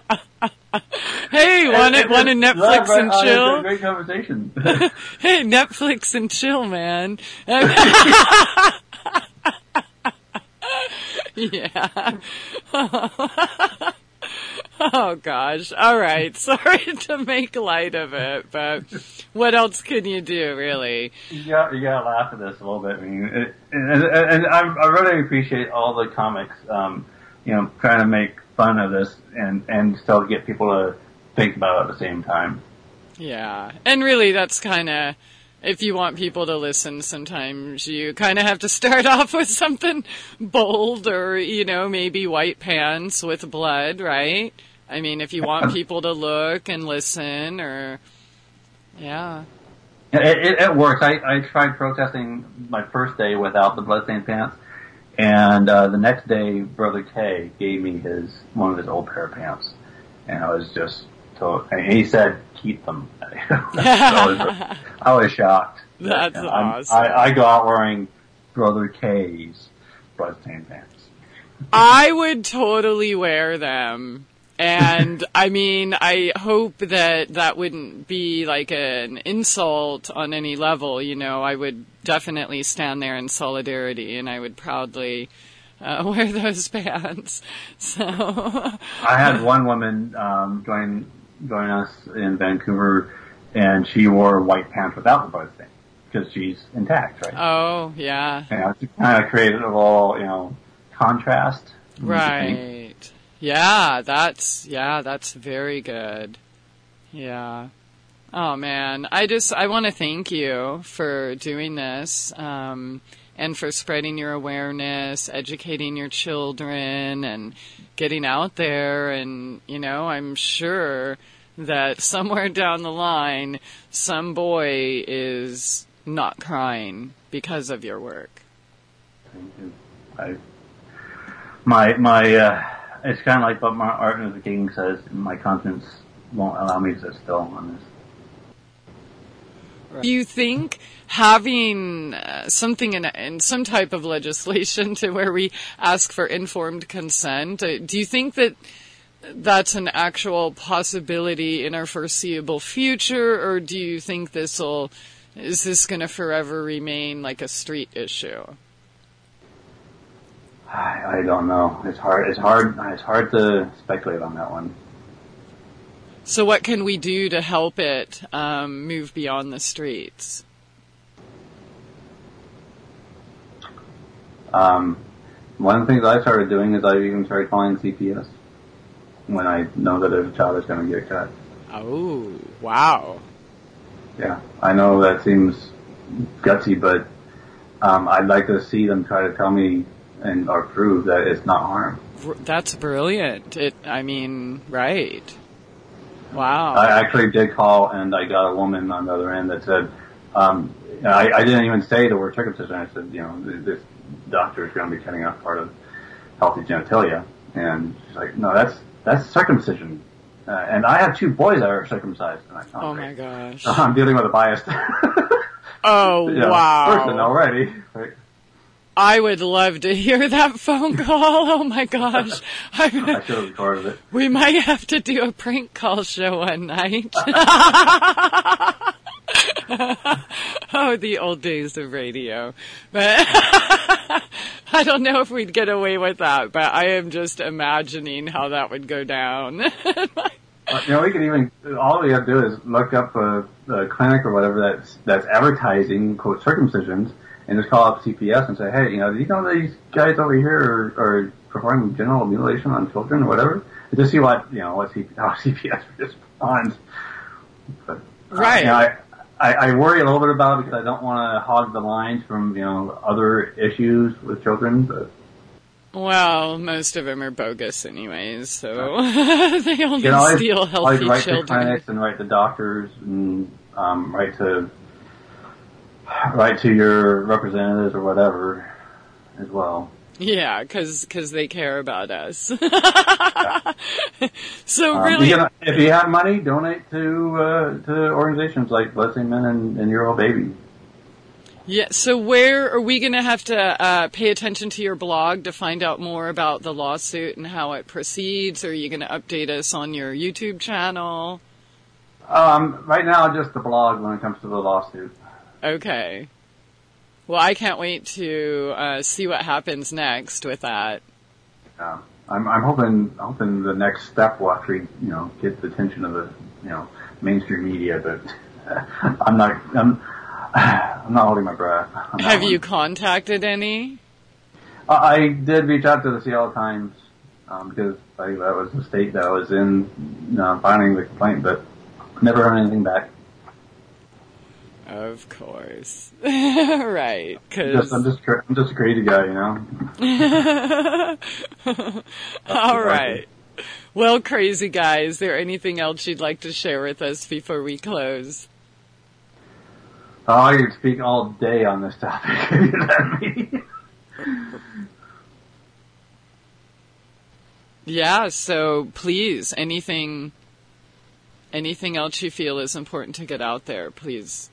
Hey, want it, want a Netflix right, and right, chill? Great conversation. Hey, Netflix and chill, man. Yeah. Oh gosh. All right. Sorry to make light of it, but what else can you do, really? You got you got to laugh at this a little bit. I mean, it, and, and, and I, I really appreciate all the comics, um, you know, trying to make fun of this and and still get people to think about it at the same time. Yeah, and really, that's kind of. If you want people to listen, sometimes you kind of have to start off with something bold or, you know, maybe white pants with blood, right? I mean, if you want people to look and listen or, yeah. It, it, it works. I, I tried protesting my first day without the bloodstained pants, and uh, the next day, Brother K gave me his one of his old pair of pants, and I was just told, and he said, keep them. I, was, I was shocked. That's that, awesome. I, I go out wearing Brother K's bloodstained pants. I would totally wear them. And, I mean, I hope that that wouldn't be like an insult on any level, you know. I would definitely stand there in solidarity, and I would proudly uh, wear those pants. So I had one woman um, join join us in Vancouver, and she wore white pants without the bloodstain. because she's intact, right? Oh, yeah. You know, to kind of create a little, you know, contrast. Right. Yeah, that's, yeah, that's very good. Yeah. Oh man, I just, I want to thank you for doing this, um, and for spreading your awareness, educating your children, and getting out there. And, you know, I'm sure that somewhere down the line, some boy is not crying because of your work. Thank you. I, my, my, uh, it's kind of like what Martin Luther King says, my conscience won't allow me to sit still on this. Do you think having uh, something in, in some type of legislation to where we ask for informed consent, uh, do you think that that's an actual possibility in our foreseeable future, or do you think this will, is this going to forever remain like a street issue? I, I don't know. It's hard. It's hard. It's hard to speculate on that one. So what can we do to help it um, move beyond the streets? Um, one of the things I started doing is I even started calling C P S when I know that a child is going to get cut. Oh, wow. Yeah, I know that seems gutsy, but um, I'd like to see them try to tell me and or prove that it's not harm. That's brilliant. It, I mean, right. Wow. I actually did call, and I got a woman on the other end that said, um, I, I didn't even say the word circumcision. I said, you know, this doctor is going to be cutting off part of healthy genitalia. And she's like, no, that's that's circumcision. Uh, and I have two boys that are circumcised. And I, oh, oh my gosh. So I'm dealing with a biased oh, you know, wow. person already. Right? I would love to hear that phone call. Oh my gosh. I, I should have recorded it. We might have to do a prank call show one night. Oh, the old days of radio. But I don't know if we'd get away with that, but I am just imagining how that would go down. Uh, you know, we could even, all we have to do is look up a, a clinic or whatever that's, that's advertising, quote, circumcisions, and just call up C P S and say, hey, you know, do you know that these guys over here are, are performing genital mutilation on children or whatever? And just see what, you know, what C P, how C P S responds. But, uh, right. You know, I, I, I worry a little bit about it because I don't want to hog the lines from, you know, other issues with children, but. Well, most of them are bogus anyways, so they only you know, steal I, healthy I write children. to clinics and write to doctors and um, write to write to your representatives or whatever as well. Yeah, because cause they care about us. Yeah. So um, really, you can, if you have money, donate to uh, to organizations like Blessing Men and, and Your Old Baby. yeah. So where are we going to have to uh, pay attention to your blog to find out more about the lawsuit and how it proceeds? Or are you going to update us on your YouTube channel? Um, right now, just the blog when it comes to the lawsuit. Okay. Well, I can't wait to uh, see what happens next with that. Yeah. I'm, I'm hoping, hoping the next step will actually, you know, get the attention of the, you know, mainstream media, but uh, I'm not, I'm, I'm not holding my breath. Have you contacted any? Uh, I did reach out to the Seattle Times, um, because I, that was the state that I was in, you know, filing the complaint, but never heard anything back. Of course. Right. Cause... Just, I'm just, I'm just a crazy guy, you know? All right. Well, crazy guy, is there anything else you'd like to share with us before we close? Oh, I could speak all day on this topic if you let me. Yeah, so please, anything, anything else you feel is important to get out there, please.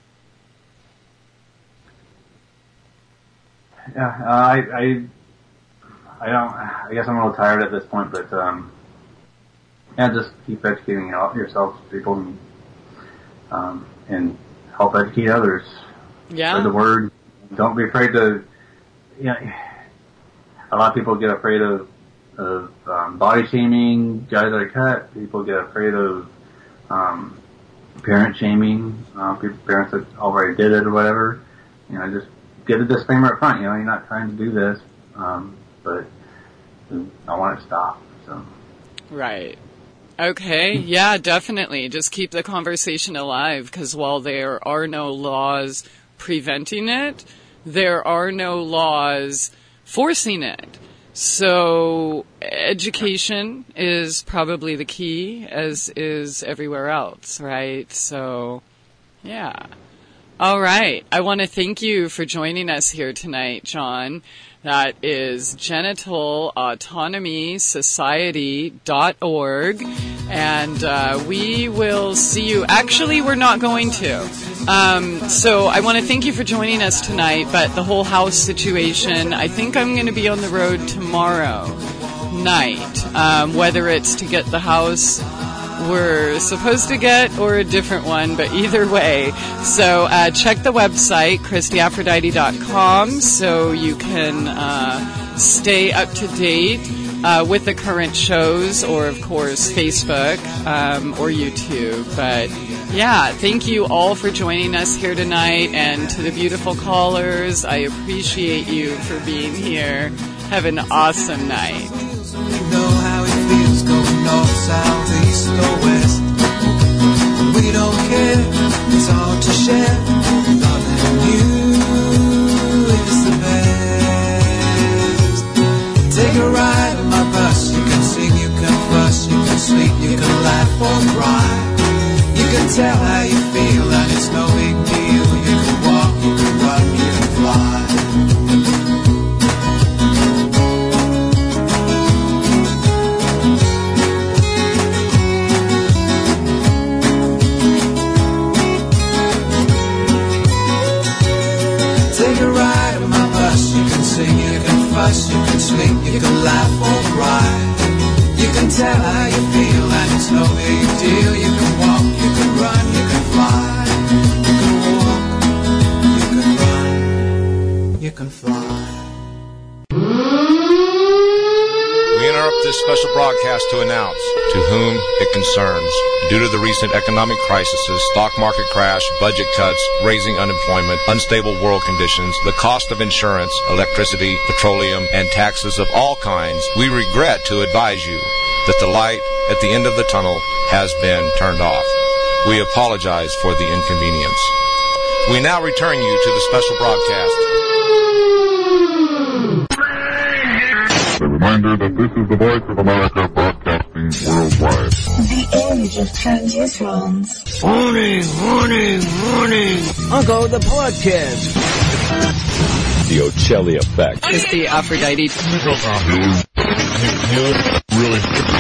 Yeah, uh, I, I, I don't, I guess I'm a little tired at this point, but, um, yeah, just keep educating yourself, people, and, um, and help educate others. Yeah. Spread the word. Don't be afraid to, you know, a lot of people get afraid of, of, um, body shaming, guys that are cut. People get afraid of, um, parent shaming, uh, parents that already did it or whatever. You know, just get a disclaimer up front. You know, you're not trying to do this, um, but I want it to stop. So. Right. Okay. Yeah, definitely. Just keep the conversation alive, because while there are no laws preventing it, there are no laws forcing it. So education is probably the key, as is everywhere else, right? So, yeah. All right. I want to thank you for joining us here tonight, John. That is genital autonomy society dot org. And uh, we will see you. Actually, we're not going to. Um, so I want to thank you for joining us tonight. But the whole house situation, I think I'm going to be on the road tomorrow night. Um, whether it's to get the house we're supposed to get or a different one, but either way. So uh, check the website, Christy Aphrodite dot com, so you can uh, stay up to date uh, with the current shows, or of course Facebook um, or YouTube. But yeah, thank you all for joining us here tonight, and to the beautiful callers, I appreciate you for being here. Have an awesome night. North, south, east or west, we don't care, it's all to share. Loving you is the best. Take a ride on my bus, you can sing, you can fuss, you can sleep, you can laugh or cry. You can tell how you feel and it's no big deal. You can walk, you can run, you can fly. You can sleep, you can laugh or cry. You can tell how you feel and it's no big deal. You can walk, you can run, you can fly. You can walk, you can run, you can fly. We interrupt this special broadcast to announce to whom it concerns. Due to the recent economic crises, stock market crash, budget cuts, raising unemployment, unstable world conditions, the cost of insurance, electricity, petroleum, and taxes of all kinds, we regret to advise you that the light at the end of the tunnel has been turned off. We apologize for the inconvenience. We now return you to the special broadcast. A reminder that this is the Voice of America broadcasting worldwide. The age of transistorons. Warning, warning, warning. Uncle, the podcast. The Ocelli Effect. It's the Aphrodite. Really?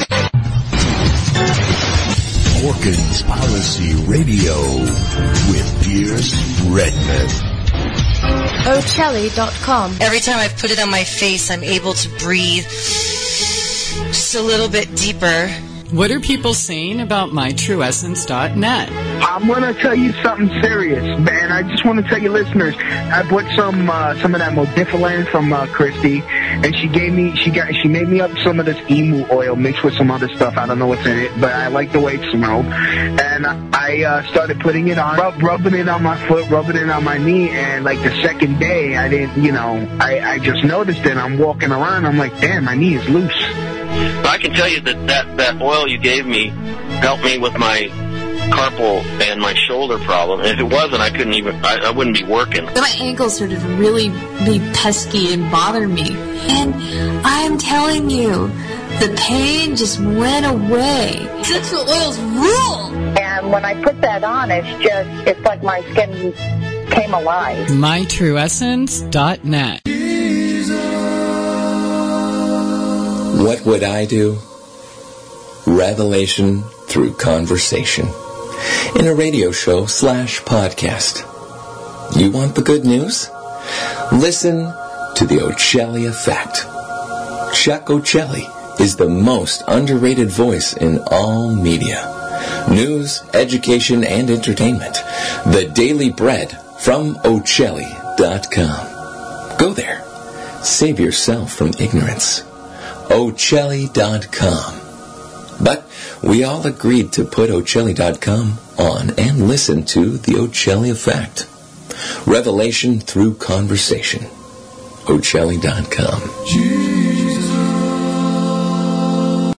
Hawkins Policy Radio with Pierce Redmond. Ocelli dot com. Every time I put it on my face, I'm able to breathe just a little bit deeper. What are people saying about my true essence dot net? I'm going to tell you something serious, man. I just want to tell you listeners, I bought some uh, some of that Modifilan from uh, Christy, and she gave me, she got, she made me up some of this emu oil mixed with some other stuff. I don't know what's in it, but I like the way it smelled. And I uh, started putting it on, rub, rubbing it on my foot, rubbing it on my knee, and like the second day, I didn't, you know, I, I just noticed it. I'm walking around, I'm like, damn, my knee is loose. But I can tell you that, that that oil you gave me helped me with my carpal and my shoulder problem. And if it wasn't, I couldn't even, I, I wouldn't be working. My ankles started to really be pesky and bother me. And I'm telling you, the pain just went away. Essential oils rule! And when I put that on, it's just, it's like my skin came alive. my true essence dot net. What would I do? Revelation through conversation. In a radio show slash podcast. You want the good news? Listen to the Ocelli Effect. Chuck Ocelli is the most underrated voice in all media. News, education, and entertainment. The Daily Bread from Ocelli dot com. Go there. Save yourself from ignorance. Ocelli dot com. But we all agreed to put Ocelli dot com on and listen to The Ocelli Effect. Revelation through conversation. Ocelli dot com.